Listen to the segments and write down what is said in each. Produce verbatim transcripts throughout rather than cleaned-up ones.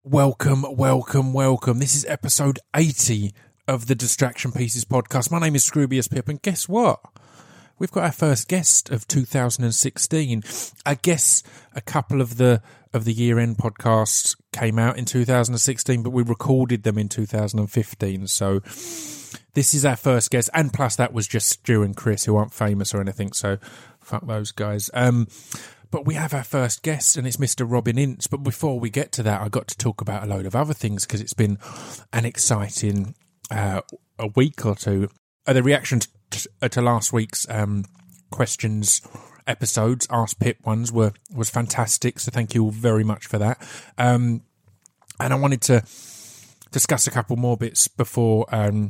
Welcome, welcome, welcome. This is episode eighty of the Distraction Pieces podcast. My name is Scroobius Pip, and guess what? We've got our first guest of two thousand sixteen. I guess a couple of the of the year-end podcasts came out in two thousand sixteen, but we recorded them in two thousand fifteen. So this is our first guest, and plus that was just Stu and Chris, who aren't famous or anything. So fuck those guys. Um, But we have our first guest, and it's Mister Robin Ince. But before we get to that, I got to talk about a load of other things because it's been an exciting uh, a week or two. Uh, the reaction to, to last week's um, questions episodes, Ask Pip ones, were was fantastic. So thank you all very much for that. Um, and I wanted to discuss a couple more bits before um,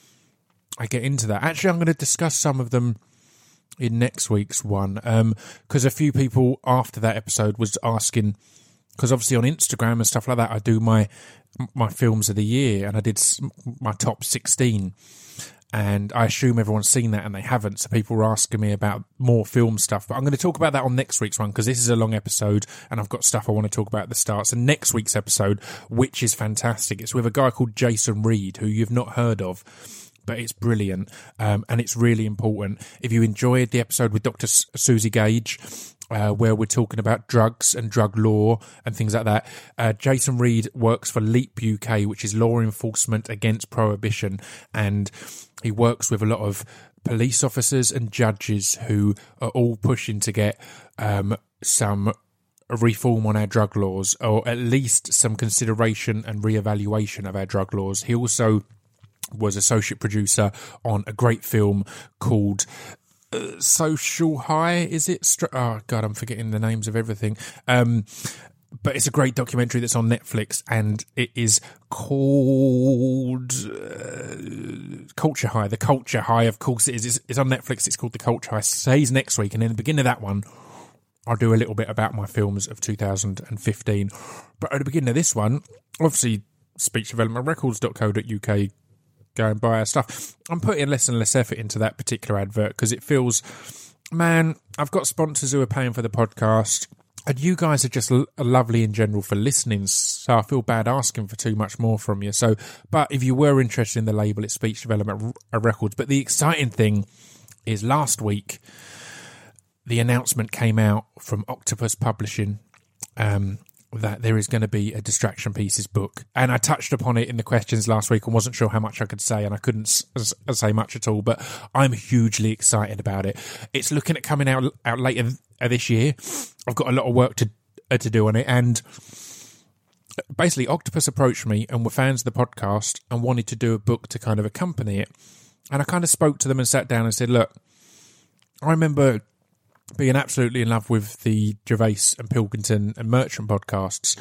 I get into that. Actually, I'm going to discuss some of them in next week's one, because um, a few people after that episode was asking, because obviously on Instagram and stuff like that I do my my films of the year, and I did my top sixteen, and I assume everyone's seen that and they haven't, so people were asking me about more film stuff. But I'm going to talk about that on next week's one, because this is a long episode and I've got stuff I want to talk about at the start. So next week's episode, which is fantastic, it's with a guy called Jason Reed, who you've not heard of, but it's brilliant, um, and it's really important. If you enjoyed the episode with Doctor S- Susie Gage, uh, where we're talking about drugs and drug law and things like that, uh, Jason Reed works for LEAP U K, which is Law Enforcement Against Prohibition, and he works with a lot of police officers and judges who are all pushing to get um, some reform on our drug laws, or at least some consideration and reevaluation of our drug laws. He also was associate producer on a great film called uh, Social High, is it? Str- oh, God, I'm forgetting the names of everything. Um, but it's a great documentary that's on Netflix, and it is called uh, Culture High. The Culture High, of course it is. It's, it's on Netflix. It's called The Culture High. Says next week, and in the beginning of that one, I'll do a little bit about my films of two thousand fifteen. But at the beginning of this one, obviously, speech development records dot co dot uk, go and buy our stuff. I'm putting less and less effort into that particular advert because it feels, man, I've got sponsors who are paying for the podcast, and you guys are just l- lovely in general for listening, so I feel bad asking for too much more from you. So, but if you were interested in the label, it's Speech Development R- Records. But the exciting thing is last week, the announcement came out from Octopus Publishing, um, that there is going to be a Distraction Pieces book. And I touched upon it in the questions last week and wasn't sure how much I could say, and I couldn't s- s- say much at all, but I'm hugely excited about it. It's looking at coming out out later th- this year. I've got a lot of work to uh, to do on it, and basically Octopus approached me and were fans of the podcast and wanted to do a book to kind of accompany it. And I kind of spoke to them and sat down and said, look, I remember being absolutely in love with the Gervais and Pilkington and Merchant podcasts,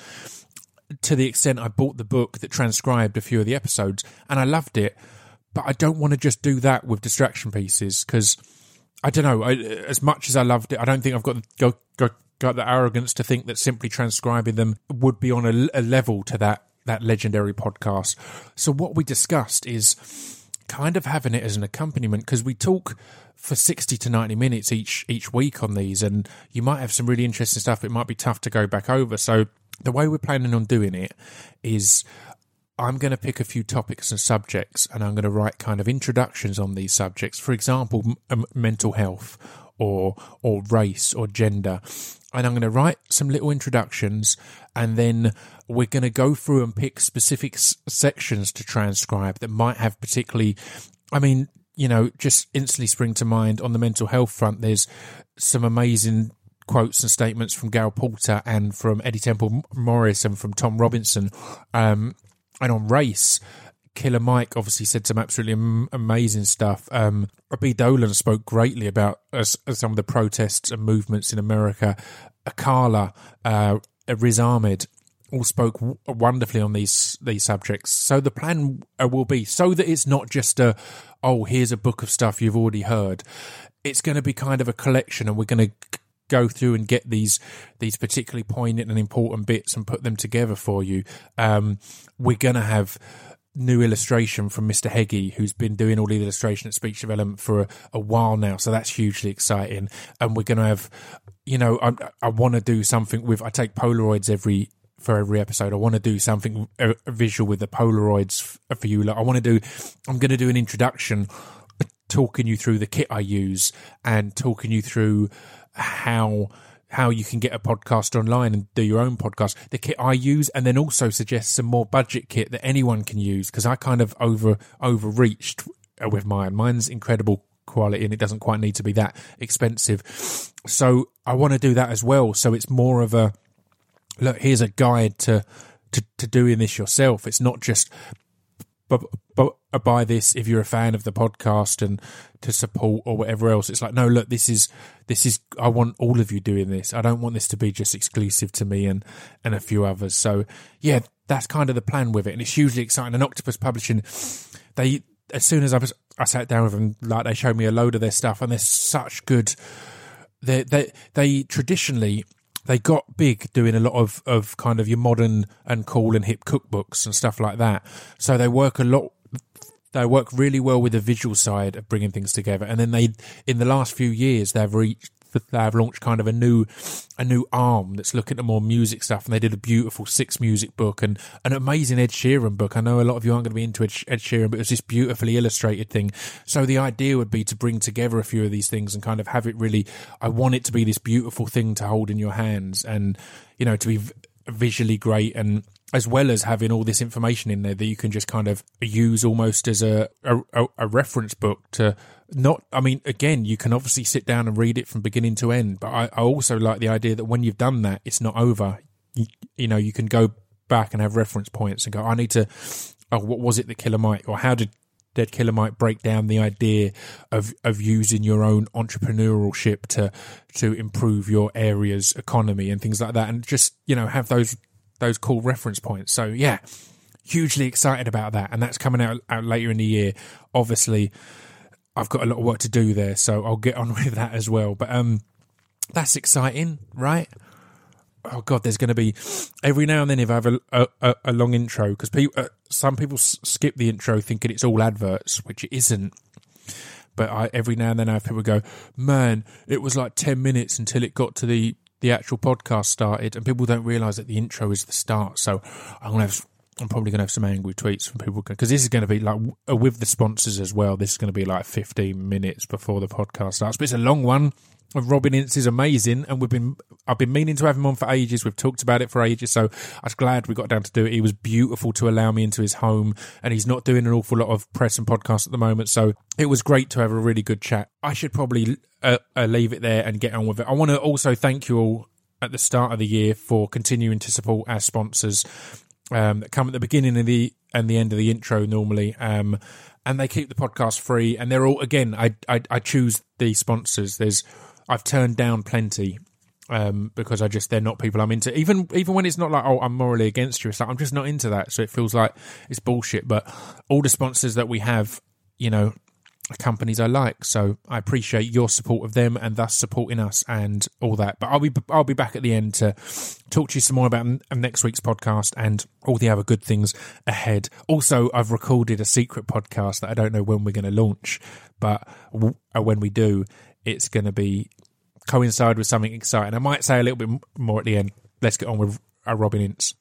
to the extent I bought the book that transcribed a few of the episodes, and I loved it. But I don't want to just do that with Distraction Pieces, because I don't know, I, as much as I loved it, I don't think I've got, got, got, got the arrogance to think that simply transcribing them would be on a, a level to that, that legendary podcast. So what we discussed is kind of having it as an accompaniment, because we talk for sixty to ninety minutes each each week on these, and you might have some really interesting stuff. It might be tough to go back over. So the way we're planning on doing it is I'm going to pick a few topics and subjects, and I'm going to write kind of introductions on these subjects. For example, m- mental health or or race or gender. And I'm going to write some little introductions, and then we're going to go through and pick specific s- sections to transcribe that might have particularly, I mean, you know, just instantly spring to mind on the mental health front. There's some amazing quotes and statements from Gail Porter and from Eddie Temple Morris and from Tom Robinson. Um, and on race, Killer Mike obviously said some absolutely am- amazing stuff. Um, Rabbi Dolan spoke greatly about uh, some of the protests and movements in America. Akala, uh, Riz Ahmed, all spoke w- wonderfully on these these subjects. So the plan uh, will be so that it's not just a, oh, here's a book of stuff you've already heard. It's going to be kind of a collection, and we're going to go through and get these these particularly poignant and important bits and put them together for you. Um, we're going to have new illustration from Mister Heggie, who's been doing all the illustration at Speech Development for a, a while now, so that's hugely exciting. And we're going to have, you know, I, I want to do something with, I take Polaroids every for every episode. I want to do something uh, visual with the Polaroids f- for you. Like, I want to do, I'm going to do an introduction talking you through the kit I use and talking you through how how you can get a podcast online and do your own podcast, the kit I use, and then also suggest some more budget kit that anyone can use, because I kind of over overreached with mine. Mine's incredible quality and it doesn't quite need to be that expensive. So I want to do that as well. So it's more of a, look, here's a guide to to, to doing this yourself. It's not just but, but buy this if you're a fan of the podcast and to support or whatever else. It's like, no, look, this is this is I want all of you doing this. I don't want this to be just exclusive to me and and a few others. So yeah, that's kind of the plan with it, and it's hugely exciting. And Octopus Publishing, they as soon as I was I sat down with them, like, they showed me a load of their stuff, and they're such good. They they they traditionally. They got big doing a lot of, of kind of your modern and cool and hip cookbooks and stuff like that. So they work a lot, they work really well with the visual side of bringing things together. And then they, in the last few years, they've reached, they've launched kind of a new, a new arm that's looking at more music stuff. And they did a beautiful six music book and an amazing Ed Sheeran book. I know a lot of you aren't going to be into Ed, Ed Sheeran, but it was this beautifully illustrated thing. So the idea would be to bring together a few of these things and kind of have it really, I want it to be this beautiful thing to hold in your hands and, you know, to be v- visually great, and as well as having all this information in there that you can just kind of use almost as a, a, a reference book to not, I mean, again, you can obviously sit down and read it from beginning to end, but I, I also like the idea that when you've done that, it's not over. You, you know, you can go back and have reference points and go, I need to, oh, what was it that Killer Mike, or how did Dead Killer Mike break down the idea of, of using your own entrepreneurship to, to improve your area's economy and things like that, and just, you know, have those those cool reference points. So yeah, hugely excited about that, and that's coming out, out later in the year. Obviously, I've got a lot of work to do there, so I'll get on with that as well. But um, that's exciting, right? Oh God, there's going to be every now and then if I have a a, a long intro, because people, uh, some people s- skip the intro thinking it's all adverts, which it isn't. But I, every now and then I have people go, man, it was like ten minutes until it got to the the actual podcast started, and people don't realise that the intro is the start. So I'm gonna have, I'm probably gonna have some angry tweets from people, because this is going to be like with the sponsors as well. This is going to be like fifteen minutes before the podcast starts, but it's a long one. Robin Ince is amazing, and we've been I've been meaning to have him on for ages. We've talked about it for ages, so I was glad we got down to do it. He was beautiful to allow me into his home, and he's not doing an awful lot of press and podcasts at the moment, so it was great to have a really good chat. I should probably uh, uh, leave it there and get on with it. I want to also thank you all at the start of the year for continuing to support our sponsors um, that come at the beginning of the and the end of the intro normally, um, and they keep the podcast free. And they're all, again, I I, I choose these sponsors. There's I've turned down plenty um, because I just, they're not people I'm into. Even even when it's not like, oh, I'm morally against you, it's like, I'm just not into that. So it feels like it's bullshit. But all the sponsors that we have, you know, are companies I like. So I appreciate your support of them and thus supporting us and all that. But I'll be I'll be back at the end to talk to you some more about next week's podcast and all the other good things ahead. Also, I've recorded a secret podcast that I don't know when we're going to launch, but when we do, it's going to be coincide with something exciting. I might say a little bit more at the end. Let's get on with our Robin Ince.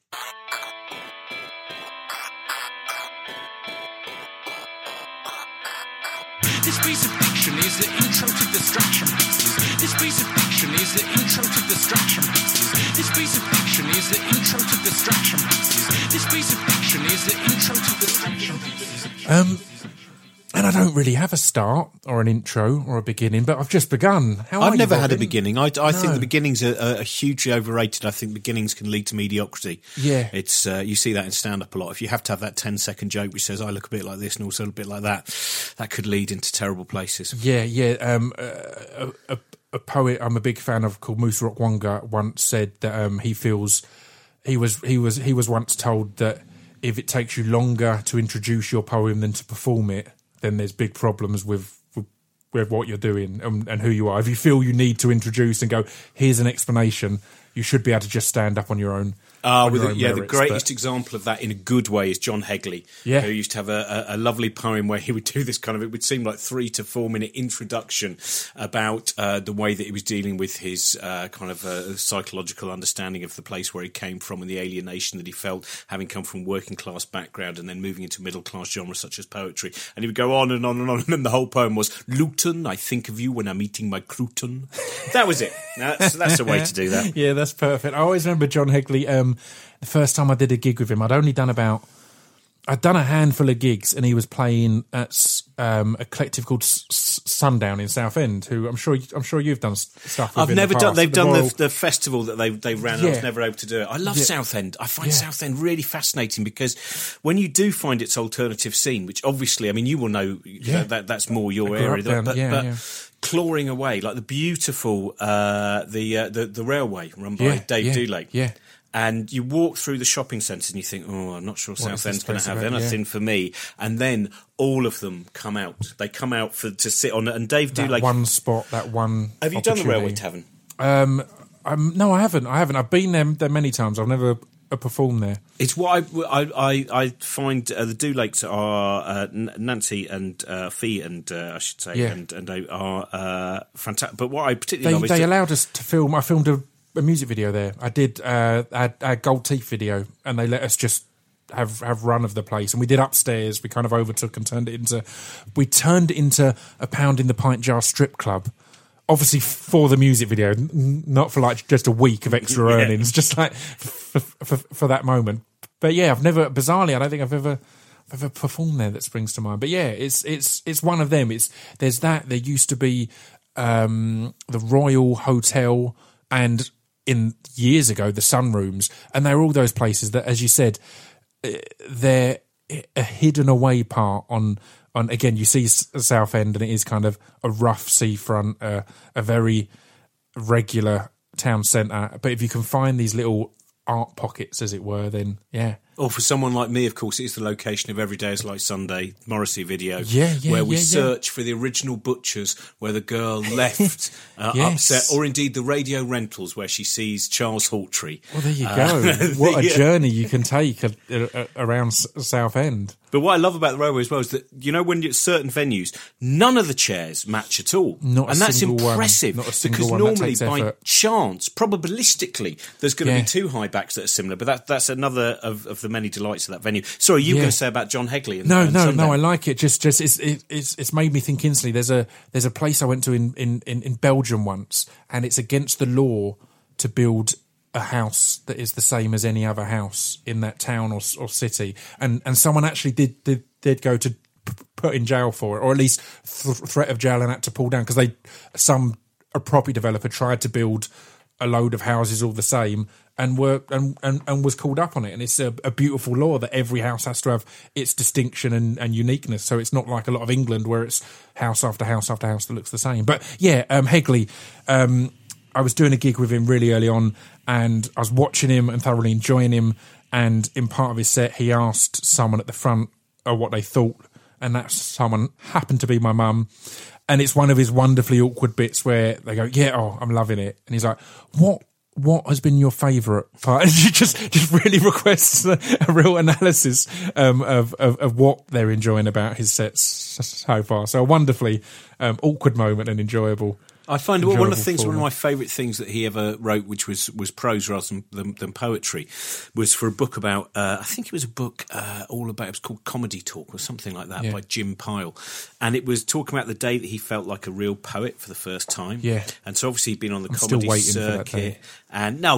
This piece of fiction is the intro to Distraction Pieces. This piece of fiction is the intro to Distraction Pieces. This piece of fiction is the intro to Distraction Pieces. This piece of fiction is the intro to Distraction Pieces. Um... And I don't really have a start or an intro or a beginning, but I've just begun. How are I've you, never Robin? had a beginning. I, I No. think the beginnings are, are hugely overrated. I think beginnings can lead to mediocrity. Yeah. It's uh, you see that in stand-up a lot. If you have to have that ten-second joke which says, I look a bit like this and also a bit like that, that could lead into terrible places. Yeah, yeah. Um, uh, a, a, a poet I'm a big fan of called Musa Okwonga once said that um, he feels he was he was he was once told that if it takes you longer to introduce your poem than to perform it, then there's big problems with, with with what you're doing and, and who you are. If you feel you need to introduce and go, here's an explanation, you should be able to just stand up on your own. Uh, on with your the, own yeah, merits, the greatest but- example of that in a good way is John Hegley, Yeah. who used to have a, a, a lovely poem where he would do this kind of, it would seem like three to four minute introduction about uh, the way that he was dealing with his uh, kind of uh, psychological understanding of the place where he came from and the alienation that he felt having come from working class background and then moving into middle class genres such as poetry. And he would go on and on and on, and then the whole poem was, Luton, I think of you when I'm eating my crouton. That was it. That's, that's a way to do that. Yeah, that's perfect. I always remember John Hegley. Um, the first time I did a gig with him, I'd only done about, I'd done a handful of gigs, and he was playing at um, a collective called S- S- Sundown in Southend. Who I'm sure, I'm sure you've done s- stuff with. I've in never the done. past. They've The done Royal- the, the festival that they they ran. and I Yeah. was never able to do it. I love Yeah. Southend. I find Yeah. Southend really fascinating because when you do find its alternative scene, which obviously, I mean, you will know Yeah. that, that that's more your I grew area, up down- but, yeah, but yeah. clawing away like the beautiful uh, the, uh, the the railway run by Yeah, Dave yeah, Dulake. yeah. And you walk through the shopping centres and you think, oh, I'm not sure What is Southend's this going to place have about? anything Yeah. for me. And then all of them come out. They come out for to sit on it. And Dave that Dulake. one spot, that one. Have you done the Railway opportunity. Tavern? Um, um, no, I haven't. I haven't. I've been there, there many times. I've never uh, performed there. It's what I I, I, I find uh, the Dulakes are uh, N- Nancy and uh, Fee and uh, I should say Yeah. and and they are uh, fantastic. But what I particularly They love is they that- allowed us to film. I filmed a, a music video there. I did uh, our, our Gold Teeth video, and they let us just have have run of the place. And we did upstairs. We kind of overtook and turned it into. We turned it into a pound in the pint jar strip club. Obviously for the music video, n- not for like just a week of extra Yeah. earnings, just like for, for, for that moment. But yeah, I've never, bizarrely, I don't think I've ever, I've ever performed there that springs to mind. But yeah, it's it's it's one of them. It's there's that. There used to be um, the Royal Hotel, and in years ago the Sunrooms, and they're all those places that, as you said, eh, they're a hidden away part on. On again, you see S- Southend, and it is kind of a rough seafront, uh, a very regular town centre. But if you can find these little art pockets, as it were, then yeah. Or for someone like me, of course, it's the location of Every Day is Like Sunday, Morrissey video, Yeah, yeah, where we yeah, yeah. search for the original Butchers, where the girl left uh, Yes. upset, or indeed the Radio Rentals, where she sees Charles Hawtrey. Well, there you Uh, go. What a yeah. journey you can take a, a, a, around S- Southend. But what I love about the railway as well is that, you know, when you're at certain venues, none of the chairs match at all. Not a and that's single one. impressive. Not a single because one. That normally, takes by effort. chance, probabilistically, there's going to Yeah. be two high backs that are similar. But that, that's another of, of the many delights of that venue. Sorry, you were Yeah. going to say about John Hegley. And, No, and no, Sundown. no. I like it. Just, just it's it, it's it's made me think instantly. There's a there's a place I went to in, in, in, in Belgium once, and it's against the law to build a house that is the same as any other house in that town or or city. And and someone actually did did, did go to p- put in jail for it, or at least th- threat of jail, and had to pull down because they some a property developer tried to build a load of houses all the same and were and, and, and was called up on it. And it's a, a beautiful law that every house has to have its distinction and, and uniqueness. So it's not like a lot of England where it's house after house after house that looks the same. But yeah, um, Hegley, um, I was doing a gig with him really early on, and I was watching him and thoroughly enjoying him. And in part of his set, he asked someone at the front uh, what they thought, and that someone happened to be my mum. And it's one of his wonderfully awkward bits where they go, yeah, oh, I'm loving it. And he's like, what what has been your favourite part? And she just, just really requests a, a real analysis um, of, of, of what they're enjoying about his sets so far. So a wonderfully um, awkward moment and enjoyable. I find well, one of the enjoyable things, one of format. my favourite things that he ever wrote, which was, was prose rather than, than, than poetry, was for a book about, uh, I think it was a book uh, all about, it was called Comedy Talk or something like that Yeah. by Jim Pyle. And it was talking about the day that he felt like a real poet for the first time. Yeah. And so obviously he'd been on the I'm still comedy waiting for that circuit. day. And no,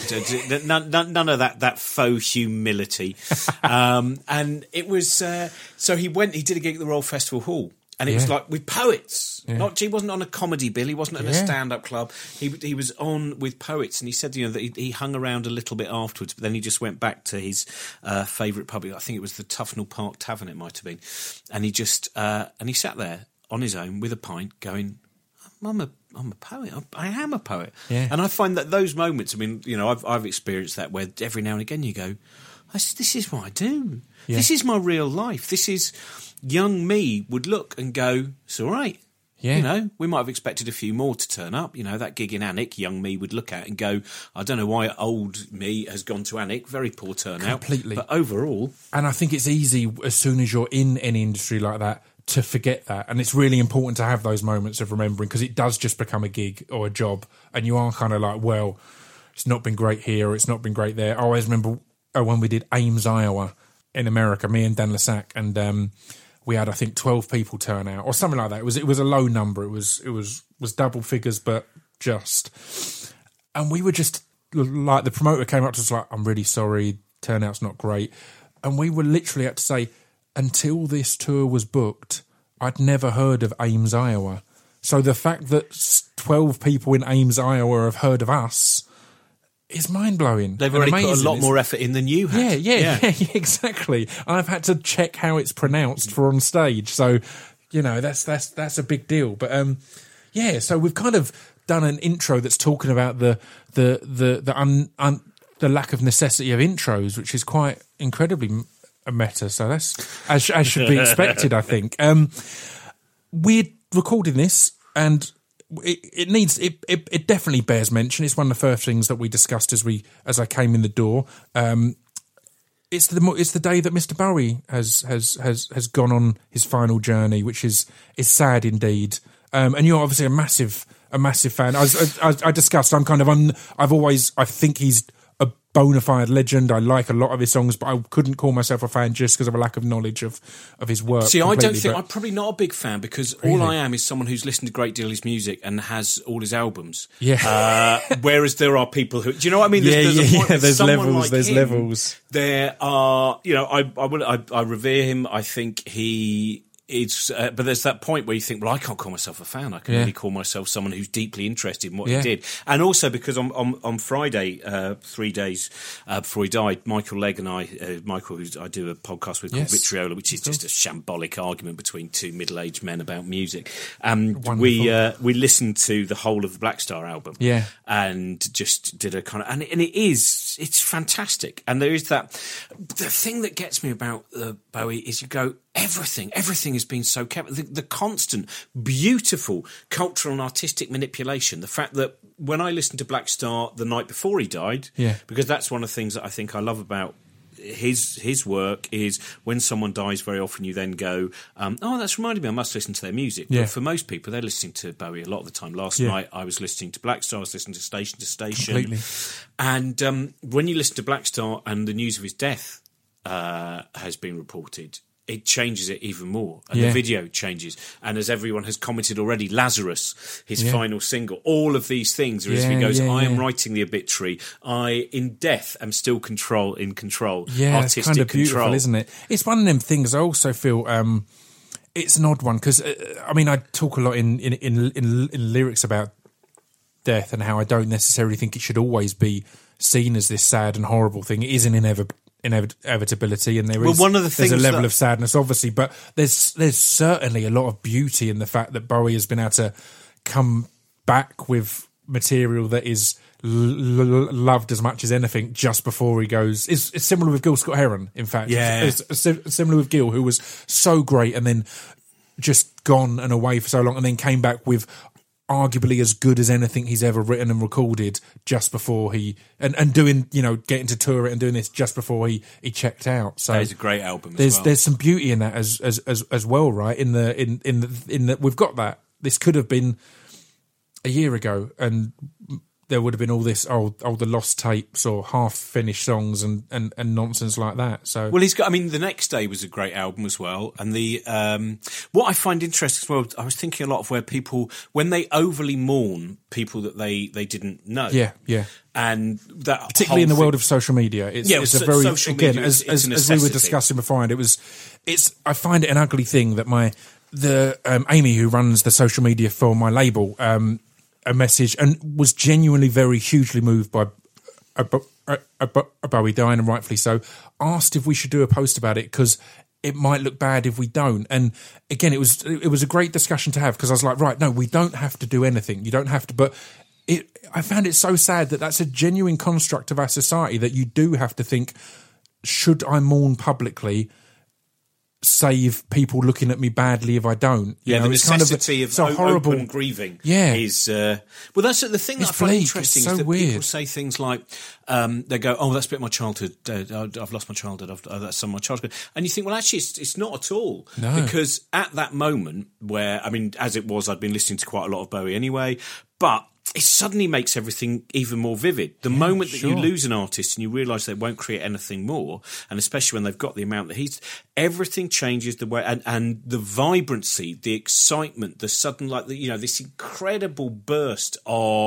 none, none, none of that, that faux humility. um, and it was, uh, so he went, he did a gig at the Royal Festival Hall. And it Yeah. was like with poets. Yeah. Not he wasn't on a comedy bill. He wasn't at a Yeah. stand-up club. He he was on with poets, and he said, you know, that he, he hung around a little bit afterwards, but then he just went back to his uh, favourite pub. I think it was the Tufnell Park Tavern. It might have been, and he just uh, and he sat there on his own with a pint, going, "I'm a I'm a poet. I am a poet." Yeah. And I find that those moments. I mean, you know, I've I've experienced that where every now and again you go, "This this is what I do. Yeah. This is my real life. This is." Young me would look and go, it's all right. Yeah. You know, we might have expected a few more to turn up. You know, that gig in Alnwick, young me would look at and go, I don't know why old me has gone to Alnwick. Very poor turnout. Completely. But overall... And I think it's easy, as soon as you're in any industry like that, to forget that. And it's really important to have those moments of remembering, because it does just become a gig or a job. And you are kind of like, well, it's not been great here, or it's not been great there. I always remember uh, when we did Ames, Iowa in America, me and Dan Lassac, and... um we had, I think, twelve people turn out, or something like that. It was it was a low number. It was it was was double figures, but just. And we were just like, the promoter came up to us like, "I'm really sorry, turnout's not great," and we were literally had to say, until this tour was booked, I'd never heard of Ames, Iowa. So the fact that twelve people in Ames, Iowa have heard of us is mind-blowing. They've already amazing. put a lot It's, more effort in than you had. Yeah, yeah, yeah, yeah, exactly. And I've had to check how it's pronounced for on stage. So, you know, that's that's that's a big deal. But um, yeah, so we've kind of done an intro that's talking about the the the the un, un, the lack of necessity of intros, which is quite incredibly a meta. So that's as, as should be expected, I think. Um, we're recording this, and It, it needs it, it. It definitely bears mention. It's one of the first things that we discussed as we as I came in the door. Um, it's the it's the day that Mister Bowie has has has has gone on his final journey, which is is sad indeed. Um, and you're obviously a massive a massive fan. I, was, I, I discussed. I'm kind of un, I've always I think he's a bona fide legend. I like a lot of his songs, but I couldn't call myself a fan just because of a lack of knowledge of, of his work. See, I don't think but, I'm probably not a big fan, because really? all I am is someone who's listened to a great deal of his music and has all his albums. Yeah. Uh, whereas there are people who, do you know what I mean? Yeah, there's, there's yeah, a point yeah. with There's someone levels. like There's him. levels. There are, you know, I I, will, I, I revere him. I think he. It's, uh, but there's that point where you think, well, I can't call myself a fan. I can Yeah. really call myself someone who's deeply interested in what Yeah. he did. And also because on on, on Friday, uh, three days uh, before he died, Michael Legg and I, uh, Michael, who I do a podcast with Yes. called Vitriola, which is just a shambolic argument between two middle-aged men about music. Um, Wonderful. we uh, we listened to the whole of the Black Star album, Yeah. and just did a kind of, and, and it is, it's fantastic. And there is that, the thing that gets me about uh, Bowie is you go, everything, everything has been so kept. The, the constant, beautiful cultural and artistic manipulation. The fact that when I listened to Black Star the night before he died, Yeah. because that's one of the things that I think I love about his his work is when someone dies, very often you then go, um, oh, that's reminded me, I must listen to their music. Yeah. But for most people, they're listening to Bowie a lot of the time. Last Yeah. night, I was listening to Black Star, I was listening to Station to Station. Completely. And um, when you listen to Black Star and the news of his death uh, has been reported, it changes it even more. And Yeah. the video changes. And as everyone has commented already, Lazarus, his Yeah. final single, all of these things are as if he Yeah, goes, yeah, I am yeah. writing the obituary. I, in death, am still control in control. Yeah, Artistic it's kind of beautiful, control. isn't it? It's one of them things. I also feel um, it's an odd one because uh, I mean I talk a lot in in, in in in lyrics about death and how I don't necessarily think it should always be seen as this sad and horrible thing. It is an inevitable inevitability, and there is Well, one of the there's a things level that- of sadness, obviously, but there's there's certainly a lot of beauty in the fact that Bowie has been able to come back with material that is l- l- loved as much as anything just before he goes. It's, it's similar with Gil Scott-Heron, in fact. Yeah. It's, it's si- similar with Gil, who was so great and then just gone and away for so long, and then came back with arguably as good as anything he's ever written and recorded just before he and, and doing, you know, getting to tour it and doing this just before he, he checked out. So That is a great album as there's well. there's some beauty in that as as as, as well, right? In the in in the in that we've got that. This could have been a year ago, and there would have been all this oh oh the lost tapes or half finished songs and, and, and nonsense like that. So Well, he's got. I mean, The Next Day was a great album as well, and the um, what I find interesting as well. I was thinking a lot of where people, when they overly mourn people that they, they didn't know, yeah, yeah. and that Particularly in the whole world thing- of social media, it's, Yeah, it's so- a very social again media as is- it's as, a as we were necessity. discussing beforehand. It was it's I find it an ugly thing that my the um, Amy who runs the social media for my label um, a message and was genuinely very hugely moved by a, a, a, a Bowie dying, and rightfully so. Asked if we should do a post about it because it might look bad if we don't. And again, it was it was a great discussion to have because I was like, right, no, we don't have to do anything. You don't have to, but. It, I found it so sad that that's a genuine construct of our society that you do have to think, should I mourn publicly save people looking at me badly if I don't. You Yeah, know, the it's kind of, necessity of, it's a o- horrible open grieving Yeah. is... Uh, well, that's the thing that It's I find bleak. interesting It's so is that weird. people say things like, um, they go, oh, that's a bit of my childhood. Uh, I've lost my childhood. I've, uh, that's some of my childhood. And you think, well, actually, it's, it's not at all. No. Because at that moment where, I mean, as it was, I'd been listening to quite a lot of Bowie anyway, but... it suddenly makes everything even more vivid. The Yeah, moment that sure. you lose an artist and you realise they won't create anything more, and especially when they've got the amount that he's, everything changes the way, and, and the vibrancy, the excitement, the sudden, like, the, you know, this incredible burst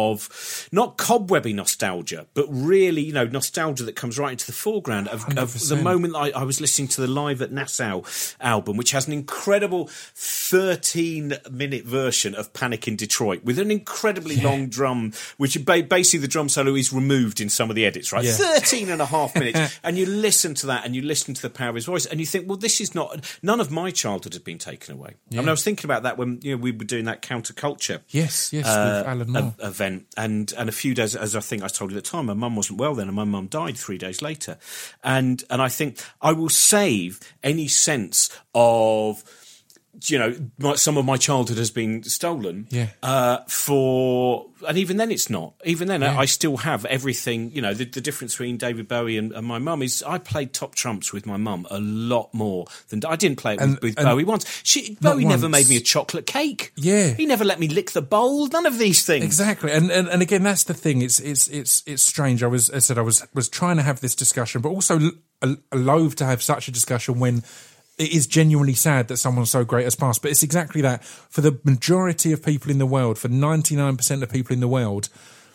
of not cobwebby nostalgia, but really, you know, nostalgia that comes right into the foreground of, of the moment I, I was listening to the Live at Nassau album, which has an incredible thirteen minute version of Panic in Detroit with an incredibly Yeah. long drum, which ba- basically the drum solo is removed in some of the edits, right? Yeah. thirteen and a half minutes. And you listen to that and you listen to the power of his voice and you think, well, this is not, none of my childhood has been taken away. Yeah. I mean, I was thinking about that when, you know, we were doing that counterculture Yes, yes, uh, with Alan Moore. e- event, and and a few days, as I think I told you at the time, my mum wasn't well then, and my mum died three days later, and and I think I will save any sense of, you know, my, some of my childhood has been stolen. Yeah. Uh, for and even then it's not. Even then, Yeah. I still have everything. You know, the, the difference between David Bowie and, and my mum is I played top trumps with my mum a lot more than I didn't play it And- with, with and Bowie once. She not Bowie never once. made me a chocolate cake. Yeah. He never let me lick the bowl. None of these things. Exactly, and, and and again, that's the thing. It's it's it's it's strange. I was, as I said, I was was trying to have this discussion, but also l- loath to have such a discussion when it is genuinely sad that someone so great has passed. But it's exactly that for the majority of people in the world, for ninety-nine percent of people in the world,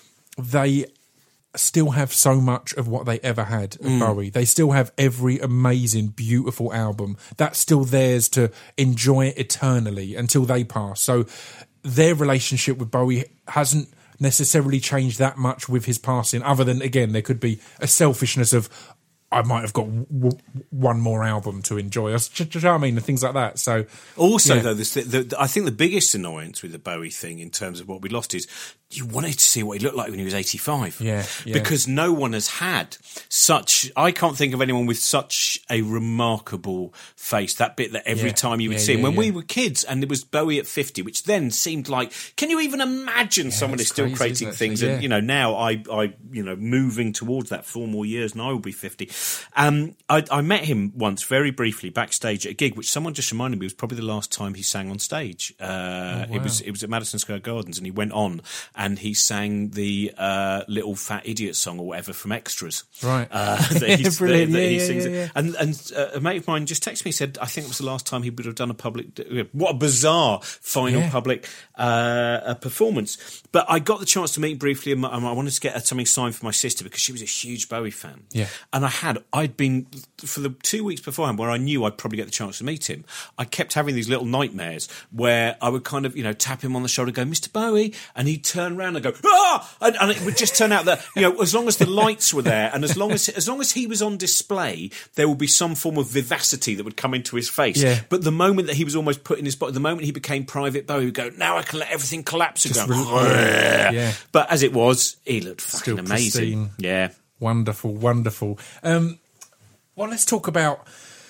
they still have so much of what they ever had of Bowie. They still have every amazing, beautiful album. That's still theirs to enjoy eternally until they pass. So their relationship with Bowie hasn't necessarily changed that much with his passing, other than, again, there could be a selfishness of, I might have got w- w- one more album to enjoy. Do you know what I mean? And things like that. So Also, yeah. though, this, the, the, I think the biggest annoyance with the Bowie thing in terms of what we lost is you wanted to see what he looked like when he was eighty-five. Yeah, yeah. Because no one has had such... I can't think of anyone with such a remarkable face. That bit that every Yeah, time you would yeah, see him. yeah, When we yeah. were kids and there was Bowie at fifty, which then seemed like... Can you even imagine someone it's is still crazy, creating isn't it? things? Yeah. And, you know, now I, I, you know, moving towards that four more years and I will be fifty. Um, I, I met him once very briefly backstage at a gig, which someone just reminded me was probably the last time he sang on stage. Uh, Oh, wow. It was it was at Madison Square Gardens, and he went on and he sang the uh, Little Fat Idiot song or whatever from Extras. Right. Uh, that he's- Brilliant. that Yeah, he yeah, sings yeah, it. yeah. And and uh, a mate of mine just texted me and said, I think it was the last time he would have done a public. What a bizarre final Yeah. public uh, a performance. But I got the chance to meet him briefly, and I wanted to get something signed for my sister because she was a huge Bowie fan. Yeah. And I had, I'd been, for the two weeks beforehand where I knew I'd probably get the chance to meet him, I kept having these little nightmares where I would kind of, you know, tap him on the shoulder, go, Mister Bowie, and he'd turn around and go, ah! And, and it would just turn out that, you know, as long as the lights were there and as long as, as long as he was on display, there would be some form of vivacity that would come into his face. Yeah. But the moment that he was almost put in his body, the moment he became Private Bowie, would go, now I can let everything collapse and Just go, really- yeah. But as it was, he looked fucking Still amazing. pristine. Yeah. Wonderful, wonderful. Um, well, let's talk about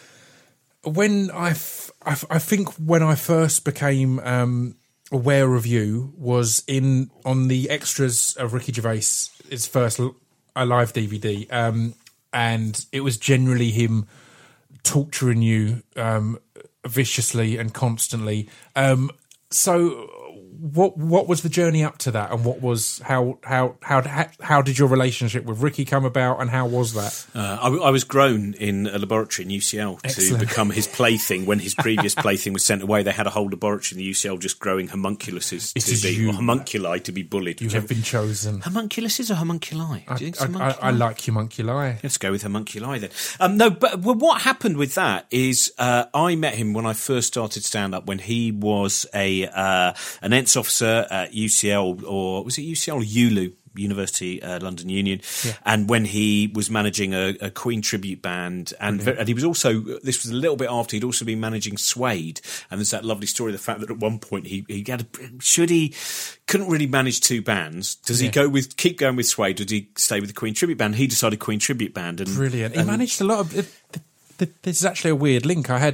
when I, f- I, f- I think when I first became um, aware of you was in on the extras of Ricky Gervais' his first l- a live D V D, um, and it was generally him torturing you um, viciously and constantly. Um, so. What what was the journey up to that, and what was how how how how, how did your relationship with Ricky come about, and how was that? Uh, I, I was grown in a laboratory in U C L Excellent. to become his plaything. When his previous plaything was sent away, they had a whole laboratory in the U C L just growing homunculuses It to is be you. or homunculi to be bullied. You whichever- have been chosen. Homunculuses or homunculi? I, Do you think it's I, I, homunculi? I like homunculi. Let's go with homunculi then. Um, no, but well, what happened with that is uh, I met him when I first started stand up when he was a uh, an ents officer at U C L, or was it U C L or U L U? University uh, London Union, Yeah. and when he was managing a, a Queen tribute band, and ve- and he was also, this was a little bit after he'd also been managing Suede, and there's that lovely story, the fact that at one point he he had a, should he couldn't really manage two bands. Does he Yeah. go with keep going with Suede, or did he stay with the Queen tribute band? He decided Queen tribute band, and Brilliant. He and- managed a lot of. It, th- th- this is actually a weird link. I had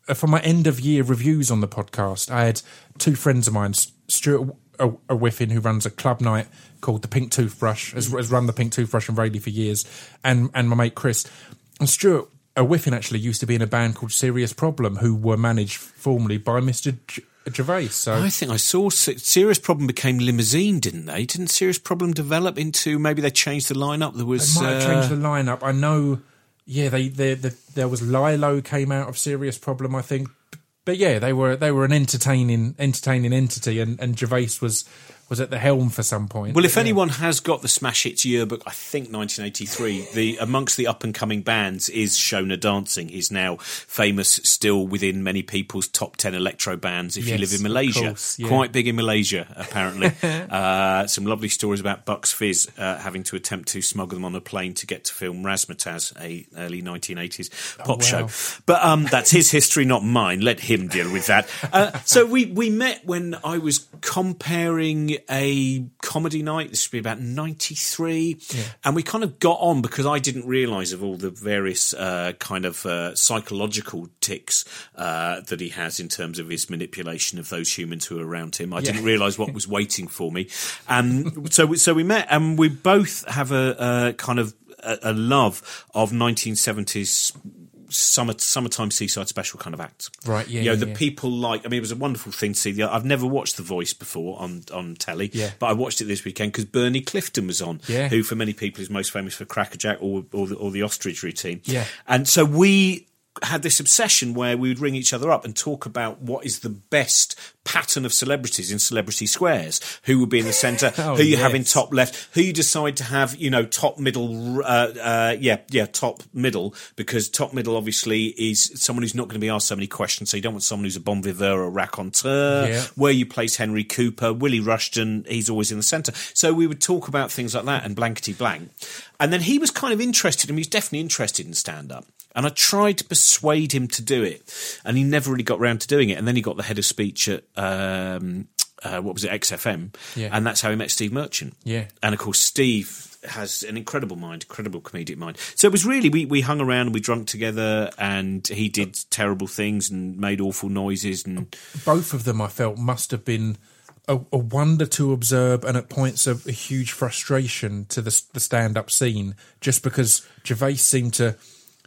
uh, for my end of year reviews on the podcast, I had two friends of mine, Stuart a, a Whiffin, who runs a club night called the Pink Toothbrush, has, has run the Pink Toothbrush in Rayleigh for years, and and my mate Chris. And Stuart a Whiffin actually used to be in a band called Serious Problem, who were managed formerly by Mister G- Gervais. So I think I saw Serious Problem became Limousine, didn't they? Didn't Serious Problem develop into, maybe they changed the lineup? There was they might have uh, changed the lineup. I know. Yeah, they, they, they there was Lilo came out of Serious Problem, I think. But yeah, they were they were an entertaining entertaining entity, and, and Gervais was was at the helm for some point. Well, if yeah. anyone has got the Smash Hits yearbook, I think nineteen eighty-three, the amongst the up-and-coming bands is Shona Dancing. He's now famous still within many people's top ten electro bands if yes, you live in Malaysia. Course, yeah. Quite big in Malaysia, apparently. uh, some lovely stories about Bucks Fizz uh, having to attempt to smuggle them on a plane to get to film Razzmatazz, a early nineteen eighties pop oh, wow. show. But um, that's his history, not mine. Let him deal with that. Uh, so we, we met when I was comparing a comedy night. This would be about ninety-three, yeah. And we kind of got on because I didn't realise of all the various uh, kind of uh, psychological tics uh, that he has in terms of his manipulation of those humans who are around him. I yeah. didn't realise what was waiting for me, and so so we met, and we both have a, a kind of a, a love of nineteen seventies. Summer, summertime seaside special kind of acts, right? Yeah, you know yeah, the yeah. people like. I mean, it was a wonderful thing to see. I've never watched The Voice before on on telly, yeah. but I watched it this weekend because Bernie Clifton was on, yeah. who for many people is most famous for Crackerjack or or the, or the Ostrich Routine. Yeah, and so we had this obsession where we would ring each other up and talk about what is the best pattern of celebrities in celebrity squares, who would be in the centre, oh, who you yes. have in top left, who you decide to have, you know, top middle, uh, uh, yeah, yeah, top middle, because top middle obviously is someone who's not going to be asked so many questions, so you don't want someone who's a bon viveur or a raconteur, yeah. where you place Henry Cooper, Willie Rushton, he's always in the centre. So we would talk about things like that and blankety blank. And then he was kind of interested, and he was definitely interested in stand-up. And I tried to persuade him to do it, and he never really got round to doing it. And then he got the head of speech at, um, uh, what was it, X F M, yeah. and that's how he met Steve Merchant. Yeah. And, of course, Steve has an incredible mind, incredible comedic mind. So it was really, we, we hung around and we drunk together, and he did terrible things and made awful noises. And both of them, I felt, must have been a, a wonder to observe, and at points of a huge frustration to the, the stand-up scene, just because Gervais seemed to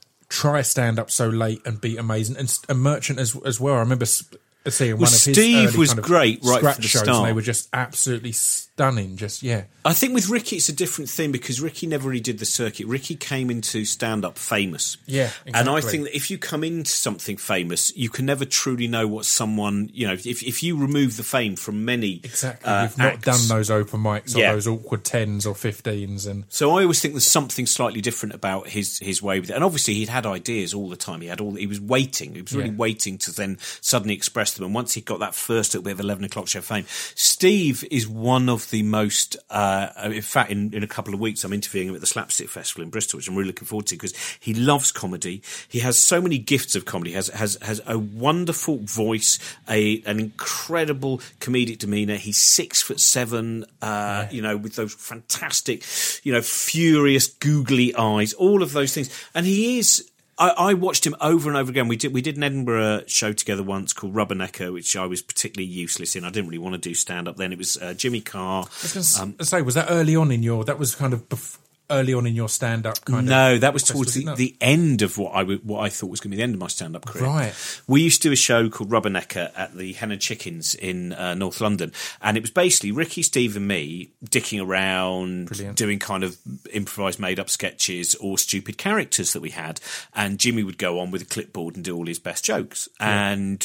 try stand up so late and be amazing, and, and Merchant as as well. I remember seeing well, one of his Steve early was kind of great right scratch from the shows, start. and they were just absolutely stunning. Just yeah, I think with Ricky it's a different thing because Ricky never really did the circuit. Ricky came into stand up famous, yeah, exactly. And I think that if you come into something famous, you can never truly know what someone, you know, if if you remove the fame from many exactly, uh, you've not acts, done those open mics or yeah. those awkward tens or fifteens, and so I always think there's something slightly different about his his way with it. And obviously he'd had ideas all the time. He had all he was waiting. He was really yeah. waiting to then suddenly express them. And once he got that first little bit of eleven o'clock show fame, Steve is one of the most. Uh, in fact, in, in a couple of weeks, I'm interviewing him at the Slapstick Festival in Bristol, which I'm really looking forward to because he loves comedy. He has so many gifts of comedy. He has has has a wonderful voice, a an incredible comedic demeanour. He's six foot seven. Uh, yeah. You know, with those fantastic, you know, furious googly eyes, all of those things, and he is. I, I watched him over and over again. We did we did an Edinburgh show together once called Rubbernecker, which I was particularly useless in. I didn't really want to do stand up then. It was uh, Jimmy Carr. I was going um, to say, was that early on in your? That was kind of bef- early on in your stand up kind no, of. No, that was quest, towards was the, it the end of what I w- what I thought was going to be the end of my stand up career. Right. We used to do a show called Rubbernecker at the Hen and Chickens in uh, North London, and it was basically Ricky, Steve, and me dicking around, Brilliant. doing kind of improvised, made up sketches or stupid characters that we had, and Jimmy would go on with a clipboard and do all his best jokes. Yeah. And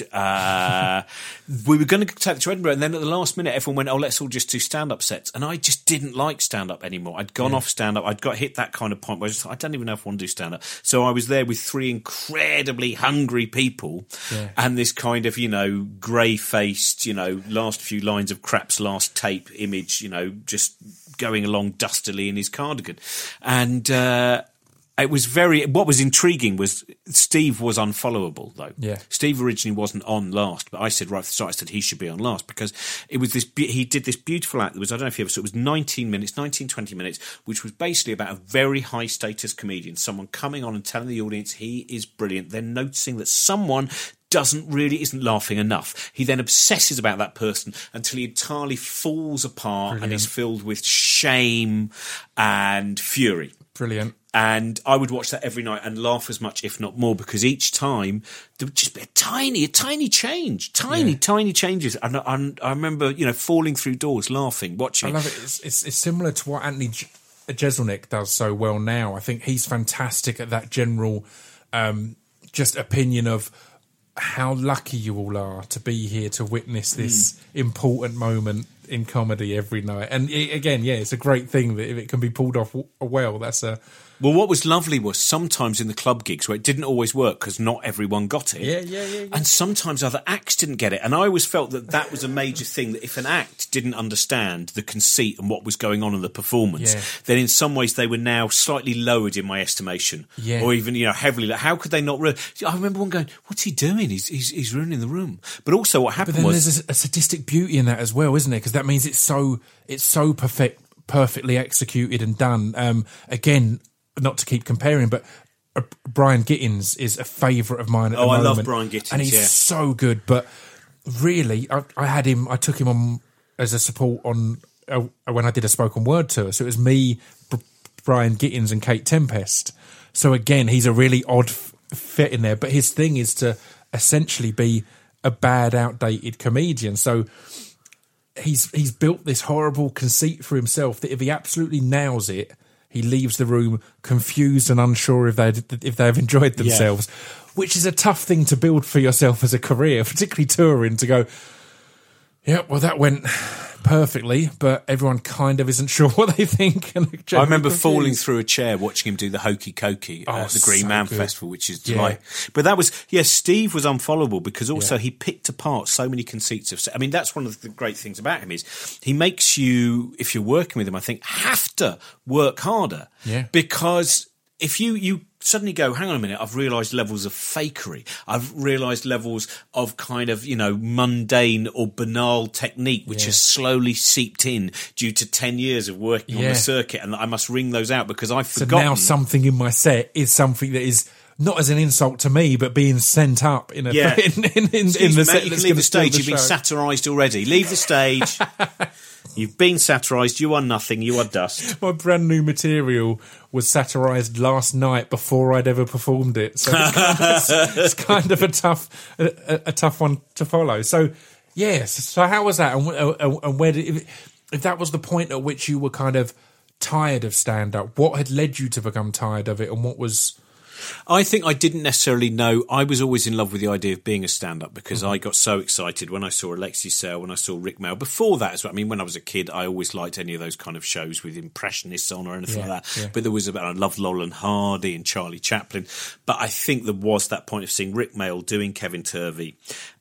uh, we were going to take it to Edinburgh, and then at the last minute, everyone went, "Oh, let's all just do stand up sets," and I just didn't like stand up anymore. I'd gone yeah. off stand up. I'd got hit that kind of point where I just thought, I don't even know if I want to do stand up. So I was there with three incredibly hungry people yeah. and this kind of, you know, grey faced, you know, last few lines of Crap's last tape image, you know, just going along dustily in his cardigan. And, uh, it was very. What was intriguing was Steve was unfollowable, though. Yeah. Steve originally wasn't on last, but I said right at the start, I said he should be on last because it was this. He did this beautiful act that was, I don't know if you ever saw, it was nineteen minutes, nineteen, twenty minutes, which was basically about a very high status comedian, someone coming on and telling the audience he is brilliant, then noticing that someone doesn't really, isn't laughing enough. He then obsesses about that person until he entirely falls apart Brilliant. and is filled with shame and fury. Brilliant. And I would watch that every night and laugh as much, if not more, because each time there would just be a tiny, a tiny change, tiny, Yeah. tiny changes. And I, I, I remember, you know, falling through doors, laughing, watching. I love it. It's, it's, it's similar to what Anthony J- Jeselnik does so well now. I think he's fantastic at that general um, just opinion of how lucky you all are to be here to witness this mm. important moment in comedy every night. And it, again, yeah, it's a great thing that if it can be pulled off w- well, that's a... Well, what was lovely was sometimes in the club gigs where it didn't always work because not everyone got it. Yeah, yeah, yeah, yeah. And sometimes other acts didn't get it. And I always felt that that was a major thing, that if an act didn't understand the conceit and what was going on in the performance, yeah. then in some ways they were now slightly lowered in my estimation. Yeah. Or even, you know, heavily. Like, how could they not... Re- I remember one going, what's he doing? He's, he's, he's ruining the room. But also what happened but then was... there's a, a sadistic beauty in that as well, isn't it? Because that means it's so, it's so perfect, perfectly executed and done. Um, again... Not to keep comparing, but uh, Brian Gittins is a favourite of mine at oh, the moment. I love Brian Gittins, and he's yeah. so good. But really, I, I had him. I took him on as a support on uh, when I did a spoken word tour. So it was me, B- Brian Gittins, and Kate Tempest. So again, he's a really odd f- fit in there. But his thing is to essentially be a bad, outdated comedian. So he's he's built this horrible conceit for himself that if he absolutely nails it, he leaves the room confused and unsure if they if they've enjoyed themselves, yeah. which is a tough thing to build for yourself as a career, particularly touring. To go, yeah, well, that went perfectly, but everyone kind of isn't sure what they think. And I remember confused. falling through a chair watching him do the Hokey Cokey oh, at the Green so Man good. Festival, which is yeah. like. But that was yes. Yeah, Steve was unfollowable because also yeah. he picked apart so many conceits of. I mean, that's one of the great things about him is he makes you, if you're working with him, I think have to work harder. Yeah, because if you you. suddenly go, hang on a minute, I've realised levels of fakery. I've realised levels of kind of, you know, mundane or banal technique, which yeah. has slowly seeped in due to ten years of working yeah. on the circuit. And I must ring those out because I've so forgotten. now something in my set is something that is not as an insult to me, but being sent up in a yeah. in, in, in, Excuse in the me, set. mate, you can leave the stage. The You've been show. satirised already. Leave the stage. You've been satirised. You are nothing. You are dust. My brand new material was satirised last night before I'd ever performed it, so it's kind of, it's, it's kind of a tough, a, a tough one to follow. So, yes. So, how was that, and, and where did if, if that was the point at which you were kind of tired of stand up? What had led you to become tired of it, and what was? I think I didn't necessarily know. I was always in love with the idea of being a stand-up because mm-hmm. I got so excited when I saw Alexi Sale, when I saw Rick Mail. Before that as well, I mean, when I was a kid, I always liked any of those kind of shows with impressionists on or anything yeah, like that. Yeah. But there was about, I loved Laurel Hardy and Charlie Chaplin. But I think there was that point of seeing Rick Mail doing Kevin Turvey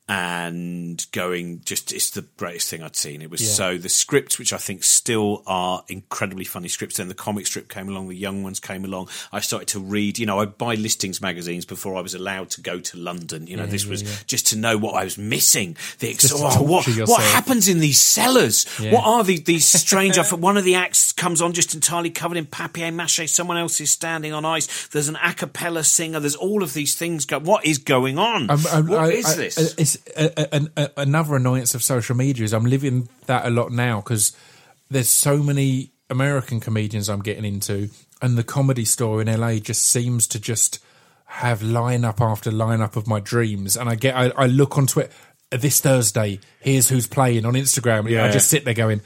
and going, just, it's the greatest thing I'd seen. It was yeah. so, the scripts, which I think still are incredibly funny scripts, then the comic strip came along, the young ones came along. I started to read, you know, I'd buy listings magazines before I was allowed to go to London. You know, yeah, this yeah, was yeah. just to know what I was missing. The ex- Just to oh, what, torture what yourself. happens in these cellars? Yeah. What are these, these strange, one of the acts comes on just entirely covered in papier-mâché, someone else is standing on ice, there's an a cappella singer, there's all of these things. Go, what is going on? Um, um, what I, is I, this? It's a, a, a, another annoyance of social media is I'm living that a lot now because there's so many American comedians I'm getting into, and the Comedy Store in L A just seems to just have lineup after lineup of my dreams. And I get, I, I look on Twitter this Thursday. Here's who's playing on Instagram. Yeah. I just sit there going,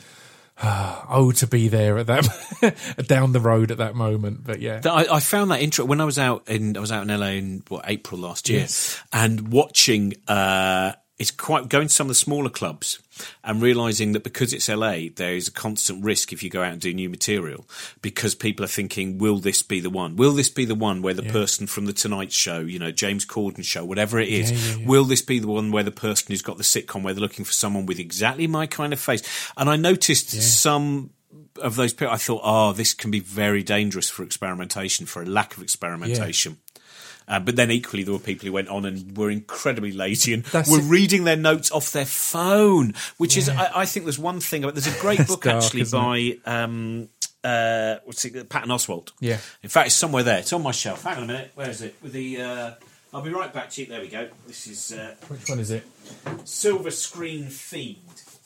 oh, to be there at that down the road at that moment. But yeah, I, I found that interesting when I was out in I was out in L A in what April last year, yes. and watching. Uh, It's quite going to some of the smaller clubs and realising that because it's L A, there is a constant risk if you go out and do new material because people are thinking, will this be the one? Will this be the one where the yeah. person from The Tonight Show, you know, James Corden show, whatever it is, yeah, yeah, yeah. will this be the one where the person who's got the sitcom where they're looking for someone with exactly my kind of face? And I noticed yeah. some of those people, I thought, oh, this can be very dangerous for experimentation, for a lack of experimentation. Yeah. Uh, but then equally there were people who went on and were incredibly lazy and That's were it. reading their notes off their phone, which yeah. is, I, I think there's one thing about, there's a great book dark, actually by, um, uh, what's it, Patton Oswalt. Yeah. In fact, it's somewhere there. It's on my shelf. Hang on a minute. Where is it? With the, uh, I'll be right back to you. There we go. This is uh, Which one is it? Silver Screen Fiend.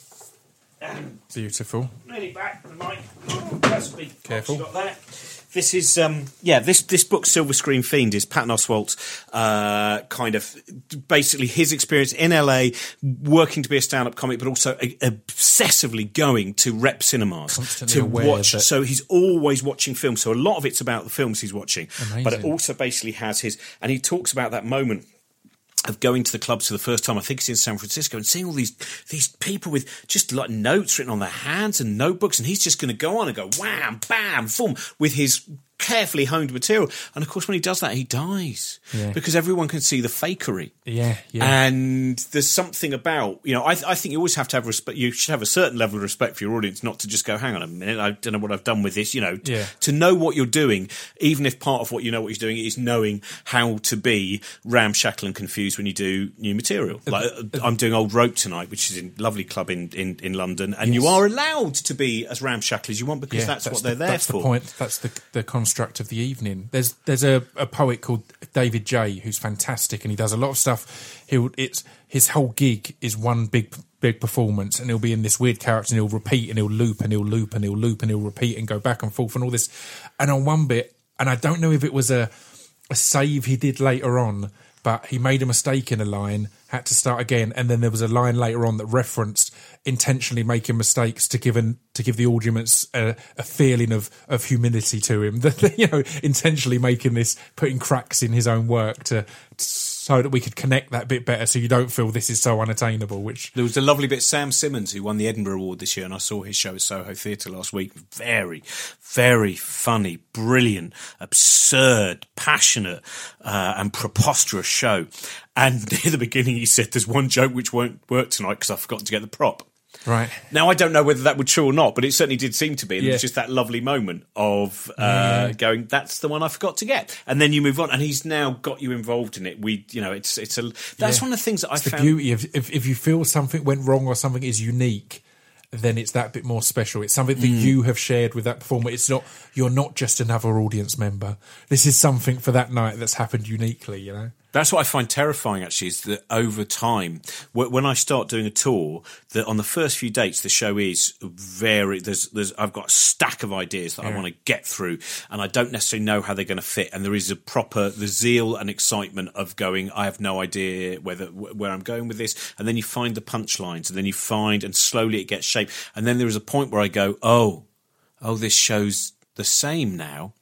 Um, Beautiful. Nearly back the mic. Oh, that's a big Careful. box you got there. This is, um, yeah, this this book, Silver Screen Fiend, is Patton Oswalt's uh, kind of basically his experience in L A, working to be a stand-up comic, but also a, obsessively going to rep cinemas Constantly to aware watch. that- So he's always watching films. So a lot of it's about the films he's watching, Amazing. but it also basically has his, and he talks about that moment of going to the clubs for the first time. I think it's in San Francisco, and seeing all these these people with just like notes written on their hands and notebooks, and he's just going to go on and go wham, bam, boom, with his carefully honed material. And of course, when he does that, he dies Yeah. because everyone can see the fakery. Yeah, yeah. And there's something about, you know, I, I think you always have to have respect. You should have a certain level of respect for your audience, not to just go, hang on a minute, I don't know what I've done with this, you know, t- Yeah. to know what you're doing, even if part of what you know what he's doing is knowing how to be ramshackle and confused when you do new material. Like I'm doing Old Rope tonight, which is a lovely club in, in, in London, and Yes. you are allowed to be as ramshackle as you want because Yeah, that's, what the, they're there that's for. the point. That's the the construct of the evening. There's there's a, a poet called David J who's fantastic, and he does a lot of stuff. He'll it's his whole gig is one big big performance, and he'll be in this weird character, and he'll repeat, and he'll loop, and he'll loop, and he'll loop, and he'll repeat, and go back and forth, and all this. And on one bit, and I don't know if it was a a save he did later on, but he made a mistake in a line, had to start again, and then there was a line later on that referenced intentionally making mistakes to give an, to give the audience a, a feeling of, of humility to him. That, you know, intentionally making this, putting cracks in his own work to, so that we could connect that bit better, so you don't feel this is so unattainable. Which There was a lovely bit. Sam Simmons, who won the Edinburgh Award this year, and I saw his show at Soho Theatre last week. Very, very funny, brilliant, absurd, passionate, uh, and preposterous show. And near the beginning, he said, "There's one joke which won't work tonight because I've forgotten to get the prop." right. Now, I don't know whether that would true or not, but it certainly did seem to be. And Yeah. It was just that lovely moment of uh, Yeah. going, that's the one I forgot to get. And then you move on, and he's now got you involved in it. We, you know, it's it's a that's Yeah. one of the things that It's I the found. beauty of if, if you feel something went wrong or something is unique, then it's that bit more special. It's something that Mm. you have shared with that performer. It's not, you're not just another audience member. This is something for that night that's happened uniquely, you know? That's what I find terrifying, actually, is that over time, wh- when I start doing a tour, that on the first few dates, the show is very, there's, there's, I've got a stack of ideas that I Yeah. want to get through, and I don't necessarily know how they're going to fit. And there is a proper, the zeal and excitement of going, I have no idea whether, wh- where I'm going with this. And then you find the punchlines, and then you find, and slowly it gets shape. And then there is a point where I go, oh, oh, this show's the same now.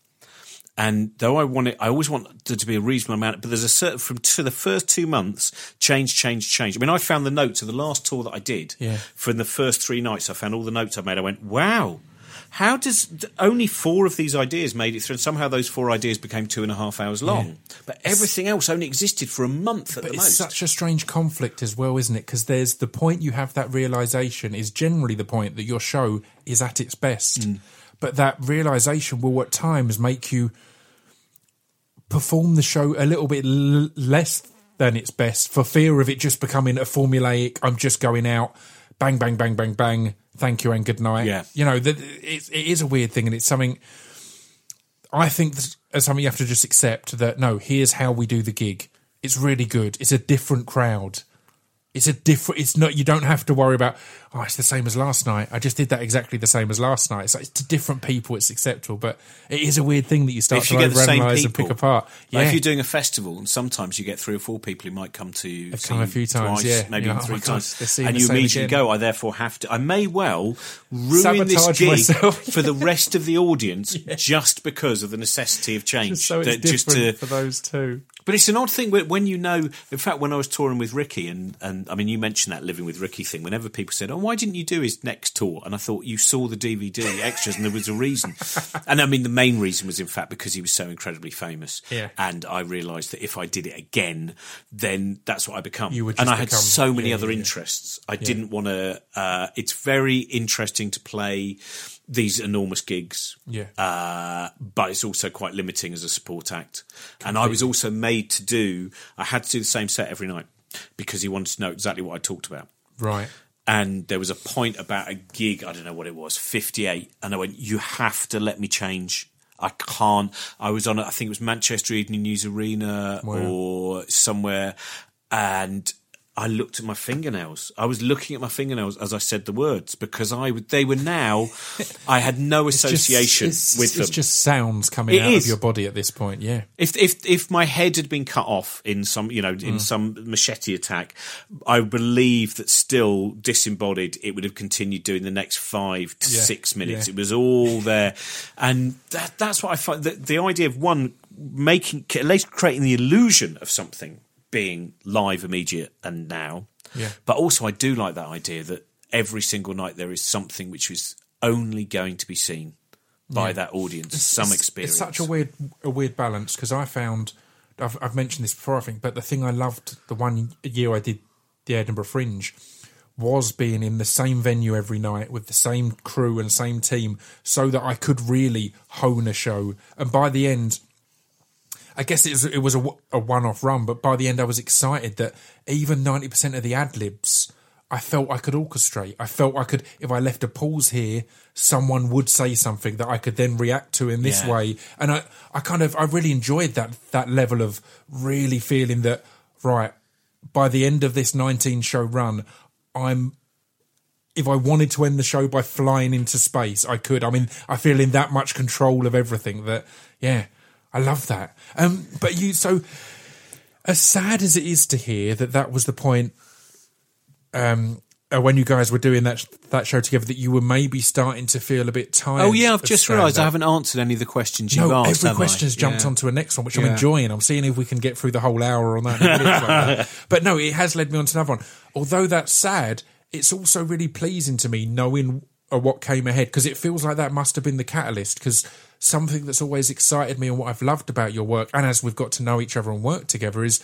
And though I want it, I always want there to be a reasonable amount, but there's a certain, from to the first two months, change, change, change. I mean, I found the notes of the last tour that I did Yeah. from the first three nights. I found all the notes I made. I went, wow, how does only four of these ideas made it through? And somehow those four ideas became two and a half hours long. Yeah. But everything else only existed for a month at But the it's most. such a strange conflict as well, isn't it? Because there's the point you have that realisation is generally the point that your show is at its best. Mm. But that realisation will at times make you perform the show a little bit l- less than its best for fear of it just becoming a formulaic, I'm just going out, bang, bang, bang, bang, bang, thank you and good night. Yeah. You know, that it, it is a weird thing, and it's something I think that's something you have to just accept that, no, here's how we do the gig. It's really good. It's a different crowd. It's a different, it's not, you don't have to worry about, oh, it's the same as last night. I just did that exactly the same as last night. It's like, it's to different people, it's acceptable, but it is a weird thing that you start If to you get the same overanalyze and people, pick apart. Like Yeah. if you're doing a festival, and sometimes you get three or four people who might come to you, They've see come a you few times, twice, yeah. maybe You're even like, oh three my God, times, they're seeing and the you same immediately again. go, I therefore have to. I may well ruin Sabotage this gig myself. for the rest of the audience just because of the necessity of change. Just so it's That- different just to, for those two. but it's an odd thing when when you know. In fact, when I was touring with Ricky, and, and I mean, you mentioned that living with Ricky thing. Whenever people said, "Oh, why didn't you do his next tour?" and I thought, you saw the D V D extras, and there was a reason. And I mean, the main reason was, in fact, because he was so incredibly famous. Yeah. And I realised that if I did it again, then that's what I become. You would and just I had become- so many yeah, other yeah, yeah. interests. I didn't want to. Uh, it's very interesting to play these enormous gigs. Yeah. Uh, but it's also quite limiting as a support act. And I was also made to do, I had to do the same set every night because he wanted to know exactly what I talked about. Right. And there was a point about a gig, I don't know what it was, fifty-eight. And I went, you have to let me change. I can't. I was on, I think it was Manchester Evening News Arena Wow. or somewhere, and I looked at my fingernails. I was looking at my fingernails as I said the words because I would, they were now, I had no association it's just, with it's, them. It's just sounds coming It out is. of your body at this point, yeah. If if if my head had been cut off in some, you know, in Mm. some machete attack, I believe that still disembodied, it would have continued doing the next five to Yeah. six minutes. Yeah. It was all there, and that that's what I find. The, the idea of one making, at least creating the illusion of something being live, immediate, and now. Yeah. But also, I do like that idea that every single night there is something which is only going to be seen by Yeah. that audience, some it's, experience. It's such a weird, a weird balance because I found, I've, I've mentioned this before, I think, but the thing I loved the one year I did the Edinburgh Fringe was being in the same venue every night with the same crew and same team, so that I could really hone a show. And by the end, I guess it was, it was a, a one-off run, but by the end I was excited that even ninety percent of the ad-libs I felt I could orchestrate. I felt I could, if I left a pause here, someone would say something that I could then react to in this Yeah. way. And I, I kind of, I really enjoyed that, that level of really feeling that, right, by the end of this nineteen show run, I'm, if I wanted to end the show by flying into space, I could. I mean, I feel in that much control of everything that, yeah, I love that. Um, but you, so as sad as it is to hear that that was the point, um, uh, when you guys were doing that that show together, that you were maybe starting to feel a bit tired. Oh yeah, I've of just realised I stand-up. haven't answered any of the questions you've No, asked. every have question's I? jumped Yeah. onto a next one, which I'm Yeah. enjoying. I'm seeing if we can get through the whole hour on that. Like that. But no, it has led me on to another one. Although that's sad, it's also really pleasing to me knowing uh, what came ahead, because it feels like that must have been the catalyst, because something that's always excited me and what I've loved about your work, and as we've got to know each other and work together, is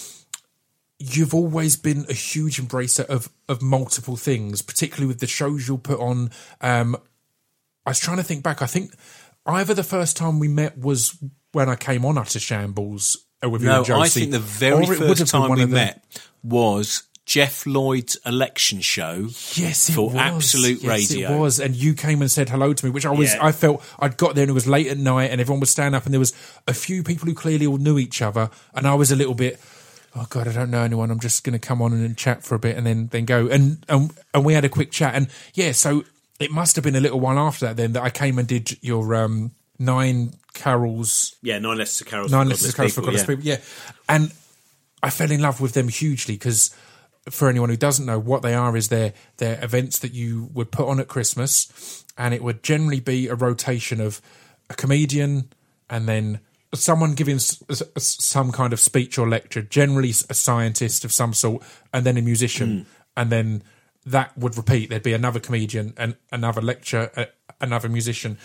you've always been a huge embracer of, of multiple things, particularly with the shows you'll put on. Um, I was trying to think back. I think either the first time we met was when I came on Utter Shambles uh, with you No, and Josie. I think the very or it would have first been time one we of the- met was Jeff Lloyd's election show. Yes, it for was. Absolute yes, Radio. it was. And you came and said hello to me, which I was. Yeah. I felt I'd got there and it was late at night, and everyone was standing up, and there was a few people who clearly all knew each other, and I was a little bit, oh God, I don't know anyone. I'm just going to come on and chat for a bit and then then go. And, and and we had a quick chat, and yeah, so it must have been a little while after that then that I came and did your um, nine carols. Yeah, Nine Letters to Carols. Nine for Letters to Godless Carols for People, Godless yeah. People, yeah. And I fell in love with them hugely because, for anyone who doesn't know, what they are is they're, they're events that you would put on at Christmas, and it would generally be a rotation of a comedian and then someone giving s- s- some kind of speech or lecture, generally a scientist of some sort, and then a musician, Mm. and then that would repeat. There'd be another comedian and another lecture, uh, another musician.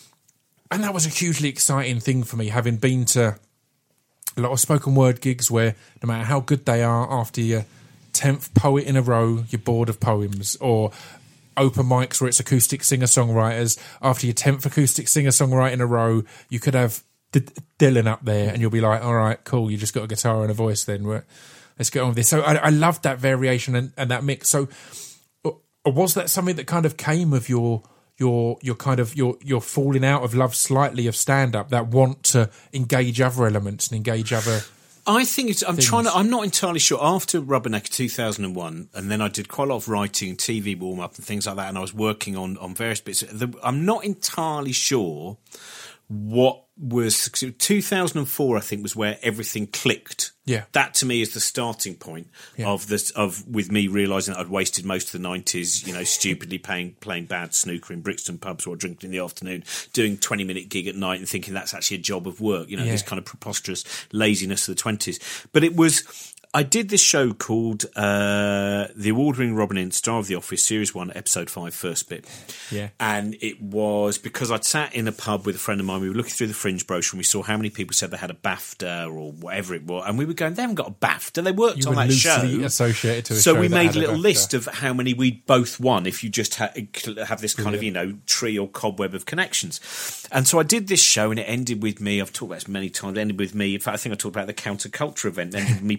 And that was a hugely exciting thing for me, having been to a lot of spoken word gigs where no matter how good they are, after your tenth poet in a row, you're bored of poems, or open mics where it's acoustic singer-songwriters. After your tenth acoustic singer-songwriter in a row, you could have D- Dylan up there and you'll be like, all right, cool, you just got a guitar and a voice then. We're, let's get on with this. So I, I loved that variation and, and that mix. So uh, was that something that kind of came of your... Your your kind of your your falling out of love slightly of stand up, that want to engage other elements and engage other. I think it's, I'm things. trying to. I'm not entirely sure. After Rubbernecker two thousand one, and then I did quite a lot of writing, T V warm up, and things like that. And I was working on on various bits. The, I'm not entirely sure what was two thousand four. I think was where everything clicked. Yeah. That to me is the starting point Yeah. of this, of with me realising that I'd wasted most of the nineties, you know, stupidly paying, playing bad snooker in Brixton pubs or drinking in the afternoon, doing twenty minute gig at night and thinking that's actually a job of work, you know, Yeah. this kind of preposterous laziness of the twenties. But it was, I did this show called uh, The Award-winning Robin Ince, Star of the Office, Series one, Episode five, first bit. Yeah. And it was because I'd sat in a pub with a friend of mine. We were looking through the Fringe brochure and we saw how many people said they had a BAFTA or whatever it was. And we were going, they haven't got a BAFTA. They worked You on were that show. loosely associated to a So show we that made had a little BAFTA. list of how many we'd both won if you just ha- have this kind of, Brilliant. you know, tree or cobweb of connections. And so I did this show and it ended with me, I've talked about this many times, it ended with me, in fact I think I talked about the counterculture event, it ended with me punching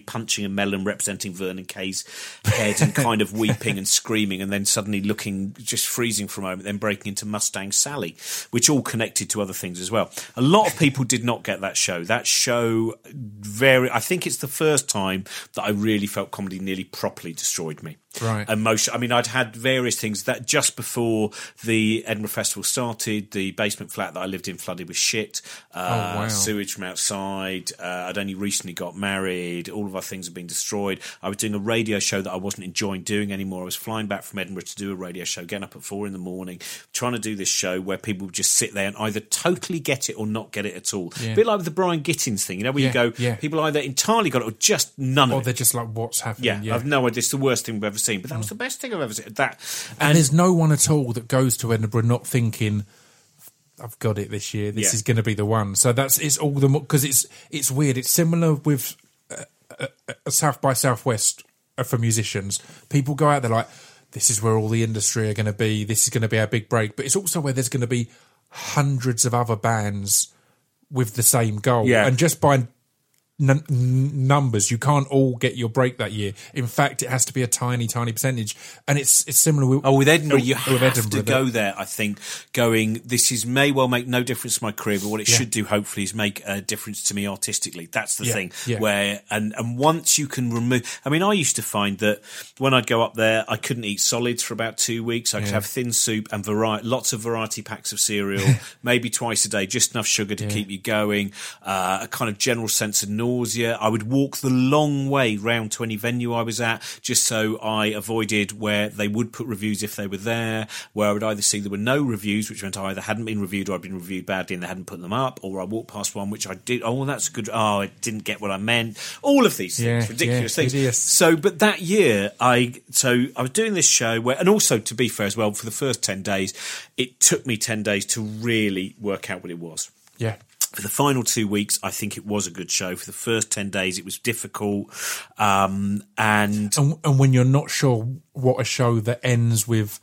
clutching a melon representing Vernon Kay's head and kind of weeping and screaming, and then suddenly looking, just freezing for a moment, then breaking into Mustang Sally, which all connected to other things as well. A lot of people did not get that show. That show, very, I think it's the first time that I really felt comedy nearly properly destroyed me. Right. Emotion. I mean, I'd had various things that just before the Edinburgh Festival started, the basement flat that I lived in flooded with shit, uh, oh, wow. sewage from outside. Uh, I'd only recently got married. All of our things had been destroyed. I was doing a radio show that I wasn't enjoying doing anymore. I was flying back from Edinburgh to do a radio show, getting up at four in the morning, trying to do this show where people would just sit there and either totally get it or not get it at all. Yeah. A bit like with the Brian Gittins thing, you know, where yeah, you go, yeah. people either entirely got it or just none or of it. Or they're just like, what's happening? Yeah, yeah, I've no idea. It's the worst thing we've ever seen, but that was the best thing I've ever seen. That and, and there's no one at all that goes to Edinburgh not thinking, I've got it this year. This yeah. is going to be the one. So that's it's all the more because it's it's weird. It's similar with uh, uh, uh, South by Southwest for musicians. People go out there like, this is where all the industry are going to be. This is going to be our big break. But it's also where there's going to be hundreds of other bands with the same goal. Yeah. And just by N- numbers, you can't all get your break that year. In fact, it has to be a tiny, tiny percentage, and it's it's similar with oh with Edinburgh. You with have Edinburgh, to go there. I think going. This is may well make no difference to my career, but what it yeah. should do, hopefully, is make a difference to me artistically. That's the yeah. thing. Yeah. Where and and once you can remove. I mean, I used to find that when I'd go up there, I couldn't eat solids for about two weeks. I could yeah. have thin soup and variety, lots of variety packs of cereal, maybe twice a day, just enough sugar to yeah. keep you going. Uh, a kind of general sense of nausea. I would walk the long way round to any venue I was at, just so I avoided where they would put reviews if they were there, where I would either see there were no reviews, which meant I either hadn't been reviewed or I'd been reviewed badly and they hadn't put them up, or I walked past one which I did, oh, that's a good, oh, it didn't get what I meant. All of these things, yeah, ridiculous yeah, things. hideous. So, but that year, I, so I was doing this show where, and also to be fair as well, for the first ten days, it took me ten days to really work out what it was. Yeah. For the final two weeks, I think it was a good show. For the first ten days, it was difficult. Um, and, and and when you're not sure what a show that ends with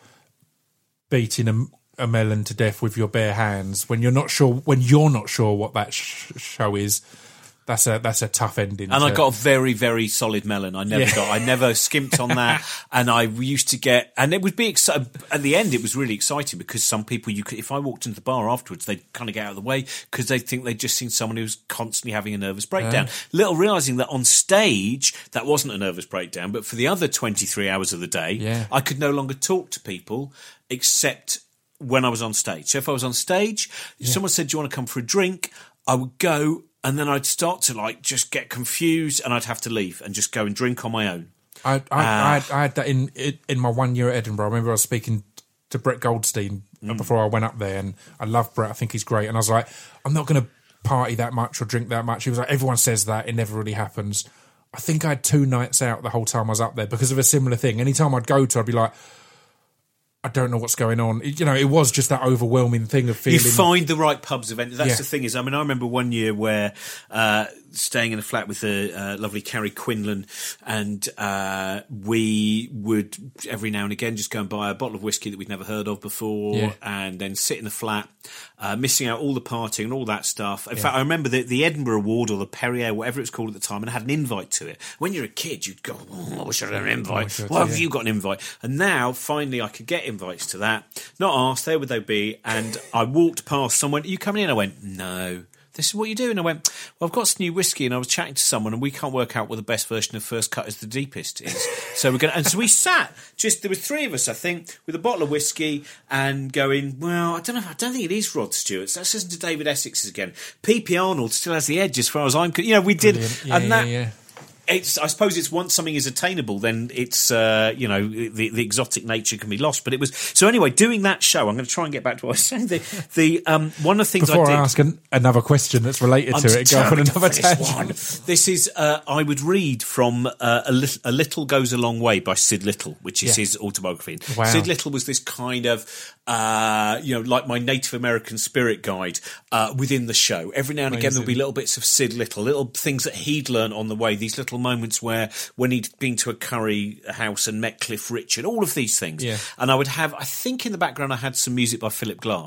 beating a, a melon to death with your bare hands, when you're not sure, when you're not sure what that sh- show is, that's a that's a tough ending. And to... I got a very, very solid melon. I never yeah. got, I never skimped on that. And I used to get, and it would be exciting. At the end, it was really exciting because some people, you could, if I walked into the bar afterwards, they'd kind of get out of the way because they think they'd just seen someone who was constantly having a nervous breakdown. Yeah. Little realizing that on stage, that wasn't a nervous breakdown, but for the other twenty-three hours of the day, yeah. I could no longer talk to people except when I was on stage. So if I was on stage, if yeah. someone said, do you want to come for a drink? I would go. And then I'd start to like just get confused, and I'd have to leave and just go and drink on my own. I I, uh, I, had, I had that in in my one year at Edinburgh. I remember I was speaking to Brett Goldstein mm. before I went up there, and I love Brett. I think he's great. And I was like, I'm not going to party that much or drink that much. He was like, everyone says that, it never really happens. I think I had two nights out the whole time I was up there because of a similar thing. Anytime I'd go to, I'd be like, I don't know what's going on. You know, it was just that overwhelming thing of feeling. You find the right pubs event. That's yeah. the thing is, I mean, I remember one year where uh, staying in a flat with the uh, lovely Carrie Quinlan, and uh, we would every now and again just go and buy a bottle of whiskey that we'd never heard of before, yeah. and then sit in the flat, uh, missing out all the partying and all that stuff. In yeah. fact, I remember the, the Edinburgh Award or the Perrier, whatever it was called at the time, and I had an invite to it. When you're a kid, you'd go, oh, I wish I had an invite. Oh, Why have yeah. you got an invite? And now, finally, I could get invites to that. Not asked, there would they be. And I walked past someone, are you coming in? I went, no. This is what you do. And I went, well, I've got some new whiskey, and I was chatting to someone, and we can't work out what the best version of First Cut is the deepest is. So we're going to, and so we sat, just, there were three of us, I think, with a bottle of whiskey and going, well, I don't know, I don't think it is Rod Stewart's. Let's listen to David Essex's again. P P Arnold still has the edge as far as I'm, you know, we did, yeah, and yeah, that, yeah. It's, I suppose it's once something is attainable, then it's, uh, you know, the, the exotic nature can be lost. But it was, so anyway, doing that show, I'm going to try and get back to what I was saying. The, the um, one of the things Before I did. I ask an, another question that's related I'm to it, go off on determined another to finish tangent. one. This is, uh, I would read from uh, a, Little, a Little Goes a Long Way by Sid Little, which is Yeah. his autobiography. Wow. Sid Little was this kind of, uh, you know, like my Native American spirit guide uh, within the show. Every now and again, there'll be little bits of Sid Little, little things that he'd learned on the way, these little moments where when he'd been to a curry house and met Cliff Richard, all of these things. Yeah. And I would have, I think in the background I had some music by Philip Glass.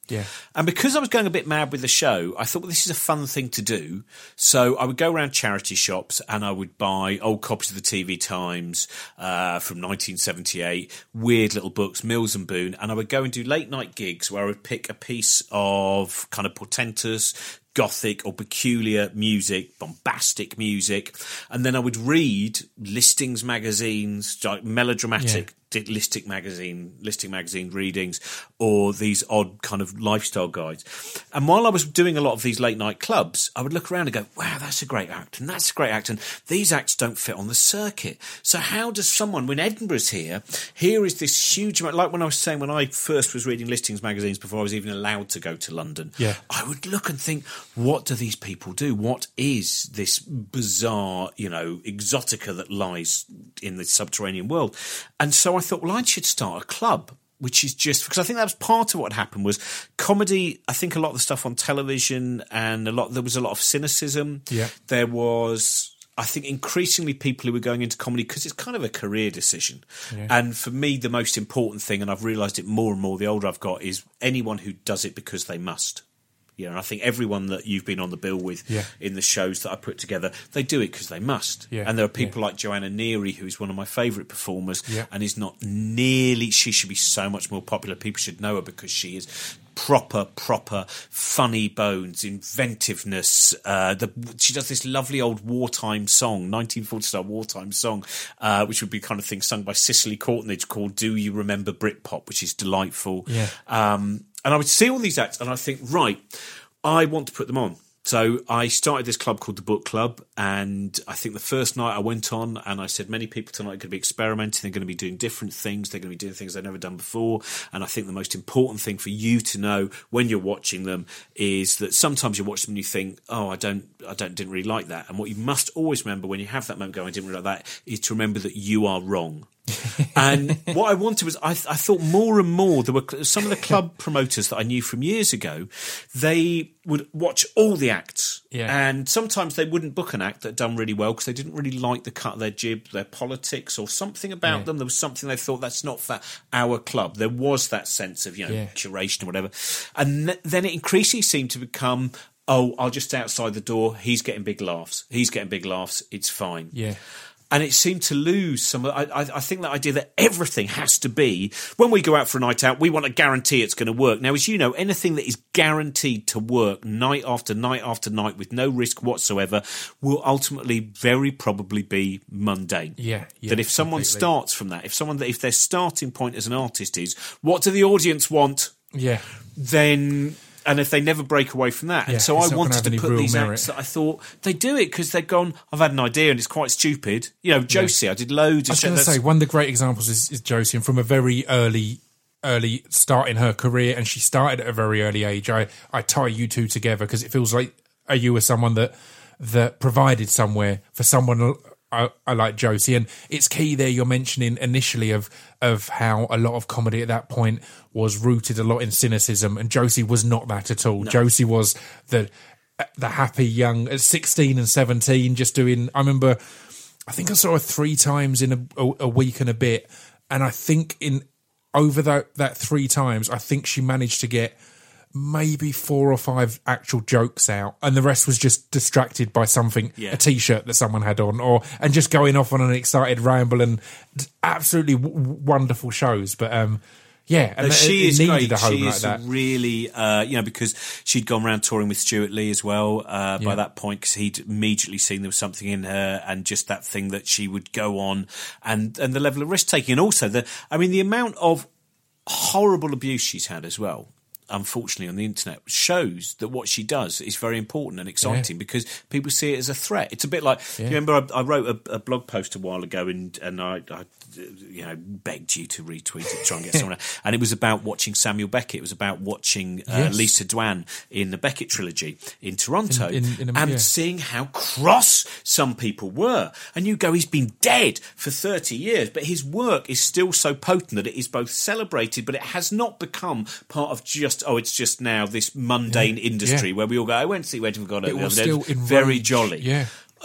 Yeah. And because I was going a bit mad with the show, I thought, well, this is a fun thing to do. So I would go around charity shops and I would buy old copies of the T V Times uh, from nineteen seventy-eight, weird little books, Mills and Boon, and I would go and do late night gigs where I would pick a piece of kind of portentous, gothic or peculiar music, bombastic music, and then I would read listings magazines, like melodramatic yeah. listing magazine, listing magazine readings, or these odd kind of lifestyle guides. And while I was doing a lot of these late night clubs, I would look around and go, wow, that's a great act, and that's a great act, and these acts don't fit on the circuit. So how does someone, when Edinburgh's here, here is this huge amount, like when I was saying, when I first was reading listings magazines before I was even allowed to go to London, yeah. I would look and think, what do these people do? What is this bizarre, you know, exotica that lies in the subterranean world? And so I thought, well, I should start a club, which is just because I think that was part of what happened was comedy. I think a lot of the stuff on television and a lot, there was a lot of cynicism. Yeah. There was, I think, increasingly people who were going into comedy because it's kind of a career decision. Yeah. And for me, the most important thing, and I've realised it more and more the older I've got, is anyone who does it because they must. Yeah, and I think everyone that you've been on the bill with yeah. in the shows that I put together, they do it because they must. Yeah. And there are people yeah. like Joanna Neary, who's one of my favourite performers, yeah. and is not nearly... She should be so much more popular. People should know her because she is proper, proper, funny bones, inventiveness. Uh, the, she does this lovely old wartime song, nineteen forty-style wartime song, uh, which would be the kind of thing sung by Cicely Courtnidge called Do You Remember Britpop, which is delightful. Yeah. Um, and I would see all these acts and I think, right, I want to put them on. So I started this club called the Book Club, and I think the first night I went on and I said many people tonight are going to be experimenting, they're going to be doing different things, they're going to be doing things they've never done before, and I think the most important thing for you to know when you're watching them is that sometimes you watch them and you think, oh, I don't, I don't, didn't really like that. And what you must always remember when you have that moment going, I didn't really like that, is to remember that you are wrong. And what I wanted was, I, I thought more and more, there were some of the club promoters that I knew from years ago, they would watch all the acts. Yeah. And sometimes they wouldn't book an act that had done really well because they didn't really like the cut of their jib, their politics, or something about yeah. them. There was something they thought, that's not for our club. There was that sense of, you know, yeah. curation or whatever. And th- then it increasingly seemed to become, oh, I'll just outside the door, he's getting big laughs. He's getting big laughs, it's fine. Yeah. And it seemed to lose some of... I, I, I think that idea that everything has to be... When we go out for a night out, we want to guarantee it's going to work. Now, as you know, anything that is guaranteed to work night after night after night with no risk whatsoever will ultimately very probably be mundane. Yeah, yeah. That if someone completely. starts from that, if someone if their starting point as an artist is, what do the audience want? Yeah. Then... And if they never break away from that. Yeah, and so I wanted to put these merit. acts that I thought they do it because they've gone, I've had an idea and it's quite stupid. You know, Josie, yeah. I did loads of I was going to say, one of the great examples is, is Josie, and from a very early early start in her career, and she started at a very early age. I, I tie you two together because it feels like are you were someone that that provided somewhere for someone I, I like Josie, and it's key there you're mentioning initially of of how a lot of comedy at that point was rooted a lot in cynicism, and Josie was not that at all. No. Josie was the the happy young at sixteen and seventeen, just doing. I remember, I think I saw her three times in a, a, a week and a bit, and I think in over that that three times, I think she managed to get maybe four or five actual jokes out, and the rest was just distracted by something, yeah. a T-shirt that someone had on, or and just going off on an excited ramble, and absolutely w- wonderful shows. But um, yeah, and no, she it, is it needed great. a home she like is that. Really, uh, you know, because she'd gone around touring with Stuart Lee as well uh, by yeah. that point, because he'd immediately seen there was something in her, and just that thing that she would go on, and and the level of risk taking, and also the, I mean, the amount of horrible abuse she's had as well, unfortunately, on the internet, shows that what she does is very important and exciting, yeah. because people see it as a threat. It's a bit like, yeah. you remember I, I wrote a, a blog post a while ago, and, and I, I you know, begged you to retweet it, try and get someone, and it was about watching Samuel Beckett. It was about watching uh, yes. Lisa Dwan in the Beckett trilogy in Toronto, in, in, in a, and yeah. seeing how cross some people were. And you go, he's been dead for thirty years, but his work is still so potent that it is both celebrated, but it has not become part of just, oh, it's just now this mundane yeah. industry yeah. where we all go, I went to see Wedding for God it the was other day. Still Very jolly. Yeah.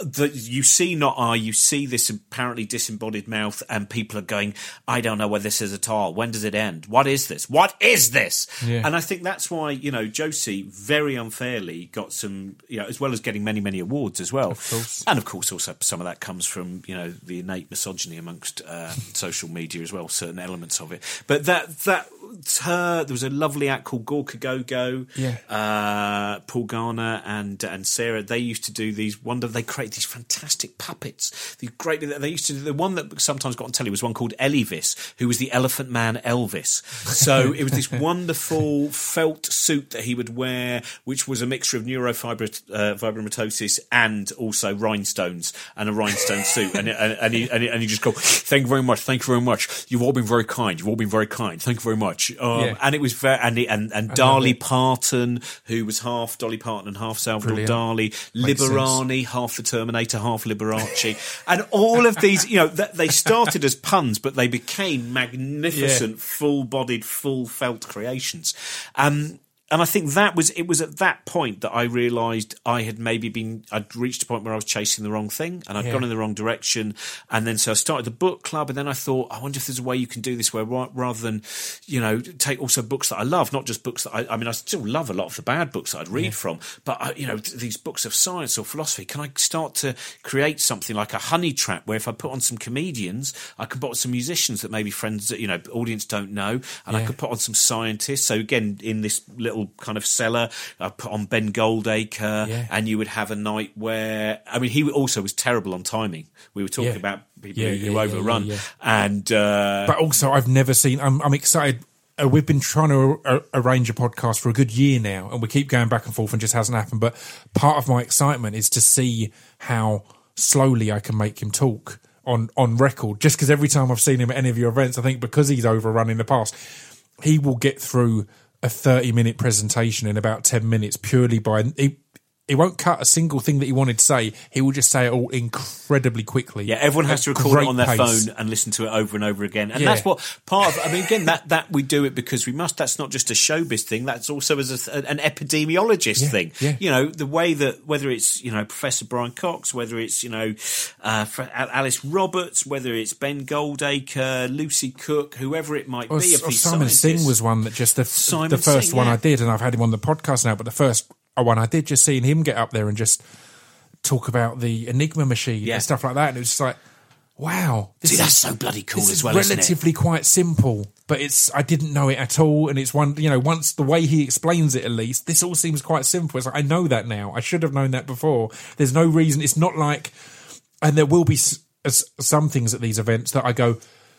the, you see not I, you see this apparently disembodied mouth, and people are going, I don't know what this is at all. When does it end? What is this? What is this? Yeah. And I think that's why, you know, Josie very unfairly got some, you know, as well as getting many, many awards as well. Of course. And of course, also some of that comes from, you know, the innate misogyny amongst uh, social media as well, certain elements of it. But that, that, her, there was a lovely act called Gorka Go-Go. Yeah. Uh, Paul Garner and and Sarah, they used to do these wonder. They create these fantastic puppets. The great. They used to do the one that sometimes got on telly was one called Elvis, who was the Elephant Man Elvis. So it was this wonderful felt suit that he would wear, which was a mixture of neurofibromatosis uh, fibromatosis and also rhinestones and a rhinestone suit. And and and you, and, and you just go, thank you very much, thank you very much. You've all been very kind. You've all been very kind. Thank you very much. Um, Yeah. And it was very and and, and Darlie Parton, who was half Dolly Parton and half Salvador Brilliant. Dali, Makes Liberani, half the Terminator, half Liberace, and all of these, you know, th- they started as puns, but they became magnificent, Yeah. full-bodied, full-felt creations. Um, and I think that was it was at that point that I realised I had maybe been I'd reached a point where I was chasing the wrong thing and I'd Yeah. gone in the wrong direction. And then so I started the book club, and then I thought, I wonder if there's a way you can do this where ra- rather than, you know, take also books that I love, not just books that I I mean I still love a lot of the bad books that I'd read Yeah. from, but I, you know, th- these books of science or philosophy, can I start to create something like a honey trap where if I put on some comedians, I could put on some musicians that maybe friends that, you know, audience don't know, and I Yeah. could put on some scientists. So again, in this little kind of cellar, I put on Ben Goldacre, Yeah. and you would have a night where, I mean, he also was terrible on timing. We were talking Yeah. about people Yeah, who, yeah, who yeah, overrun, yeah, and uh, But also, I've never seen. I'm, I'm excited. Uh, we've been trying to uh, arrange a podcast for a good year now, and we keep going back and forth, and just hasn't happened. But part of my excitement is to see how slowly I can make him talk on on record. Just because every time I've seen him at any of your events, I think because he's overrun in the past, he will get through a thirty minute presentation in about ten minutes purely by. He, He won't cut a single thing that he wanted to say. He will just say it all incredibly quickly. yeah, everyone has at to record great it on their pace. phone and listen to it over and over again. And Yeah. that's what part of, I mean, again, that, that we do it because we must. That's not just a showbiz thing. That's also as a, an epidemiologist Yeah, thing. yeah. You know, the way that, whether it's, you know, Professor Brian Cox, whether it's, you know, uh, Alice Roberts, whether it's Ben Goldacre, Lucy Cook, whoever it might Or, be. Of or these Simon scientists. Singh was one that just the, Simon the first Singh, one yeah. I did, and I've had him on the podcast now. But the first one I did, just seeing him get up there and just talk about the Enigma machine Yeah. and stuff like that, and it was just like, wow, this See, is, that's so bloody cool this as is well, isn't it? relatively quite simple, but it's I didn't know it at all, and it's one you know once the way he explains it, at least this all seems quite simple. It's like, I know that now. I should have known that before. There's no reason. It's not like, and there will be s- s- some things at these events that I go,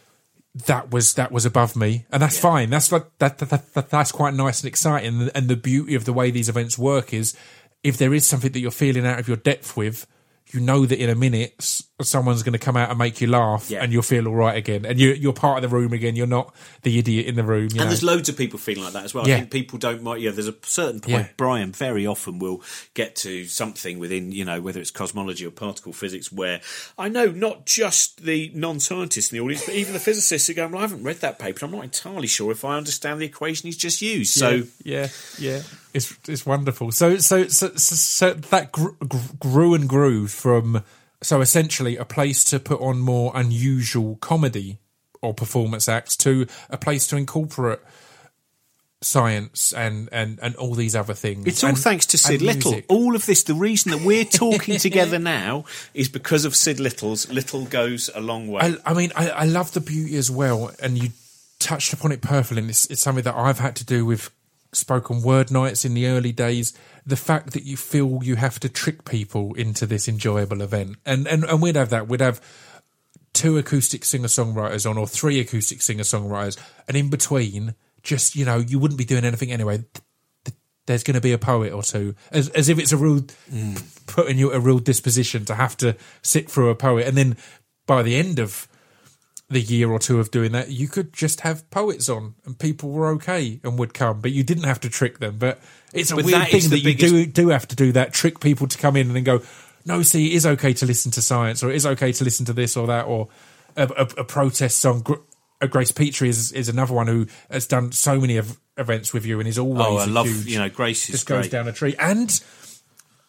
that was that was above me, and that's Yeah. fine. That's like that, that, that, that that's quite nice and exciting. And the beauty of the way these events work is, if there is something that you're feeling out of your depth with, you know that in a minute s- someone's going to come out and make you laugh, Yeah. and you'll feel all right again, and you, you're part of the room again. You're not the idiot in the room. You And know? there's loads of people feeling like that as well. Yeah. I think people don't mind. Yeah, there's a certain point. Yeah. Brian very often will get to something within, you know, whether it's cosmology or particle physics, where I know not just the non-scientists in the audience, but even the physicists are going, well, I haven't read that paper. I'm not entirely sure if I understand the equation he's just used. So, yeah, yeah, yeah. It's it's wonderful. So so so so, so that gr- gr- grew and grew from so essentially a place to put on more unusual comedy or performance acts to a place to incorporate science and and and all these other things. it's all And- thanks to Sid and Little. music. All of this, the reason that we're talking together now is because of Sid Little's Little Goes a Long Way. I, I mean, I, I love the beauty as well, and you touched upon it perfectly. And it's, it's something that I've had to do with spoken word nights in the early days. The fact that you feel you have to trick people into this enjoyable event, and and, and we'd have that. We'd have two acoustic singer songwriters on, or three acoustic singer songwriters, and in between, just you know, you wouldn't be doing anything anyway. There's going to be a poet or two, as as if it's a real Mm. putting you at a real disposition to have to sit through a poet, and then by the end of the year or two of doing that, you could just have poets on, and people were okay and would come, but you didn't have to trick them. But it's a But weird that thing is the that you biggest- do do have to do that, trick people to come in and then go, no, see, it is okay to listen to science, or it is okay to listen to this or that, or a, a, a protest song. Gr- uh, Grace Petrie is is another one who has done so many of events with you and is always oh, I a love, huge, you know, Grace is just goes great. down a tree. And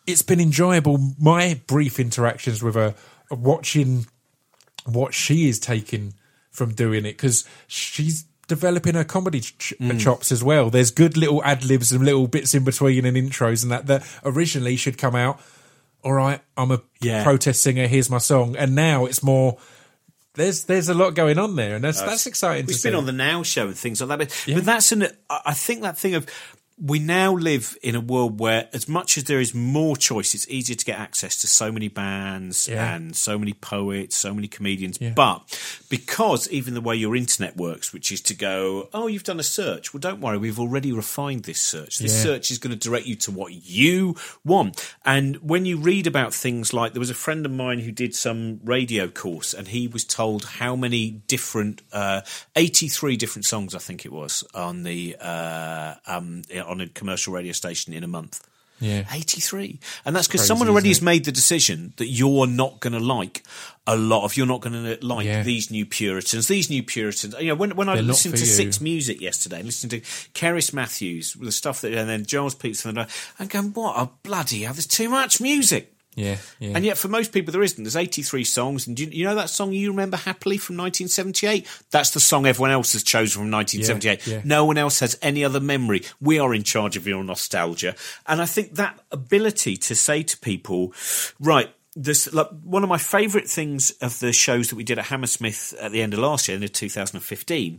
it's been enjoyable. My brief interactions with her, watching what she is taking from doing it, because she's developing her comedy ch- Mm. chops as well. There's good little ad libs and little bits in between and intros and that that originally should come out, all right, I'm a Yeah. protest singer, here's my song, and now it's more. There's there's a lot going on there, and that's that's exciting. We've to been see. on the Now Show and things like that, but, Yeah. but that's an. I think that thing of we now live in a world where, as much as there is more choice, it's easier to get access to so many bands Yeah. and so many poets, so many comedians. Yeah. But because even the way your internet works, which is to go, oh, you've done a search. Well, don't worry, we've already refined this search. This Yeah. search is going to direct you to what you want. And when you read about things like, there was a friend of mine who did some radio course, and he was told how many different, uh, eighty-three different songs, I think it was, on the uh, um, on a commercial radio station in a month. Yeah. eighty-three. And that's because Crazy, someone already has isn't made the decision that you're not going to like a lot of, you're not going to like Yeah. these new Puritans, these new Puritans. You know, when, when I They're not listened for to you. Six Music yesterday, and listened to Keris Matthews, the stuff that, and then Giles Peterson, and I'm going, what a bloody hell, there's too much music. Yeah, yeah. And yet, for most people, there isn't. There's eighty-three songs, and do you, you know that song you remember happily from nineteen seventy-eight? That's the song everyone else has chosen from nineteen seventy-eight. Yeah, yeah. No one else has any other memory. We are in charge of your nostalgia, and I think that ability to say to people, right. This, like, one of my favourite things of the shows that we did at Hammersmith at the end of last year, in two thousand fifteen,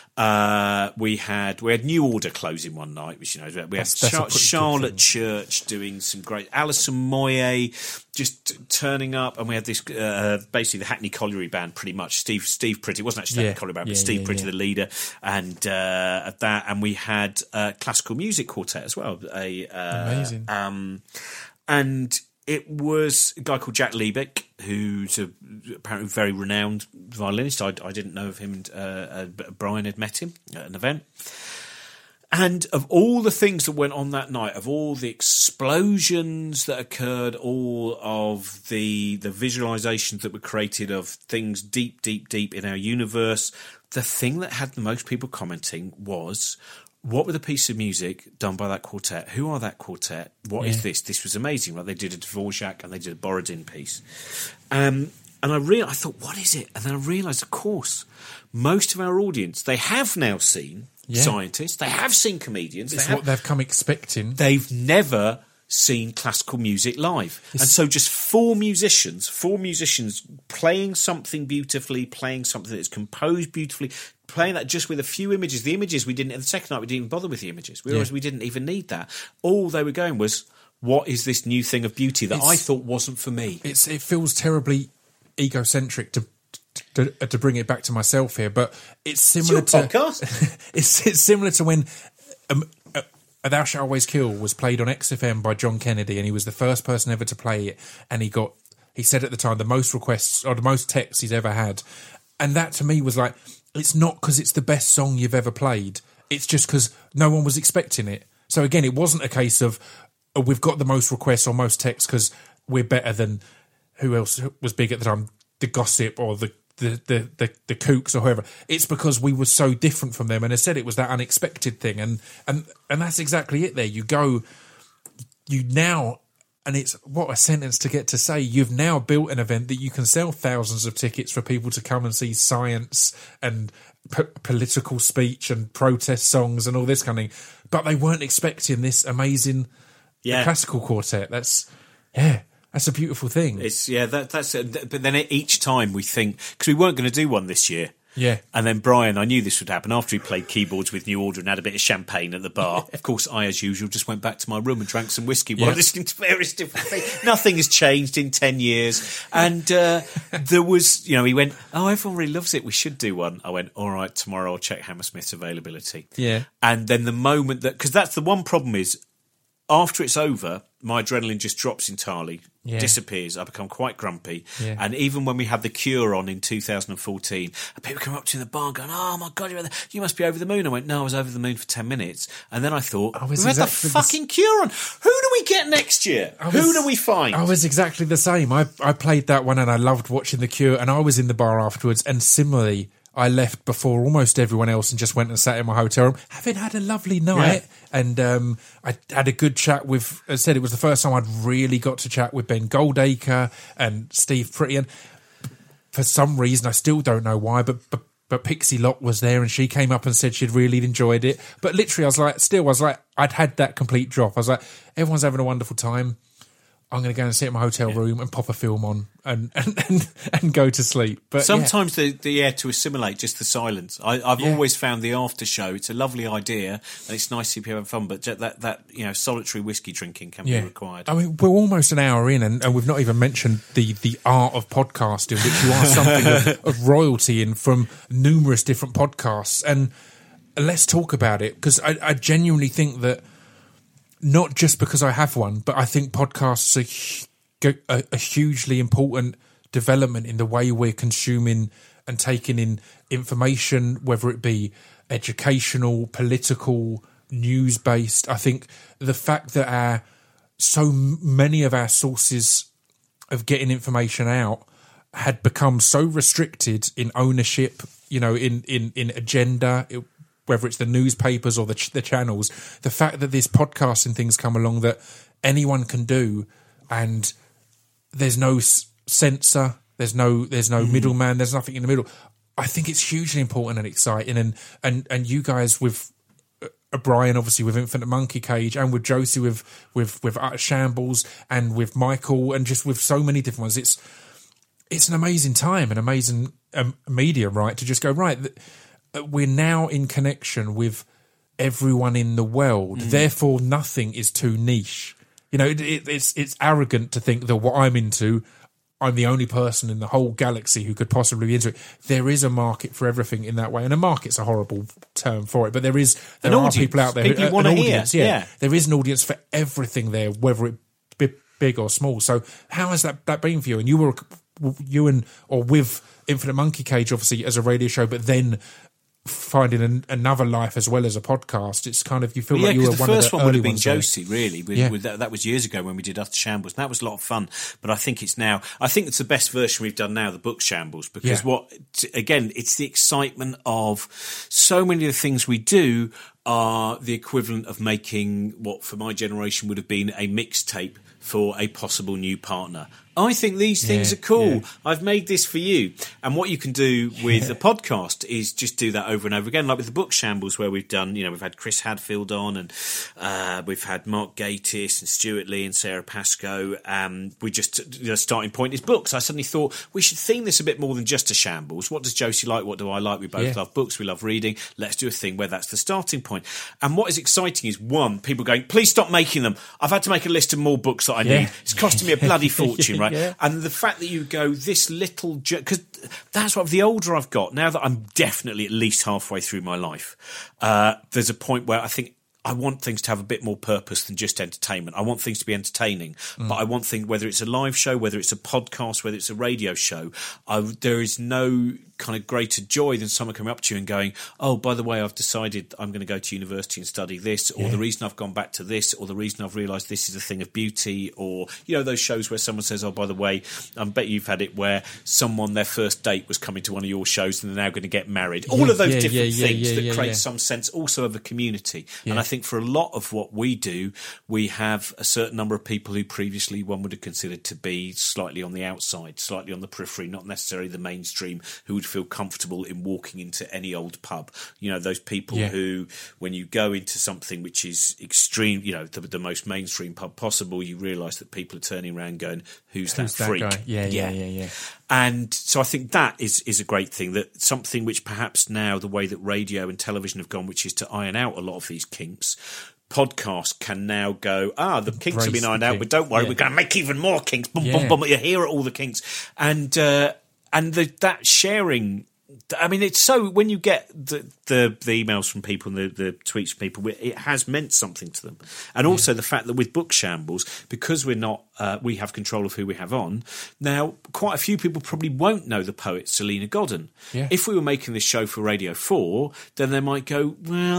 uh, we had we had New Order closing one night, which, you know, we had That's- that's a Char- pretty good Charlotte thing. Church doing some great, Alison Moyet just t- turning up, and we had this uh, basically the Hackney Colliery band, pretty much. Steve Steve Pretty, it wasn't actually Yeah, Hackney Colliery band, yeah, but Steve yeah, Pretty, yeah. the leader, and uh, at that, and we had uh, classical music quartet as well. A uh, Amazing. um, and it was a guy called Jack Liebeck, who's a, apparently very renowned violinist. I, I didn't know of him. Uh, uh, Brian had met him at an event. And of all the things that went on that night, of all the explosions that occurred, all of the the visualizations that were created of things deep, deep, deep in our universe, the thing that had the most people commenting was, what were the piece of music done by that quartet? Who are that quartet? What is Yeah. this? This was amazing. Like, they did a Dvorak and they did a Borodin piece. Um, and I real I thought, what is it? And then I realised, of course, most of our audience, they have now seen Yeah. scientists, they have seen comedians, It's they have, what they've come expecting. they've never seen classical music live. And so just four musicians, four musicians playing something beautifully, playing something that's composed beautifully, playing that just with a few images. The images we didn't, the second night we didn't even bother with the images. We realised Yeah. we didn't even need that. All they were going was, what is this new thing of beauty that It's- I thought wasn't for me? It's it feels terribly egocentric to to, to bring it back to myself here, but it's similar It's your to podcast. it's it's similar to when um, uh, Thou Shalt Always Kill was played on X F M by John Kennedy, and he was the first person ever to play it, and he got he said at the time the most requests or the most texts he's ever had, and that to me was like, it's not because it's the best song you've ever played, it's just because no one was expecting it. So again, it wasn't a case of oh, we've got the most requests or most texts because we're better than who else was big at the time, the Gossip or the the, the, the, the Kooks or whoever. It's because we were so different from them, and I said it was that unexpected thing, and and and that's exactly it there. You go, you now, and it's what a sentence to get to say, you've now built an event that you can sell thousands of tickets for people to come and see science and p- political speech and protest songs and all this kind of thing, but they weren't expecting this amazing Yeah. classical quartet. That's, yeah, that's a beautiful thing. It's yeah, that, that's it. But then each time we think, because we weren't going to do one this year. Yeah. And then Brian, I knew this would happen after he played keyboards with New Order and had a bit of champagne at the bar. Of course, I, as usual, just went back to my room and drank some whiskey while Yeah. listening to various different things. Nothing has changed in ten years. And uh, there was, you know, he went, oh, everyone really loves it. We should do one. I went, all right, tomorrow I'll check Hammersmith's availability. Yeah. And then the moment that, because that's the one problem is, after it's over, my adrenaline just drops entirely, Yeah. disappears. I become quite grumpy. Yeah. And even when we had The Cure on in two thousand fourteen, and people come up to the bar going, oh my God, you're over the, you must be over the moon. I went, no, I was over the moon for ten minutes. And then I thought, I we was had the exactly the s- fucking Cure on. Who do we get next year? I Who was- do we find? I was exactly the same. I, I played that one and I loved watching The Cure, and I was in the bar afterwards, and similarly, I left before almost everyone else and just went and sat in my hotel room, having had a lovely night. Yeah. And um, I had a good chat with, as I said, it was the first time I'd really got to chat with Ben Goldacre and Steve Pretty. And for some reason, I still don't know why, but, but but Pixie Lott was there and she came up and said she'd really enjoyed it. But literally, I was like, still, I was like, I'd had that complete drop. I was like, everyone's having a wonderful time. I'm going to go and sit in my hotel yeah. room and pop a film on and and, and, and go to sleep. But sometimes yeah. the, the yeah to assimilate just the silence. I, I've yeah. always found the after show. It's a lovely idea and it's nice to see people having fun. But that that you know solitary whiskey drinking can yeah. be required. I mean, we're almost an hour in, and, and we've not even mentioned the the art of podcasting, which you are something of, of royalty in from numerous different podcasts. And let's talk about it, because I, I genuinely think that. Not just because I have one, but I think podcasts are a, a hugely important development in the way we're consuming and taking in information, whether it be educational, political, news-based. I think the fact that our so many of our sources of getting information out had become so restricted in ownership, you know, in, in, in agenda, it, whether it's the newspapers or the, ch- the channels, the fact that this podcasting things come along that anyone can do, and there's no s- censor, there's no there's no mm. middleman, there's nothing in the middle. I think it's hugely important and exciting, and and and you guys with uh, Brian, obviously with Infinite Monkey Cage, and with Josie with with with Utter Shambles, and with Michael, and just with so many different ones. It's it's an amazing time, an amazing um, media, right? To just go right. Th- We're now in connection with everyone in the world. Mm. Therefore, nothing is too niche. You know, it, it, it's it's arrogant to think that what I'm into, I'm the only person in the whole galaxy who could possibly be into it. There is a market for everything in that way, and a market's a horrible term for it. But there is there an are audience. people out there, people who, you want to an hear. audience. Yeah. yeah, there is an audience for everything there, whether it be big or small. So, how has that that been for you? And you were you and or with Infinite Monkey Cage, obviously as a radio show, but then finding an, another life as well as a podcast. It's kind of, you feel well, like yeah, you were the one first of the one would early have been ones Josie, really. With, yeah. with that, that was years ago when we did Utter Shambles, and that was a lot of fun. But I think it's now, I think it's the best version we've done now, the book Shambles, because yeah. what, again, it's the excitement of so many of the things we do are the equivalent of making what for my generation would have been a mixtape for a possible new partner. I think these things yeah, are cool. Yeah. I've made this for you. And what you can do with yeah. a podcast is just do that over and over again, like with the book Shambles, where we've done, you know, we've had Chris Hadfield on, and uh, we've had Mark Gatiss and Stuart Lee and Sarah Pascoe. Um, we just, the starting point is books. I suddenly thought we should theme this a bit more than just a shambles. What does Josie like? What do I like? We both yeah. love books. We love reading. Let's do a thing where that's the starting point. And what is exciting is, one, people going, please stop making them. I've had to make a list of more books that I yeah. need. It's costing me a bloody fortune, right? Yeah. And the fact that you go, this little... Because that's what, the older I've got, now that I'm definitely at least halfway through my life, uh, there's a point where I think I want things to have a bit more purpose than just entertainment. I want things to be entertaining, mm. but I want things, whether it's a live show, whether it's a podcast, whether it's a radio show, I, there is no kind of greater joy than someone coming up to you and going, oh, by the way, I've decided I'm going to go to university and study this, or yeah. the reason I've gone back to this, or the reason I've realised this is a thing of beauty, or, you know, those shows where someone says, oh, by the way, I bet you've had it where someone, their first date was coming to one of your shows and they're now going to get married. All yeah, of those yeah, different yeah, things yeah, that yeah, create yeah. some sense also of a community. Yeah. And I think for a lot of what we do, we have a certain number of people who previously one would have considered to be slightly on the outside, slightly on the periphery, not necessarily the mainstream, who would feel comfortable in walking into any old pub. You know, those people yeah. who, when you go into something which is extreme, you know, the, the most mainstream pub possible, you realise that people are turning around going, who's, who's that that freak? Guy? Yeah, yeah, yeah, yeah, yeah. And so I think that is, is a great thing, that something which perhaps now the way that radio and television have gone, which is to iron out a lot of these kinks, podcast can now go, ah, the kinks have been ironed out, but don't worry, yeah. we're going to make even more kinks. Boom, yeah. boom, boom. You're here at all the kinks. And, uh, and the, that sharing, I mean, it's so, when you get the, the, the emails from people and the, the tweets from people, it has meant something to them. And also yeah. the fact that with Book Shambles, because we're not, uh, we have control of who we have on, now quite a few people probably won't know the poet Selena Godden. Yeah. If we were making this show for Radio four, then they might go, well,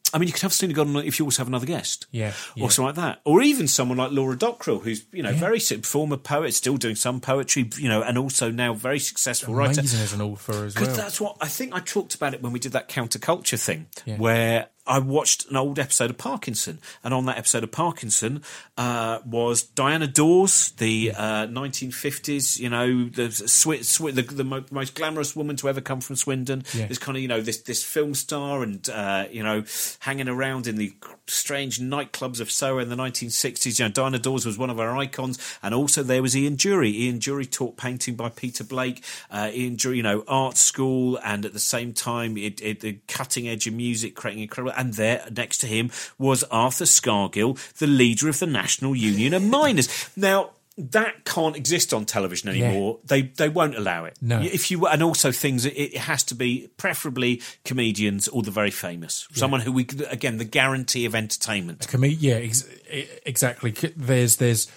I mean, you could have Selena Gordon if you also have another guest, Yeah, yeah. or something like that, or even someone like Laura Dockrell, who's you know Yeah. very si- former poet, still doing some poetry, you know, and also now very successful writer. Amazing as an author as Because well. that's what I think I talked about it when we did that counterculture thing, Yeah. where I watched an old episode of Parkinson, and on that episode of Parkinson uh, was Diana Dawes, the uh, nineteen fifties, you know, the Swi- Swi- the, the mo- most glamorous woman to ever come from Swindon. Yeah. This kind of, you know, this this film star, and uh, you know, hanging around in the strange nightclubs of Soho in the nineteen sixties. You know, Diana Dawes was one of our icons, and also there was Ian Dury. Ian Dury taught painting by Peter Blake. Uh, Ian Dury, you know, art school, and at the same time, it, it, the cutting edge of music, creating incredible. And there, next to him, was Arthur Scargill, the leader of the National Union of Miners. Now, that can't exist on television anymore. Yeah. They they won't allow it. No. If you and also things, it, it has to be preferably comedians or the very famous. Yeah. Someone who we again the guarantee of entertainment. Com- yeah, ex- exactly. There's there's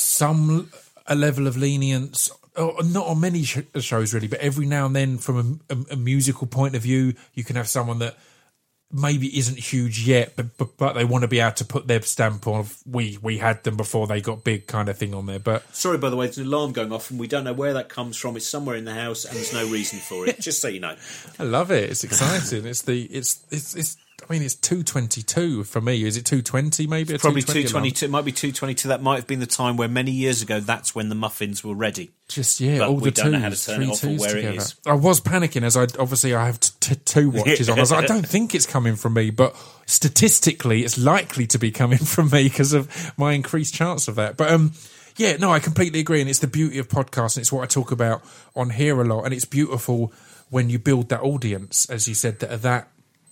some a level of lenience. Oh, not on many sh- shows really, but every now and then, from a, a, a musical point of view, you can have someone that maybe isn't huge yet, but, but but they want to be able to put their stamp on we we had them before they got big kind of thing on there. But sorry, by the way, there's an alarm going off and we don't know where that comes from. It's somewhere in the house and there's no reason for it. Just so you know. I love it. It's exciting. It's the it's it's it's. I mean, it's two twenty-two for me. Is it two twenty maybe? It's probably two twenty-two. It might be two twenty-two. That might have been the time where many years ago that's when the muffins were ready. Just, yeah, but all we the don't twos, know how to turn three it off or twos where together. it is. I was panicking as I obviously I have t- t- two watches on. I was like, I don't think it's coming from me, but statistically it's likely to be coming from me because of my increased chance of that. But um, yeah, no, I completely agree. And it's the beauty of podcasts. And it's what I talk about on here a lot. And it's beautiful when you build that audience, as you said, that are that,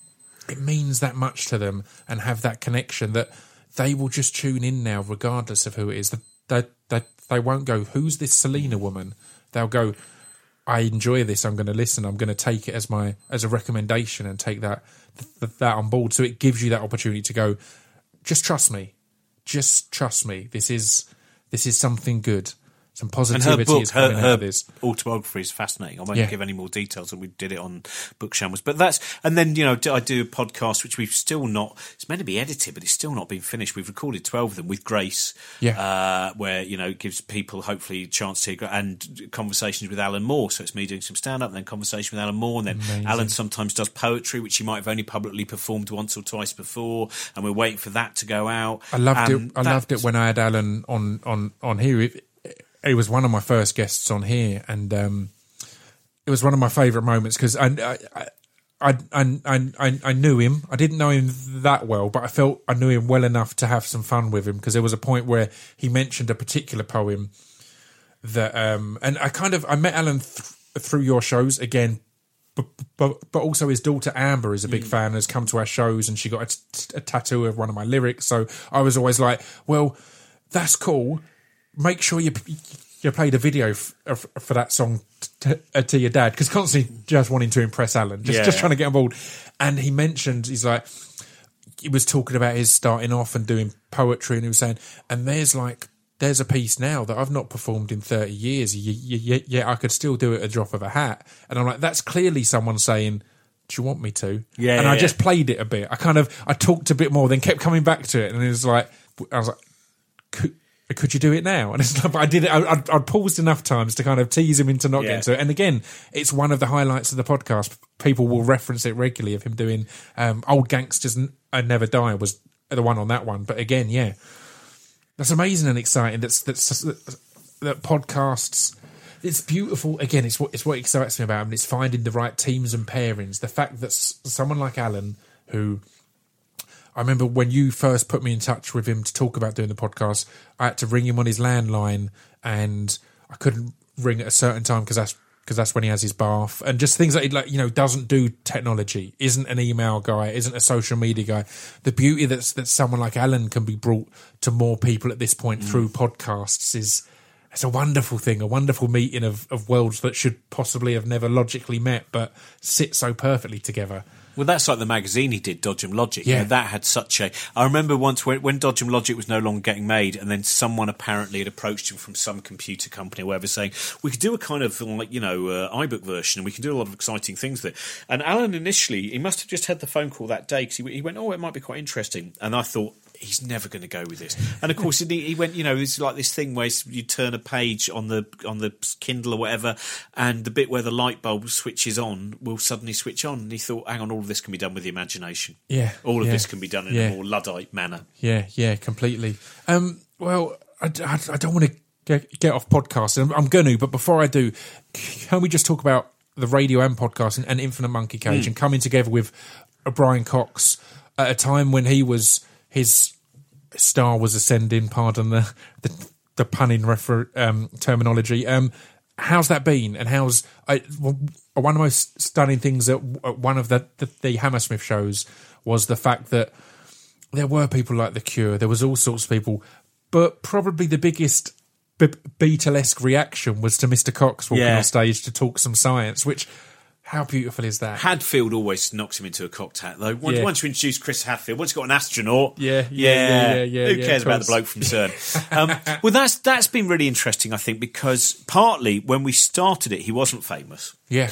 it means that much to them and have that connection that they will just tune in now regardless of who it is. They, they, they won't go, who's this Selena woman? They'll go, I enjoy this, I'm going to listen, I'm going to take it as my as a recommendation and take that th- that on board. So it gives you that opportunity to go, just trust me. Just trust me. This is this is something good. Some positivity and her book, is coming her, out her of this. autobiography is fascinating. I won't Yeah. give any more details, and we did it on Bookshambles. But that's, and then, you know, I do a podcast, which we've still not, it's meant to be edited, but it's still not been finished. We've recorded twelve of them with Grace, Yeah. uh, where, you know, it gives people hopefully a chance to, and conversations with Alan Moore. So it's me doing some stand up, and then conversation with Alan Moore. And then Amazing. Alan sometimes does poetry, which he might have only publicly performed once or twice before. And we're waiting for that to go out. I loved and it. I loved it when I had Alan on on on here. It, He was one of my first guests on here, and um, it was one of my favourite moments because I I, I, I, I, I knew him. I didn't know him that well, but I felt I knew him well enough to have some fun with him because there was a point where he mentioned a particular poem that, um, and I kind of I met Alan th- through your shows again. But, but but also his daughter Amber is a big mm. fan and has come to our shows, and she got a, t- a tattoo of one of my lyrics. So I was always like, well, that's cool. Make sure you you played a video f- f- for that song t- t- to your dad, because constantly just wanting to impress Alan, just, yeah. just trying to get on board. And he mentioned, he's like, he was talking about his starting off and doing poetry, and he was saying, and there's like, there's a piece now that I've not performed in thirty years, yet yeah, I could still do it at a drop of a hat. And I'm like, that's clearly someone saying, do you want me to? Yeah. And yeah, I yeah. just played it a bit. I kind of, I talked a bit more, then kept coming back to it. And it was like, I was like, could, could you do it now? And it's like, but I did it. I, I'd, I'd paused enough times to kind of tease him into not Yeah. getting to it. And again, it's one of the highlights of the podcast. People will reference it regularly of him doing um, Old Gangsters N- I Never Die was the one on that one. But again, yeah, that's amazing and exciting. That's that's that, that podcasts. It's beautiful. Again, it's what it's what excites me about them. It's finding the right teams and pairings. The fact that s- someone like Alan, who I remember when you first put me in touch with him to talk about doing the podcast, I had to ring him on his landline, and I couldn't ring at a certain time because that's because that's when he has his bath, and just things that he, like, you know, doesn't do technology, isn't an email guy, isn't a social media guy. The beauty that's that someone like Alan can be brought to more people at this point mm. through podcasts is it's a wonderful thing, a wonderful meeting of, of worlds that should possibly have never logically met, but sit so perfectly together. Well, that's like the magazine he did, Dodgem Logic. Yeah. You know, that had such a... I remember once when, when Dodgem Logic was no longer getting made, and then someone apparently had approached him from some computer company or whatever, saying, we could do a kind of, like, you know, uh, iBook version, and we can do a lot of exciting things there. And Alan initially, he must have just had the phone call that day, because he, he went, oh, it might be quite interesting. And I thought, he's never going to go with this. And of course, he, he went, you know, it's like this thing where you turn a page on the on the Kindle or whatever, and the bit where the light bulb switches on will suddenly switch on. And he thought, hang on, all of this can be done with the imagination. Yeah. All of yeah, this can be done in yeah. a more Luddite manner. Yeah, yeah, completely. Um, well, I, I, I don't want to get, get off podcast. I'm, I'm going to, but before I do, can we just talk about the Radio M podcast and, and Infinite Monkey Cage mm. and coming together with Brian Cox at a time when he was... his star was ascending, pardon the the, the punning refer, um, terminology. Um, how's that been? And how's... I, one of the most stunning things at one of the, the, the Hammersmith shows was the fact that there were people like The Cure, there was all sorts of people, but probably the biggest B- Beatlesque reaction was to Mister Cox walking yeah. on stage to talk some science, which... How beautiful is that? Hadfield always knocks him into a cocked hat, though. Once, yeah. once you introduce Chris Hadfield, once you've got an astronaut, yeah, yeah, yeah, yeah, yeah, yeah who cares yeah, about the bloke from CERN? um, well, that's that's been really interesting, I think, because partly when we started it, he wasn't famous. Yeah.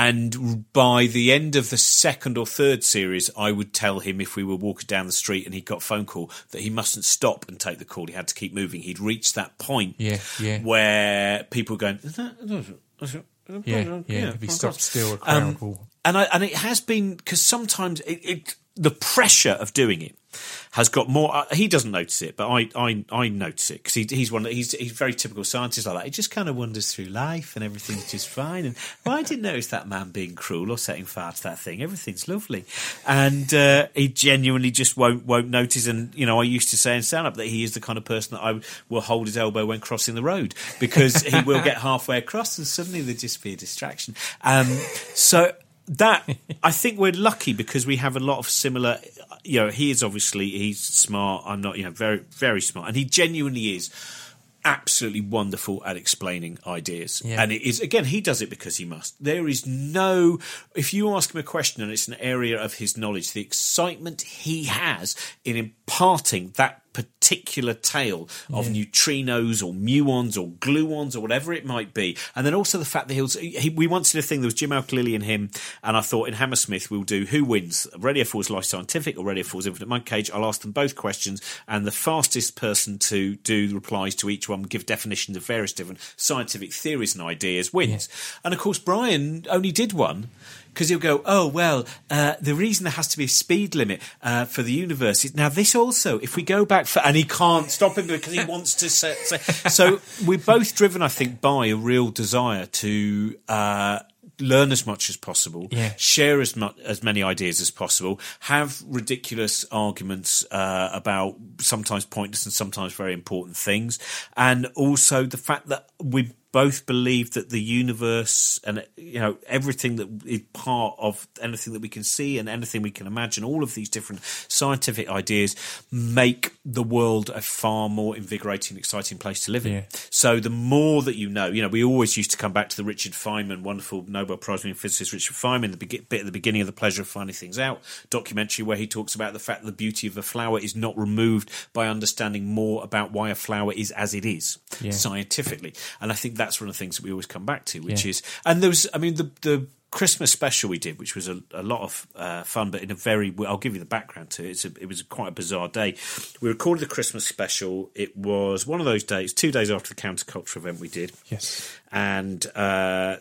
And by the end of the second or third series, I would tell him if we were walking down the street and he got a phone call that he mustn't stop and take the call. He had to keep moving. He'd reached that point yeah, yeah. where people were going... Is that, is that, Yeah, yeah. If he stopped still, a crowd um, will... And I, and it has been, because sometimes it, it, the pressure of doing it has got more. Uh, he doesn't notice it, but I I, I notice it because he, he's one. He's he's very typical scientist like that. He just kind of wanders through life and everything's just fine. And well, I didn't notice that man being cruel or setting fire to that thing. Everything's lovely, and uh, he genuinely just won't won't notice. And you know, I used to say in stand up that he is the kind of person that I will hold his elbow when crossing the road because he will get halfway across and suddenly there'll just be a distraction. Um, so. That I think we're lucky because we have a lot of similar. You know, he is obviously he's smart. I'm not. You know, very very smart, and he genuinely is absolutely wonderful at explaining ideas. Yeah. And it is again, he does it because he must. There is no. If you ask him a question and it's an area of his knowledge, the excitement he has in imparting that particular tale of yeah. neutrinos or muons or gluons or whatever it might be, and then also the fact that he'll he, we once did a thing, there was Jim Al-Khalili and him, and I thought in Hammersmith we'll do who wins, Radio four's Life Scientific or Radio four's Infinite Monkey Cage. I'll ask them both questions, and the fastest person to do the replies to each one, give definitions of various different scientific theories and ideas wins. Yeah. And of course Brian only did one because he'll go, oh, well, uh, the reason there has to be a speed limit uh, for the universe is... Now, this also, if we go back... For, and he can't stop him because he wants to say... say so we're both driven, I think, by a real desire to... Uh, learn as much as possible, yeah. share as much as many ideas as possible, have ridiculous arguments uh, about sometimes pointless and sometimes very important things, and also the fact that we both believe that the universe and you know everything that is part of anything that we can see and anything we can imagine, all of these different scientific ideas make the world a far more invigorating, exciting place to live in. Yeah. So the more that you know, you know, we always used to come back to the Richard Feynman, wonderful Nobel Prize-winning physicist Richard Feynman, the be- bit at the beginning of The Pleasure of Finding Things Out documentary, where he talks about the fact that the beauty of a flower is not removed by understanding more about why a flower is as it is, yeah. scientifically. And I think that's one of the things that we always come back to, which yeah. is, and there was, I mean, the the Christmas special we did, which was a, a lot of uh, fun, but in a very, I'll give you the background to it. It's a, it was quite a bizarre day. We recorded the Christmas special. It was one of those days, two days after the counterculture event we did. Yes. And uh,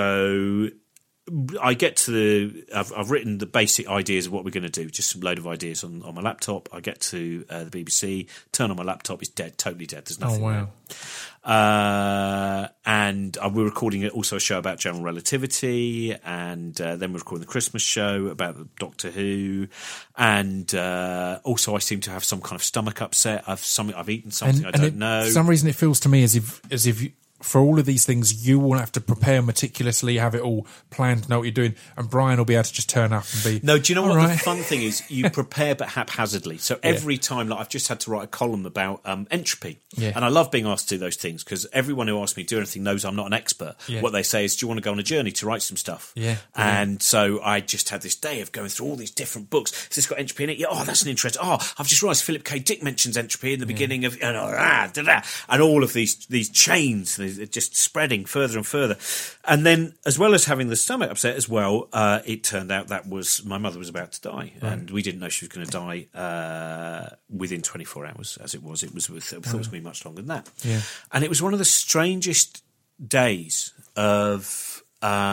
so I get to the, I've, I've written the basic ideas of what we're going to do, just some load of ideas on, on my laptop. I get to uh, the B B C, turn on my laptop, it's dead, totally dead. There's nothing Oh, wow. there. Uh, and uh, we're recording also a show about general relativity, and uh, then we're recording the Christmas show about the Doctor Who, and uh, also I seem to have some kind of stomach upset. I've something I've eaten something And, I and don't it, know. For some reason, it feels to me as if as if you, for all of these things, you will have to prepare meticulously, have it all planned, know what you're doing, and Brian will be able to just turn up and be. No, do you know what right. the fun thing is? You prepare but haphazardly. So every yeah. time, like I've just had to write a column about um, entropy, yeah. and I love being asked to do those things because everyone who asks me to do anything knows I'm not an expert. Yeah. What they say is, "Do you want to go on a journey to write some stuff?" Yeah, and so I just had this day of going through all these different books. Has this got entropy in it? Yeah. Oh, that's an interest. Oh, I've just realised Philip K. Dick mentions entropy in the yeah. beginning of, you know, ah, da, da, and all of these these chains just spreading further and further. And then, as well as having the stomach upset as well, uh, it turned out that was my mother was about to die, right. and we didn't know she was going to die uh, within twenty-four hours. As it was, it was. I thought it was going to be much longer than that. Yeah. And it was one of the strangest days of.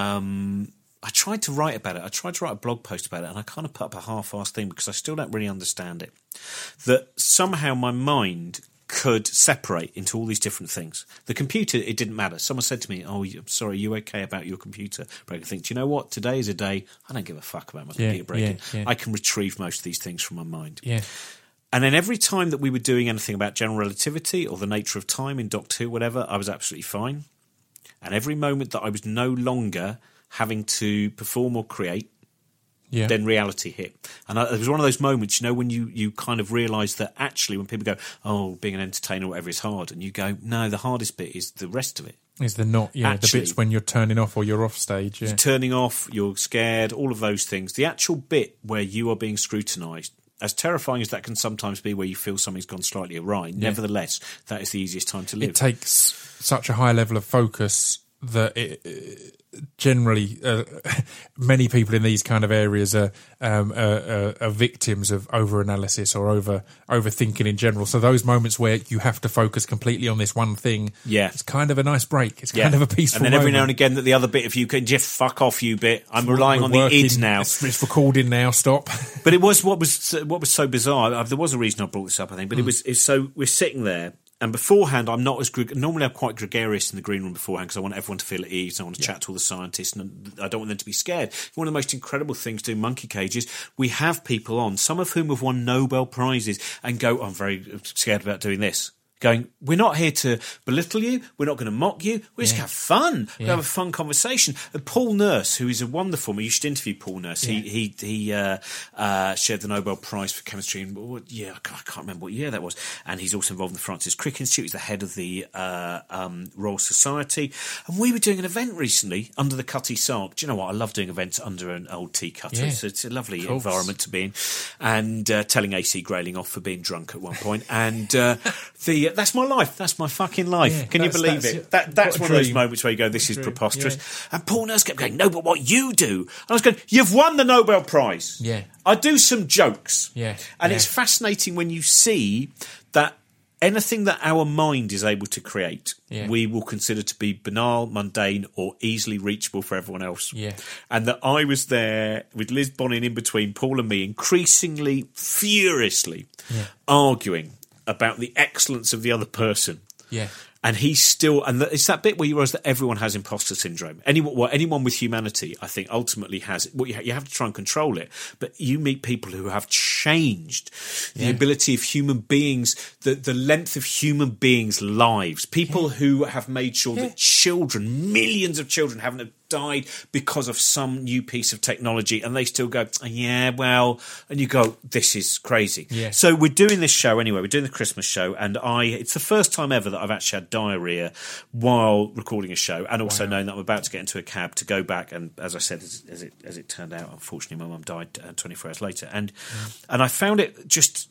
Um, I tried to write about it. I tried to write a blog post about it, and I kind of put up a half-assed thing because I still don't really understand it. That somehow my mind could separate into all these different things. The computer, it didn't matter. Someone said to me, "Oh, I'm sorry, are you okay about your computer breaking?" I think, do you know what? Today is a day I don't give a fuck about my yeah, computer breaking. Yeah, yeah. I can retrieve most of these things from my mind. Yeah. And then every time that we were doing anything about general relativity or the nature of time in Doctor Who, whatever, I was absolutely fine. And every moment that I was no longer having to perform or create, yeah. then reality hit. And I, it was one of those moments, you know, when you, you kind of realise that actually when people go, "Oh, being an entertainer or whatever is hard," and you go, "No, the hardest bit is the rest of it." Is the not, yeah, actually, the bits when you're turning off or you're off stage. Yeah. You're turning off, you're scared, all of those things. The actual bit where you are being scrutinised, as terrifying as that can sometimes be, where you feel something's gone slightly awry, yeah. nevertheless, that is the easiest time to live. It takes such a high level of focus that it, it generally uh, many people in these kind of areas are, um, are, are victims of over-analysis or over overthinking in general. So those moments where you have to focus completely on this one thing, yeah. it's kind of a nice break. It's yeah. kind of a peaceful And then every moment. now and again that the other bit of you can just fuck off, you bit. I'm relying We're on working, the id now. It's, it's recording now, stop. But it was what was what was so bizarre. There was a reason I brought this up, I think, but mm. it was it's so we're sitting there. And beforehand, I'm not as gre- normally I'm quite gregarious in the green room beforehand because I want everyone to feel at ease. I want to yeah. chat to all the scientists, and I don't want them to be scared. One of the most incredible things doing Monkey Cages, we have people on, some of whom have won Nobel Prizes, and go, "I'm very scared about doing this." Going, "We're not here to belittle you. We're not going to mock you. We're just yeah. going to have fun. We're yeah. going to have a fun conversation." And Paul Nurse, who is a wonderful, you should interview Paul Nurse. Yeah. He he he uh, uh, shared the Nobel Prize for chemistry in, well, yeah, I can't, I can't remember what year that was. And he's also involved in the Francis Crick Institute. He's the head of the uh, um, Royal Society. And we were doing an event recently under the Cutty Sark. Do you know what? I love doing events under an old tea cutter. Yeah. So it's a lovely environment to be in. And uh, telling A C Grayling off for being drunk at one point. And uh, the that's my life. That's my fucking life. Yeah, Can you believe that's, it? That, that's one dream. of those moments where you go, "This is dream. preposterous." Yeah. And Paul Nurse kept going, "No, but what you do?" And I was going, "You've won the Nobel Prize." Yeah. I do some jokes. Yeah. And yeah. it's fascinating when you see that anything that our mind is able to create, yeah. we will consider to be banal, mundane, or easily reachable for everyone else. Yeah. And that I was there with Liz Bonnin in between Paul and me, increasingly, furiously yeah. arguing about the excellence of the other person. Yeah. And he's still, and it's that bit where you realise that everyone has imposter syndrome. Anyone, well, anyone with humanity, I think, ultimately has. Well, you, you have to try and control it, but you meet people who have changed the yeah. ability of human beings, the the length of human beings' lives. People yeah. who have made sure yeah. that children, millions of children, haven't died because of some new piece of technology, and they still go, "Oh, yeah, well," and you go, "This is crazy." Yeah. So we're doing this show anyway. We're doing the Christmas show, and I it's the first time ever that I've actually had diarrhea while recording a show, and also wow. knowing that I'm about to get into a cab to go back. And as I said, as, as it as it turned out, unfortunately, my mum died uh, twenty-four hours later, and mm. and I found it just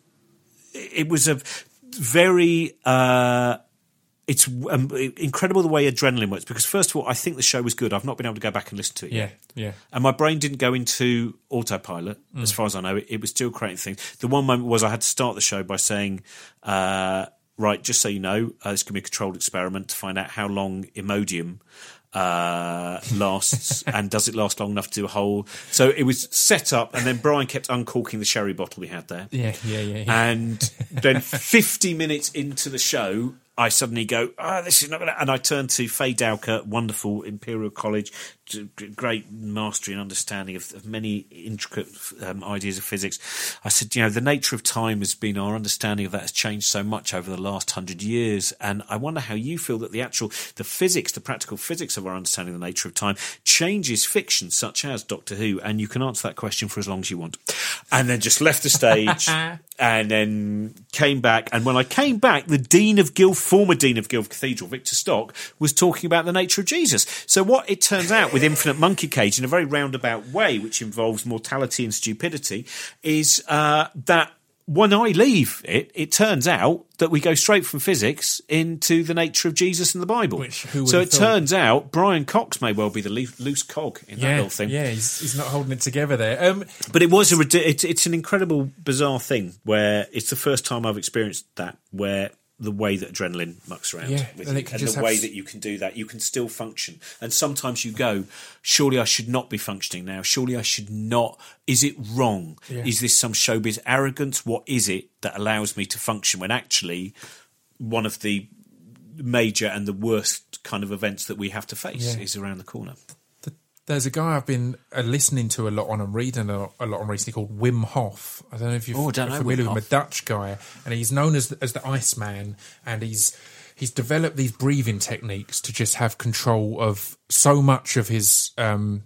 it was a very. Uh, It's um, incredible the way adrenaline works, because first of all, I think the show was good. I've not been able to go back and listen to it yeah, yet. Yeah. And my brain didn't go into autopilot, mm. as far as I know. It, it was still creating things. The one moment was I had to start the show by saying, uh, right, just so you know, uh, this can be a controlled experiment to find out how long Imodium uh, lasts and does it last long enough to do a whole... So it was set up, and then Brian kept uncorking the sherry bottle we had there. Yeah, yeah, yeah. yeah. And then fifty minutes into the show... I suddenly go, oh, this is not going to... And I turn to Faye Dowker, wonderful Imperial College, great mastery and understanding of, of many intricate um, ideas of physics. I said, you know, the nature of time has been, our understanding of that has changed so much over the last hundred years. And I wonder how you feel that the actual, the physics, the practical physics of our understanding of the nature of time changes fiction such as Doctor Who. And you can answer that question for as long as you want. And then just left the stage and then came back. And when I came back, the Dean of Guildford, former Dean of Guildford Cathedral, Victor Stock, was talking about the nature of Jesus. So what it turns out with Infinite Monkey Cage, in a very roundabout way, which involves mortality and stupidity, is uh, that when I leave it, it turns out that we go straight from physics into the nature of Jesus and the Bible. Which, who so it thought? turns out Brian Cox may well be the le- loose cog in yeah, that whole thing. Yeah, he's, he's not holding it together there. Um, But it was a ridi- it's, it's an incredible, bizarre thing where it's the first time I've experienced that, where the way that adrenaline mucks around Yeah, with and you, it can and just the have way s- that you can do that, you can still function. And sometimes you go, surely I should not be functioning now. Surely I should not. Is it wrong? Yeah. Is this some showbiz arrogance? What is it that allows me to function when actually one of the major and the worst kind of events that we have to face Yeah. is around the corner? There's a guy I've been uh, listening to a lot on and reading a, a lot on recently called Wim Hof. I don't know if you're Oh, I don't know familiar Wim with him, a Dutch guy, and he's known as the, as the Iceman, and he's he's developed these breathing techniques to just have control of so much of his um,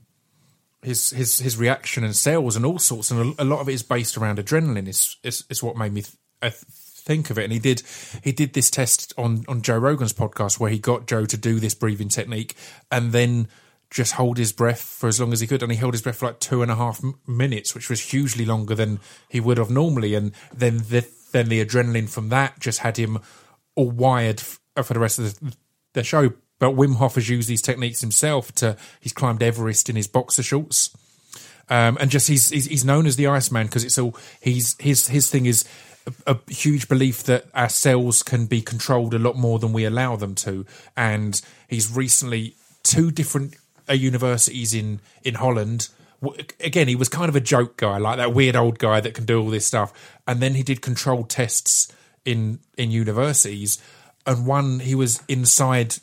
his his his reaction and cells and all sorts, and a, a lot of it is based around adrenaline. It's it's, it's what made me th- uh, think of it. And he did he did this test on on Joe Rogan's podcast where he got Joe to do this breathing technique and then just hold his breath for as long as he could, and he held his breath for like two and a half m- minutes, which was hugely longer than he would have normally. And then the then the adrenaline from that just had him all wired f- for the rest of the, the show. But Wim Hof has used these techniques himself. To he's climbed Everest in his boxer shorts, um, and just he's, he's he's known as the Iceman because it's all he's his his thing is a, a huge belief that our cells can be controlled a lot more than we allow them to. And he's recently two different uh, universities in in Holland. Again, he was kind of a joke guy, like that weird old guy that can do all this stuff. And then he did controlled tests in in universities, and one he was inside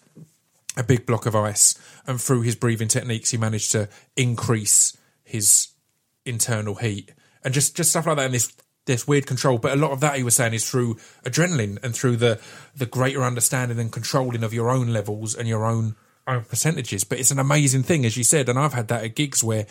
a big block of ice, and through his breathing techniques, he managed to increase his internal heat and just, just stuff like that. And this this weird control, but a lot of that he was saying is through adrenaline and through the the greater understanding and controlling of your own levels and your own own percentages. But it's an amazing thing, as you said, and I've had that at gigs where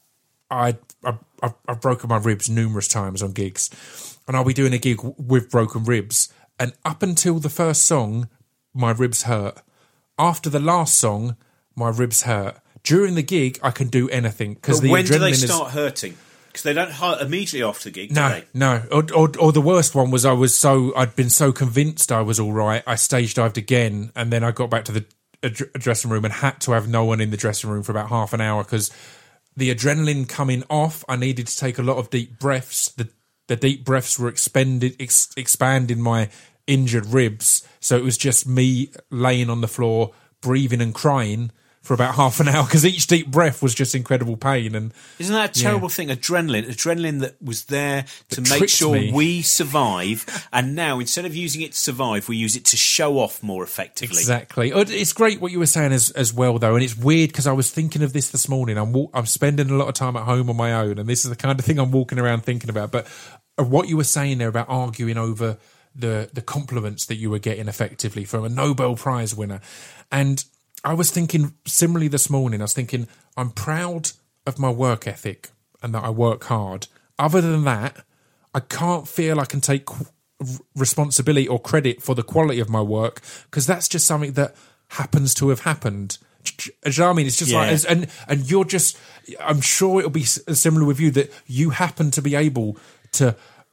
I I've, I've, I've broken my ribs numerous times on gigs, and I'll be doing a gig with broken ribs, and up until the first song, my ribs hurt. After the last song, my ribs hurt. During the gig, I can do anything because the when adrenaline do they is- start hurting? Because they don't hurt immediately after the gig, do No, they? no. Or, or, or the worst one was I was so I'd been so convinced I was all right. I stage dived again, and then I got back to the ad- dressing room and had to have no one in the dressing room for about half an hour because the adrenaline coming off. I needed to take a lot of deep breaths. The the deep breaths were expended, ex- expanding my injured ribs. So it was just me laying on the floor, breathing and crying for about half an hour because each deep breath was just incredible pain. And Isn't that a terrible thing? Adrenaline, adrenaline that was there to That make tricked sure me. we survive, and now instead of using it to survive, we use it to show off more effectively. Exactly. Oh, It's great what you were saying as as well, though, and it's weird because I was thinking of this this morning. I'm walk, I'm spending a lot of time at home on my own, and this is the kind of thing I'm walking around thinking about. But what you were saying there about arguing over the the compliments that you were getting effectively from a Nobel Prize winner, and I was thinking similarly this morning. I was thinking I'm proud of my work ethic and that I work hard. Other than that, I can't feel I can take qu- responsibility or credit for the quality of my work because that's just something that happens to have happened. Do you know what I mean? It's just Yeah. like, and and you're just, I'm sure it'll be s- similar with you that you happen to be able to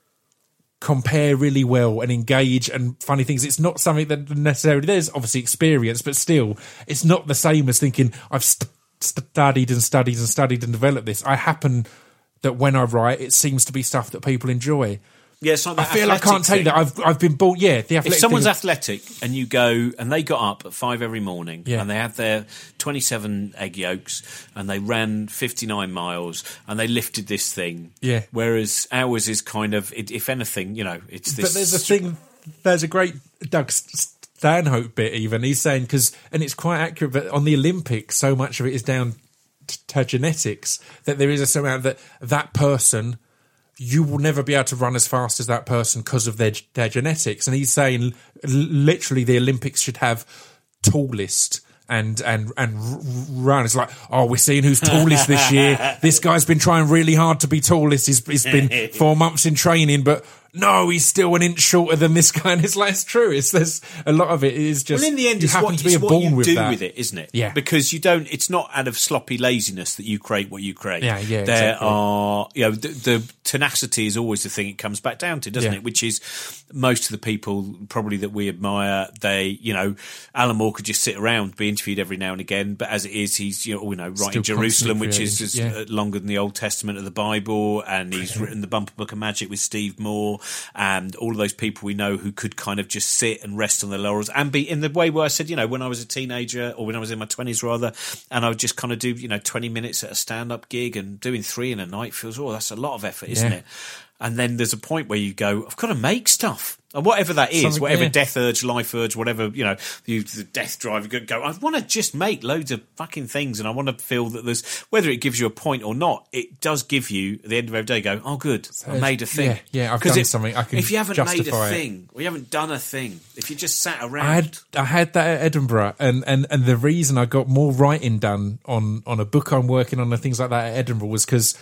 compare really well and engage and funny things. It's not something that necessarily, there's obviously experience, but still, it's not the same as thinking I've st- studied and studied and studied and developed this. I happen that when I write, it seems to be stuff that people enjoy. Yeah, it's like I that feel I athletic can't take thing. that. I've I've been born. Yeah, the athletic If someone's thing, athletic and you go and they got up at five every morning Yeah. and they had their twenty-seven egg yolks and they ran fifty-nine miles and they lifted this thing. Yeah. Whereas ours is kind of, it, if anything, you know, it's this. But there's a thing. There's a great Doug S- Stanhope bit even, he's saying, because, and it's quite accurate, but on the Olympics, so much of it is down t- to genetics, that there is a certain amount that that person, you will never be able to run as fast as that person because of their their genetics. And he's saying l- literally the Olympics should have tallest and and and run. It's like, oh, we're seeing who's tallest this year. This guy's been trying really hard to be tallest. He's, he's been four months in training, but no, he's still an inch shorter than this guy. And it's like, it's true. It's there's a lot of it is just. Well, in the end, you it's happen what, to be it's what born you with do that. with it, isn't it? Yeah. Because you don't. It's not out of sloppy laziness that you create what you create. Yeah, yeah, There exactly. are, you know, the, the tenacity is always the thing it comes back down to, doesn't Yeah. it? Which is most of the people probably that we admire. They, you know, Alan Moore could just sit around, be interviewed every now and again, but as it is, he's, you know, you know writing Still Jerusalem, constantly which is creating, as, yeah. uh, longer than the Old Testament of the Bible, and he's written the Bumper Book of Magic with Steve Moore, and all of those people we know who could kind of just sit and rest on their laurels and be in the way where I said, you know, when I was a teenager or when I was in my twenties rather, and I would just kind of do, you know, twenty minutes at a stand-up gig, and doing three in a night feels, oh, that's a lot of effort, isn't Yeah. it? And then there's a point where you go, I've got to make stuff. And whatever that is, Something- whatever yeah. death urge, life urge, whatever, you know, you, the death drive, you go, I want to just make loads of fucking things, and I want to feel that there's, whether it gives you a point or not, it does give you, at the end of every day, go, oh, good, I made a thing. Yeah, yeah, I've 'Cause done it- something. I can if you haven't made a justify it. thing, or you haven't done a thing, if you just sat around. I had I had that at Edinburgh, and, and, and the reason I got more writing done on, on a book I'm working on and things like that at Edinburgh was because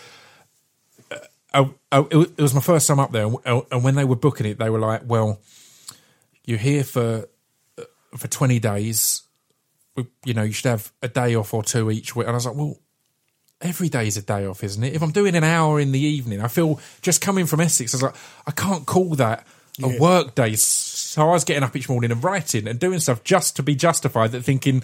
I, I, it was- it was my first time up there, and, and when they were booking it, they were like, "Well, you're here for for twenty days. You know, you should have a day off or two each week." And I was like, "Well, every day is a day off, isn't it? If I'm doing an hour in the evening, I feel just coming from Essex, I was like, I can't call that a Yeah. work day." So I was getting up each morning and writing and doing stuff just to be justified. That thinking,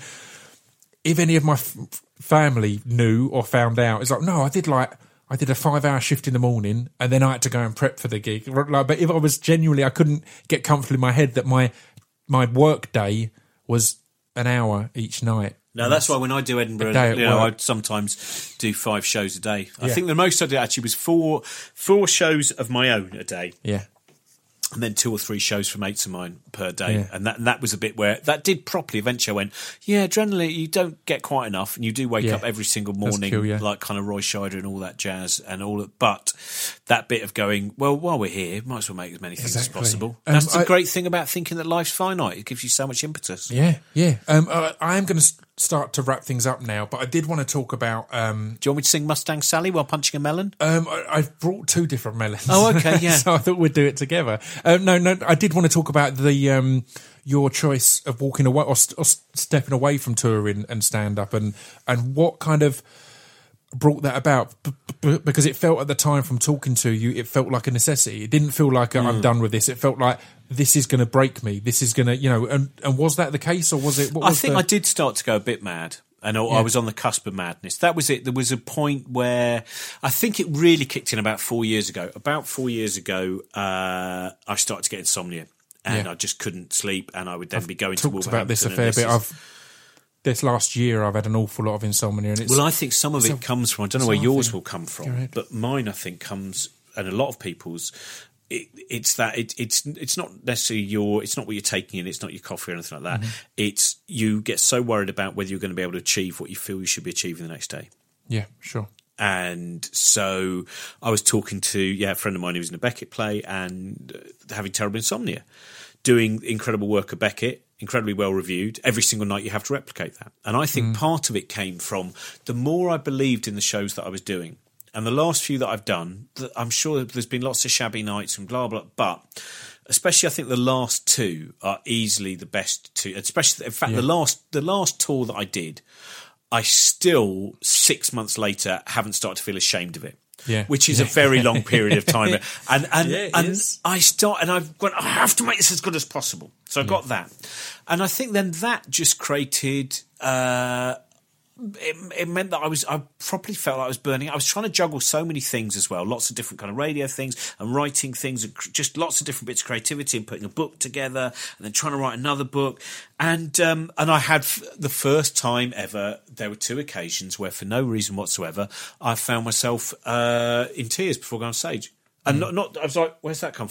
if any of my f- family knew or found out, it's like, no, I did like. I did a five-hour shift in the morning, and then I had to go and prep for the gig. Like, but if I was genuinely, I couldn't get comfortable in my head that my my work day was an hour each night. No, that's why when I do Edinburgh, A day at you know, I work. sometimes do five shows a day. I Yeah. think the most I did actually was four four shows of my own a day, Yeah, and then two or three shows from mates of mine per day. Yeah. And that and that was a bit where that did properly. Eventually, I went, yeah, generally you don't get quite enough, and you do wake Yeah. up every single That's morning, cool, yeah. like kind of Roy Scheider and all that jazz and all that. But that bit of going, well, while we're here, might as well make as many things Exactly. as possible. Um, That's the I- great thing about thinking that life's finite. It gives you so much impetus. yeah, yeah. Um, uh, I am going to start to wrap things up now, but I did want to talk about. Um, Do you want me to sing Mustang Sally while punching a melon? um, I, I've brought two different melons. Oh, okay, yeah. So I thought we'd do it together. Um, no, no, I did want to talk about the um, your choice of walking away or, st- or s- stepping away from touring and stand up, and and what kind of brought that about, b- b- because it felt at the time from talking to you, it felt like a necessity. It didn't feel like a, Mm. I'm done with this. It felt like this is going to break me. This is going to, you know, and, and was that the case, or was it? What I was think the, I did start to go a bit mad. And I- I Yeah. was on the cusp of madness. That was it. There was a point where I think it really kicked in about four years ago. About four years ago, uh, I started to get insomnia, and Yeah. I just couldn't sleep. And I would then I've be going to talked Wolverhampton. about this a and fair this bit. is- I've this last year I've had an awful lot of insomnia, and it's Well, I think some of it comes from, I don't know where so I yours think- will come Go from, ahead. but mine, I think, comes, and a lot of people's, it, it's that, it, it's it's not necessarily your, it's not what you're taking in, it's not your coffee or anything like that. Mm-hmm. It's, you get so worried about whether you're going to be able to achieve what you feel you should be achieving the next day. yeah, sure. And so I was talking to, yeah, a friend of mine who was in a Beckett play and uh, having terrible insomnia, doing incredible work at Beckett, incredibly well reviewed. Every single night you have to replicate that. And I think part of it came from the more I believed in the shows that I was doing. And the last few that I've done, th- I'm sure there's been lots of shabby nights and blah, blah, but especially I think the last two are easily the best two. Especially, in fact, Yeah. the last the last tour that I did, I still, six months later, haven't started to feel ashamed of it. Yeah. Which is a very long period of time. And and, Yeah, it and is. I start and I've gone, I have to make this as good as possible. So I got that. And I think then that just created uh It, it meant that I was, I properly felt like I was burning. I was trying to juggle so many things as well, lots of different kind of radio things and writing things, and cr- just lots of different bits of creativity and putting a book together and then trying to write another book. And um, and I had f- the first time ever, there were two occasions where for no reason whatsoever, I found myself uh, in tears before going on stage. And not, not, I was like, where's that come from?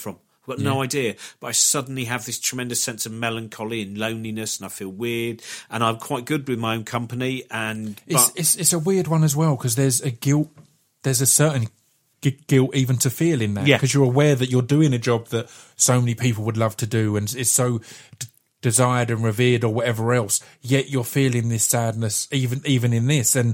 I've got no idea. But I suddenly have this tremendous sense of melancholy and loneliness, and I feel weird. And I'm quite good with my own company. And It's but, it's, it's a weird one as well, because there's a guilt, there's a certain gu- guilt even to feel in that. Yeah. Because you're aware that you're doing a job that so many people would love to do, and it's so d- desired and revered or whatever else, yet you're feeling this sadness even even in this. And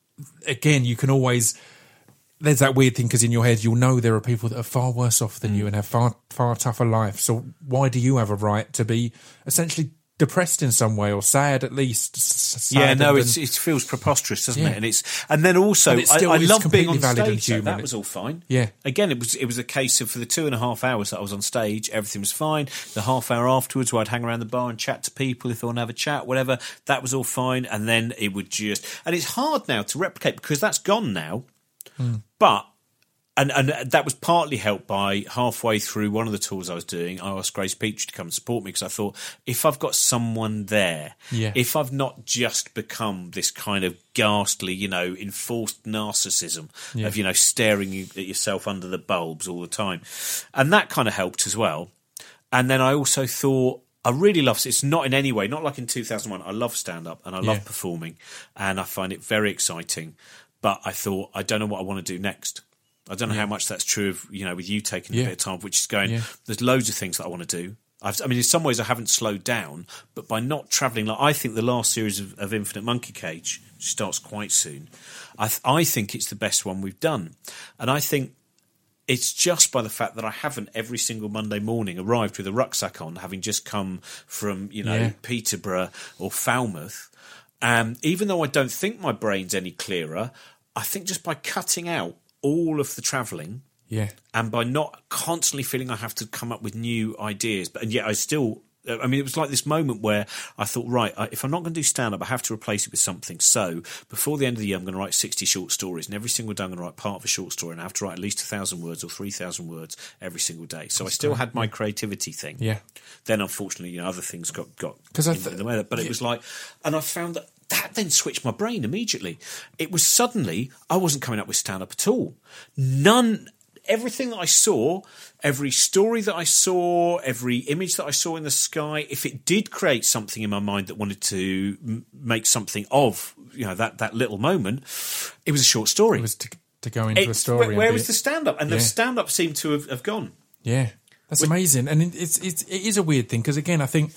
again, you can always... There's that weird thing, because in your head you'll know there are people that are far worse off than Mm. you and have far far tougher life. So why do you have a right to be essentially depressed in some way, or sad at least? S- yeah, sad no, and- it's, it feels preposterous, doesn't Yeah. it? And it's and then also But it I, still I is love being completely on valid and stage. So human. that was all fine. Yeah. Again, it was it was a case of for the two and a half hours that I was on stage, everything was fine. The half hour afterwards, where I'd hang around the bar and chat to people if they want to have a chat, whatever, that was all fine. And then it would just and it's hard now to replicate because that's gone now. Mm. But. And and that was partly helped by halfway through one of the tours I was doing, I asked Grace Peach to come and support me because I thought, if I've got someone there, Yeah. if I've not just become this kind of ghastly, you know, enforced narcissism Yeah. of, you know, staring you- at yourself under the bulbs all the time. And that kind of helped as well. And then I also thought, I really love it's not in any way, not like in two thousand one. I love stand-up and I love Yeah. performing and I find it very exciting. But I thought, I don't know what I want to do next. I don't know how much that's true of, you know, with you taking a Yeah. bit of time, which is going, Yeah. there's loads of things that I want to do. I've, I mean, in some ways I haven't slowed down, but by not travelling, like I think the last series of, of Infinite Monkey Cage, which starts quite soon, I, th- I think it's the best one we've done. And I think it's just by the fact that I haven't every single Monday morning arrived with a rucksack on, having just come from, you know, Yeah. Peterborough or Falmouth. Um, even though I don't think my brain's any clearer, I think just by cutting out all of the travelling Yeah. and by not constantly feeling I have to come up with new ideas, but and yet I still, I mean, it was like this moment where I thought, right, I- if I'm not going to do stand-up, I have to replace it with something. So before the end of the year, I'm going to write sixty short stories, and every single day I'm going to write part of a short story, and I have to write at least a thousand words or three thousand words every single day. So I still had my creativity thing. Yeah. Then, unfortunately, you know, other things got got 'Cause I in, th- in the way. But it was like, and I found that that then switched my brain immediately. It was suddenly I wasn't coming up with stand-up at all. None. Everything that I saw, every story that I saw, every image that I saw in the sky, if it did create something in my mind that wanted to m- make something of, you know, that, that little moment, it was a short story. It was to, to go into a It's- story. where and where be- was the stand-up? And Yeah. the stand-up seemed to have, have gone. Yeah, that's amazing, and it- it's it's it is a weird thing because again, I think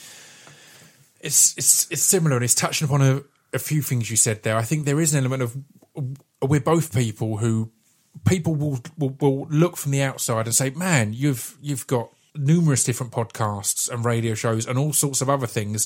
it's it's it's similar, and it's touching upon a, a few things you said there. I think there is an element of we're both people who people will, will will look from the outside and say, "Man, you've you've got numerous different podcasts and radio shows and all sorts of other things,"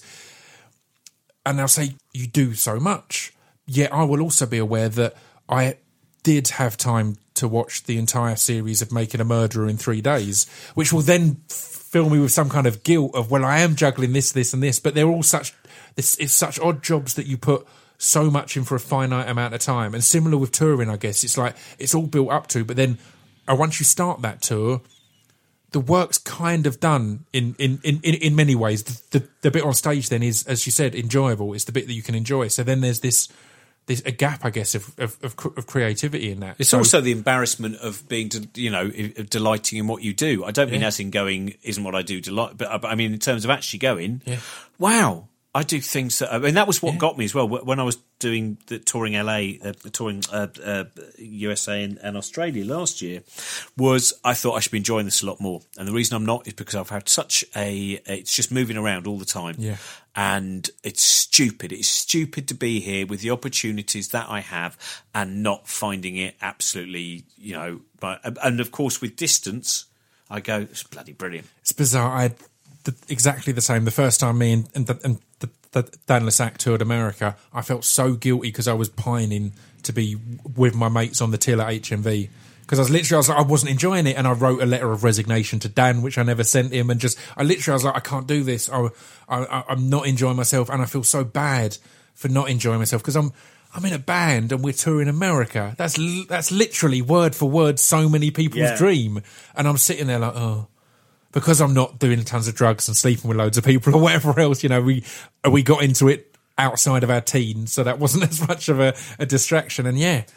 and they'll say you do so much. Yet I will also be aware that I did have time to watch the entire series of Making a Murderer in three days, which will then f- fill me with some kind of guilt of, well, I am juggling this, this and this, but they're all such, it's, it's such odd jobs that you put so much in for a finite amount of time. And similar with touring, I guess, it's like, it's all built up to, but then uh, once you start that tour, the work's kind of done in, in, in, in, in many ways. The, the, the bit on stage then is, as you said, enjoyable. It's the bit that you can enjoy. So then there's this, there's a gap, I guess, of of, of, of creativity in that. It's So- also the embarrassment of being, de- you know, i- of delighting in what you do. I don't mean Yeah. as in going isn't what I do delight, but, but I mean in terms of actually going. Yeah. Wow, I do things that. I mean, that was what got me as well when I was doing the touring L A, uh, touring uh, uh, U S A and, and Australia last year. Was I thought I should be enjoying this a lot more, and the reason I'm not is because I've had such a. It's just moving around all the time. Yeah. And it's stupid. It's stupid to be here with the opportunities that I have and not finding it absolutely, you know. But and of course, with distance, I go, it's bloody brilliant. It's bizarre. I had the, exactly the same. The first time me and, and, the, and the, the Dan Lessac toured America, I felt so guilty because I was pining to be with my mates on the till at H M V. Because I was literally, I was like, I wasn't enjoying it, and I wrote a letter of resignation to Dan, which I never sent him, and just, I literally, I was like, I can't do this. I, I, I'm not enjoying myself, and I feel so bad for not enjoying myself because I'm, I'm in a band and we're touring America. That's li- that's literally word for word so many people's Yeah. dream, and I'm sitting there like, oh, because I'm not doing tons of drugs and sleeping with loads of people or whatever else. You know, we we got into it outside of our teens, so that wasn't as much of a, a distraction. And yeah.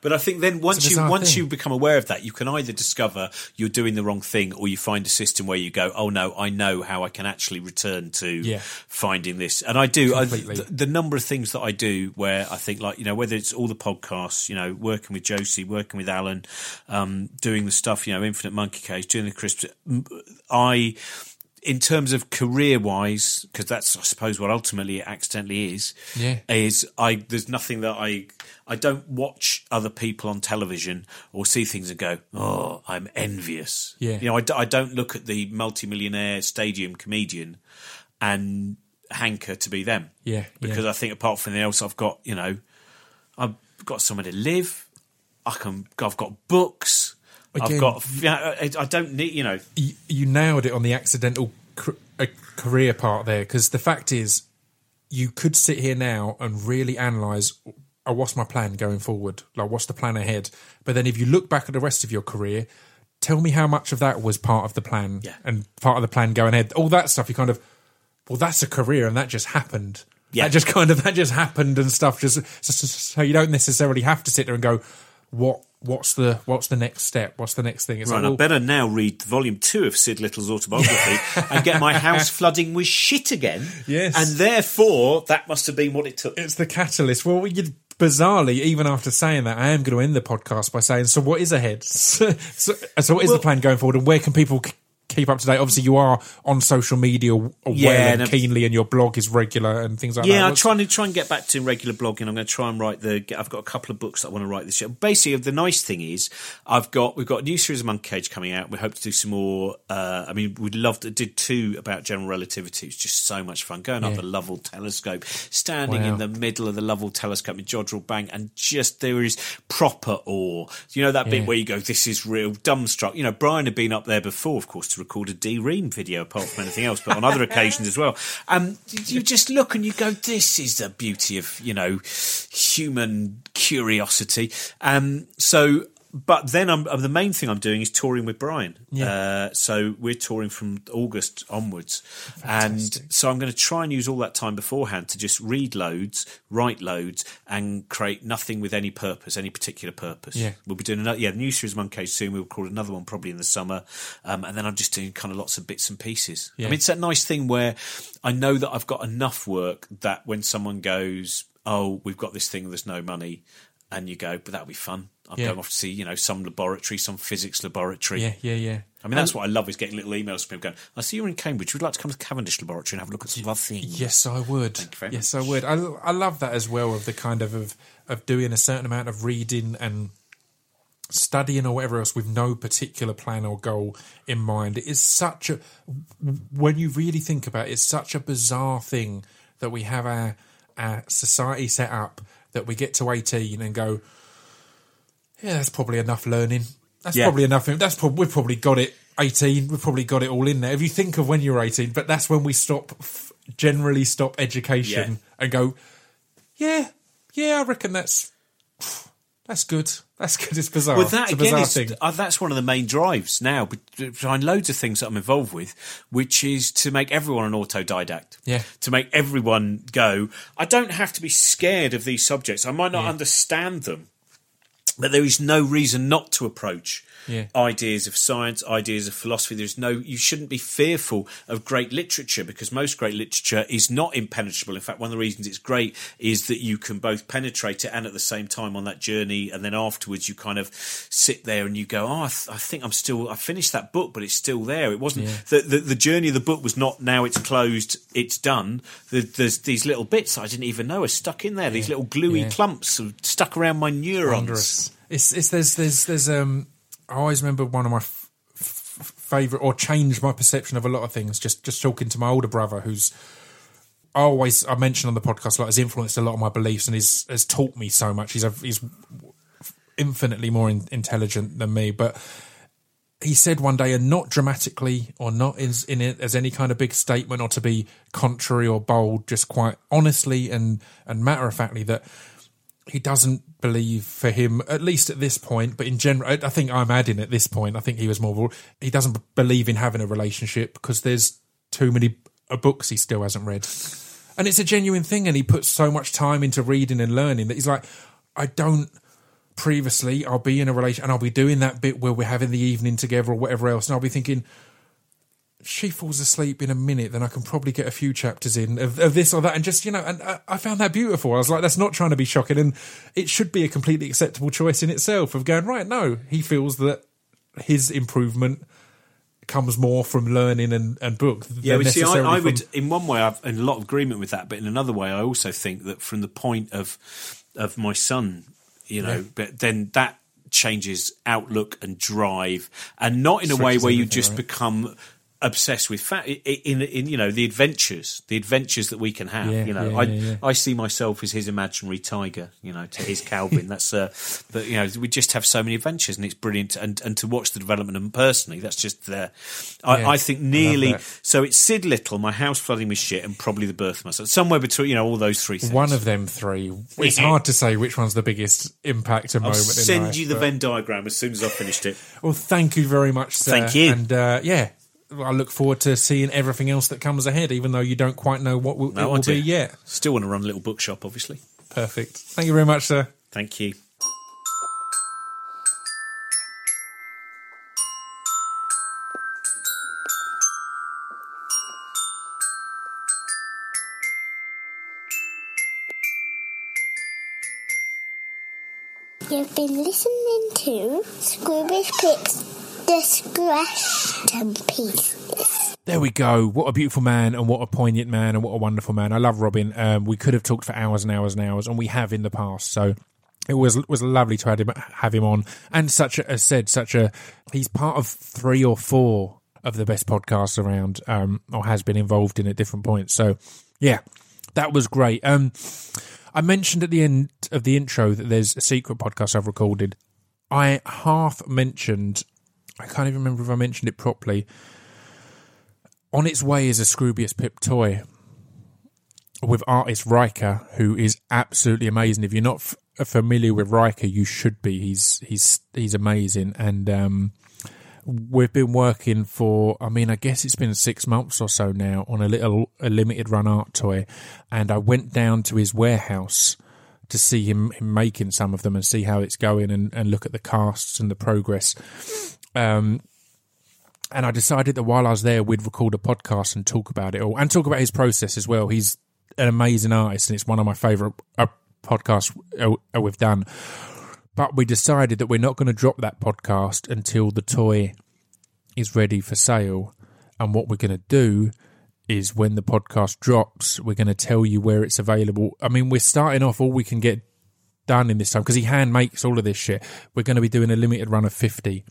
But I think then once you bizarre once thing. you become aware of that, you can either discover you're doing the wrong thing, or you find a system where you go, oh no, I know how I can actually return to Yeah. finding this. And I do. I, Completely. the, the number of things that I do where I think, like, you know, whether it's all the podcasts, you know, working with Josie, working with Alan, um, doing the stuff, you know, Infinite Monkey Cage, doing the crisps, I... in terms of career-wise, because that's, I suppose, what ultimately it accidentally is, Yeah. is I there's nothing that I I don't watch other people on television or see things and go, oh, I'm envious. Yeah. You know, I, d- I don't look at the multimillionaire stadium comedian and hanker to be them. Yeah, Because yeah. I think apart from anything else, I've got, you know, I've got somewhere to live. I can, I've got books. I've Again, got, you know, I I don't need, you know. You, you nailed it on the accidental cr- uh, career part there, because the fact is, you could sit here now and really analyse, oh, what's my plan going forward? Like, what's the plan ahead? But then if you look back at the rest of your career, tell me how much of that was part of the plan Yeah. and part of the plan going ahead. All that stuff, you kind of, well, that's a career and that just happened. Yeah. That just kind of, that just happened and stuff. Just so, so you don't necessarily have to sit there and go, what, what's the, what's the next step? What's the next thing? It's Right, like, I well, better now read volume two of Sid Little's autobiography and get my house flooding with shit again. Yes. And therefore, that must have been what it took. it's the catalyst. Well, you, bizarrely, even after saying that, I am going to end the podcast by saying, so what is ahead? so, so, so what is Well- the plan going forward, and where can people c- keep up to date? Obviously, you are on social media well Yeah, and and- keenly, and your blog is regular and things like that. Yeah, I'm What's- trying to try and get back to regular blogging. I'm going to try and write the. I've got a couple of books that I want to write this year. Basically, the nice thing is, I've got we've got a new series of Monkey Cage coming out. We hope to do some more. Uh, I mean, we'd love to did two about general relativity. It's just so much fun going up Yeah. the Lovell Telescope, standing Wow. in the middle of the Lovell Telescope with Jodrell Bank, and just there is proper awe. You know that bit Yeah. where you go, "This is real." Dumbstruck. You know, Brian had been up there before, of course, to record a D Ream video, apart from anything else, but on other occasions as well. Um, you just look and you go, this is the beauty of, you know, human curiosity. Um, so, but then I'm, uh, the main thing I'm doing is touring with Brian. Yeah. Uh, so we're touring from August onwards. Fantastic. And so I'm going to try and use all that time beforehand to just read loads, write loads, and create nothing with any purpose, any particular purpose. Yeah. We'll be doing another, yeah, new series of Monkey Cage soon. We'll record another one probably in the summer. Um, and then I'm just doing kind of lots of bits and pieces. Yeah. I mean, it's that nice thing where I know that I've got enough work that when someone goes, oh, we've got this thing, there's no money, and you go, but that'll be fun. I'm Yeah. going off to see, you know, some laboratory, some physics laboratory. Yeah, yeah, yeah. I mean, that's what I love, is getting little emails from people going, I see you're in Cambridge. Would you like to come to the Cavendish Laboratory and have a look at some of our things? Yes, I would. Thank you very yes, much. I would. I, I love that as well, of the kind of, of of doing a certain amount of reading and studying or whatever else with no particular plan or goal in mind. It is such a, when you really think about it, it's such a bizarre thing that we have our, our society set up that we get to eighteen and go, yeah, that's probably enough learning. That's Yeah. probably enough. That's probably, we've probably got it. eighteen, we've probably got it all in there. If you think of when you're eighteen, but that's when we stop, f- generally stop education Yeah. and go, yeah, yeah, I reckon that's that's good. That's good. It's bizarre. Well, that it's a again bizarre is thing. uh, that's one of the main drives now. But behind loads of things that I'm involved with, which is to make everyone an autodidact. Yeah. To make everyone go, I don't have to be scared of these subjects. I might not Yeah. understand them, but there is no reason not to approach Yeah. ideas of science, ideas of philosophy. There's no, you shouldn't be fearful of great literature, because most great literature is not impenetrable. In fact, one of the reasons it's great is that you can both penetrate it and at the same time on that journey, and then afterwards you kind of sit there and you go, oh, I, th- I think I'm still, I finished that book, but it's still there. It wasn't, Yeah. the, the, the journey of the book was not, now it's closed, it's done. The, there's these little bits I didn't even know are stuck in there, these little gluey Yeah. clumps are stuck around my neurons. Wondrous. It's it's there's there's there's um. I always remember one of my f- f- favorite, or changed my perception of a lot of things. Just just talking to my older brother, who's I always I mentioned on the podcast, like, has influenced a lot of my beliefs and he's has taught me so much. He's a, he's infinitely more in, intelligent than me, but he said one day, and not dramatically or not in, in it as any kind of big statement or to be contrary or bold, just quite honestly and and matter of factly, that he doesn't believe, for him, at least at this point, but in general, I think I'm adding at this point, I think he was more, he doesn't believe in having a relationship because there's too many uh, books he still hasn't read. And it's a genuine thing, and he puts so much time into reading and learning that he's like, I don't, previously I'll be in a relation and I'll be doing that bit where we're having the evening together or whatever else, and I'll be thinking, she falls asleep in a minute, then I can probably get a few chapters in of, of this or that. And just, you know, and I, I found that beautiful. I was like, that's not trying to be shocking. And it should be a completely acceptable choice in itself of going, right, no, he feels that his improvement comes more from learning and, and book. Yeah, well, see, I, I from... would, in one way, I've in a lot of agreement with that, but in another way, I also think that from the point of of my son, you know, yeah. but then that changes outlook and drive, and not in a way where you just right? become obsessed with fat in, in in you know the adventures the adventures that we can have. Yeah, you know yeah, I yeah, yeah. I see myself as his imaginary tiger, you know, to his Calvin. That's uh but you know we just have so many adventures, and it's brilliant. And and to watch the development, and personally that's just there. I, yeah, I think nearly I so it's Sid Little, my house flooding with shit, and probably the birth of my son, somewhere between, you know, all those three things. One of them three. It's hard to say which one's the biggest impact and I'll moment in send life, you the but... Venn diagram as soon as I've finished it. Well, thank you very much, sir. Thank you. And uh, yeah, I look forward to seeing everything else that comes ahead, even though you don't quite know what will, no, it will be yet. Still want to run a little bookshop, obviously. Perfect. Thank you very much, sir. Thank you. You've been listening to Scroobius Pip's Discretion Pieces. There we go. What a beautiful man, and what a poignant man, and what a wonderful man. I love Robin. Um, we could have talked for hours and hours and hours, and we have in the past. So it was was lovely to have him, have him on. And such a, as said, such a he's part of three or four of the best podcasts around, um, or has been involved in at different points. So yeah, that was great. Um, I mentioned at the end of the intro that there's a secret podcast I've recorded. I half mentioned, I can't even remember if I mentioned it properly. On its way is a Scroobius Pip toy with artist Riker, who is absolutely amazing. If you're not f- familiar with Riker, you should be. He's he's he's amazing, and um, we've been working for, I mean, I guess it's been six months or so now on a little a limited run art toy, and I went down to his warehouse to see him, him making some of them and see how it's going, and, and look at the casts and the progress. Um, and I decided that while I was there, we'd record a podcast and talk about it all, and talk about his process as well. He's an amazing artist, and it's one of my favourite uh, podcasts uh, we've done. But we decided that we're not going to drop that podcast until the toy is ready for sale. And what we're going to do is, when the podcast drops, we're going to tell you where it's available. I mean, we're starting off all we can get done in this time, because he hand makes all of this shit. We're going to be doing a limited run of fifty.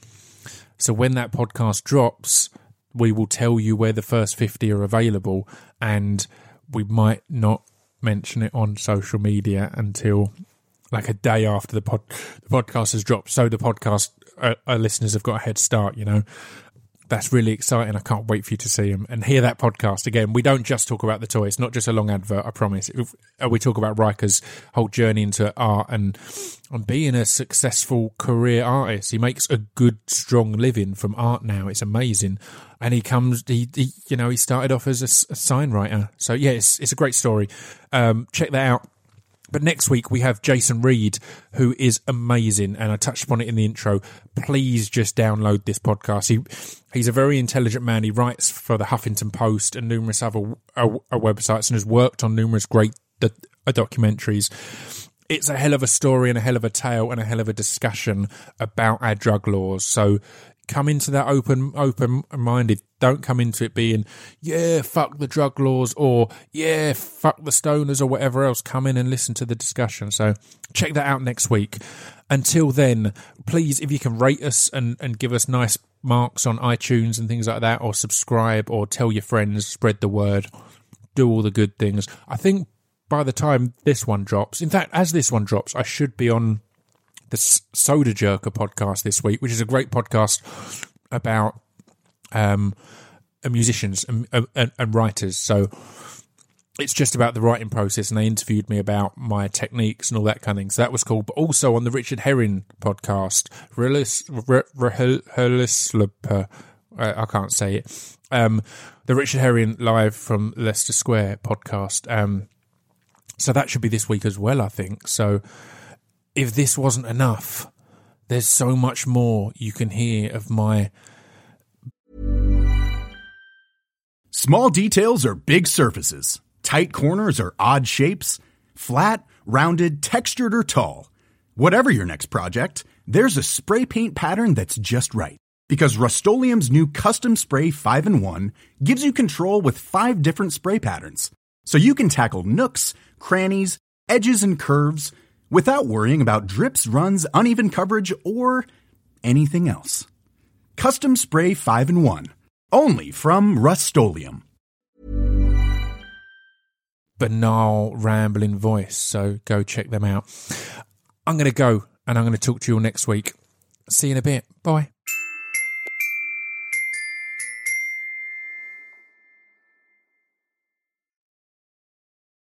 So when that podcast drops, we will tell you where the first fifty are available, and we might not mention it on social media until like a day after the pod, the podcast has dropped. So the podcast uh, our listeners have got a head start, you know. That's really exciting. I can't wait for you to see them and hear that podcast. Again, we don't just talk about the toy. It's not just a long advert, I promise. We talk about Riker's whole journey into art and, and being a successful career artist. He makes a good, strong living from art now. It's amazing. And he comes, he, he you know, he started off as a, a sign writer. So, yeah, it's, it's a great story. Um, check that out. But next week we have Jason Reed, who is amazing, and I touched upon it in the intro. Please just download this podcast. He he's a very intelligent man. He writes for the Huffington Post and numerous other uh, uh, websites, and has worked on numerous great do- uh, documentaries. It's a hell of a story and a hell of a tale and a hell of a discussion about our drug laws. So come into that open, open-minded. Don't come into it being, yeah, fuck the drug laws, or yeah, fuck the stoners, or whatever else. Come in and listen to the discussion. So check that out next week. Until then, please, if you can rate us and, and give us nice marks on iTunes and things like that, or subscribe, or tell your friends, spread the word, do all the good things. I think by the time this one drops, in fact, as this one drops, I should be on the Soda Jerker podcast this week, which is a great podcast about um, musicians and, and, and writers. So it's just about the writing process, and they interviewed me about my techniques and all that kind of thing. So that was cool. But also on the Richard Herring podcast, I can't say it. Um, the Richard Herring live from Leicester Square podcast. Um, so that should be this week as well, I think. So if this wasn't enough, there's so much more you can hear of my... Small details are big surfaces. Tight corners are odd shapes. Flat, rounded, textured, or tall. Whatever your next project, there's a spray paint pattern that's just right. Because Rust-Oleum's new Custom Spray five in one gives you control with five different spray patterns. So you can tackle nooks, crannies, edges, and curves without worrying about drips, runs, uneven coverage, or anything else. Custom Spray five in one. Only from Rust-Oleum. Banal, rambling voice, so go check them out. I'm going to go, and I'm going to talk to you all next week. See you in a bit. Bye.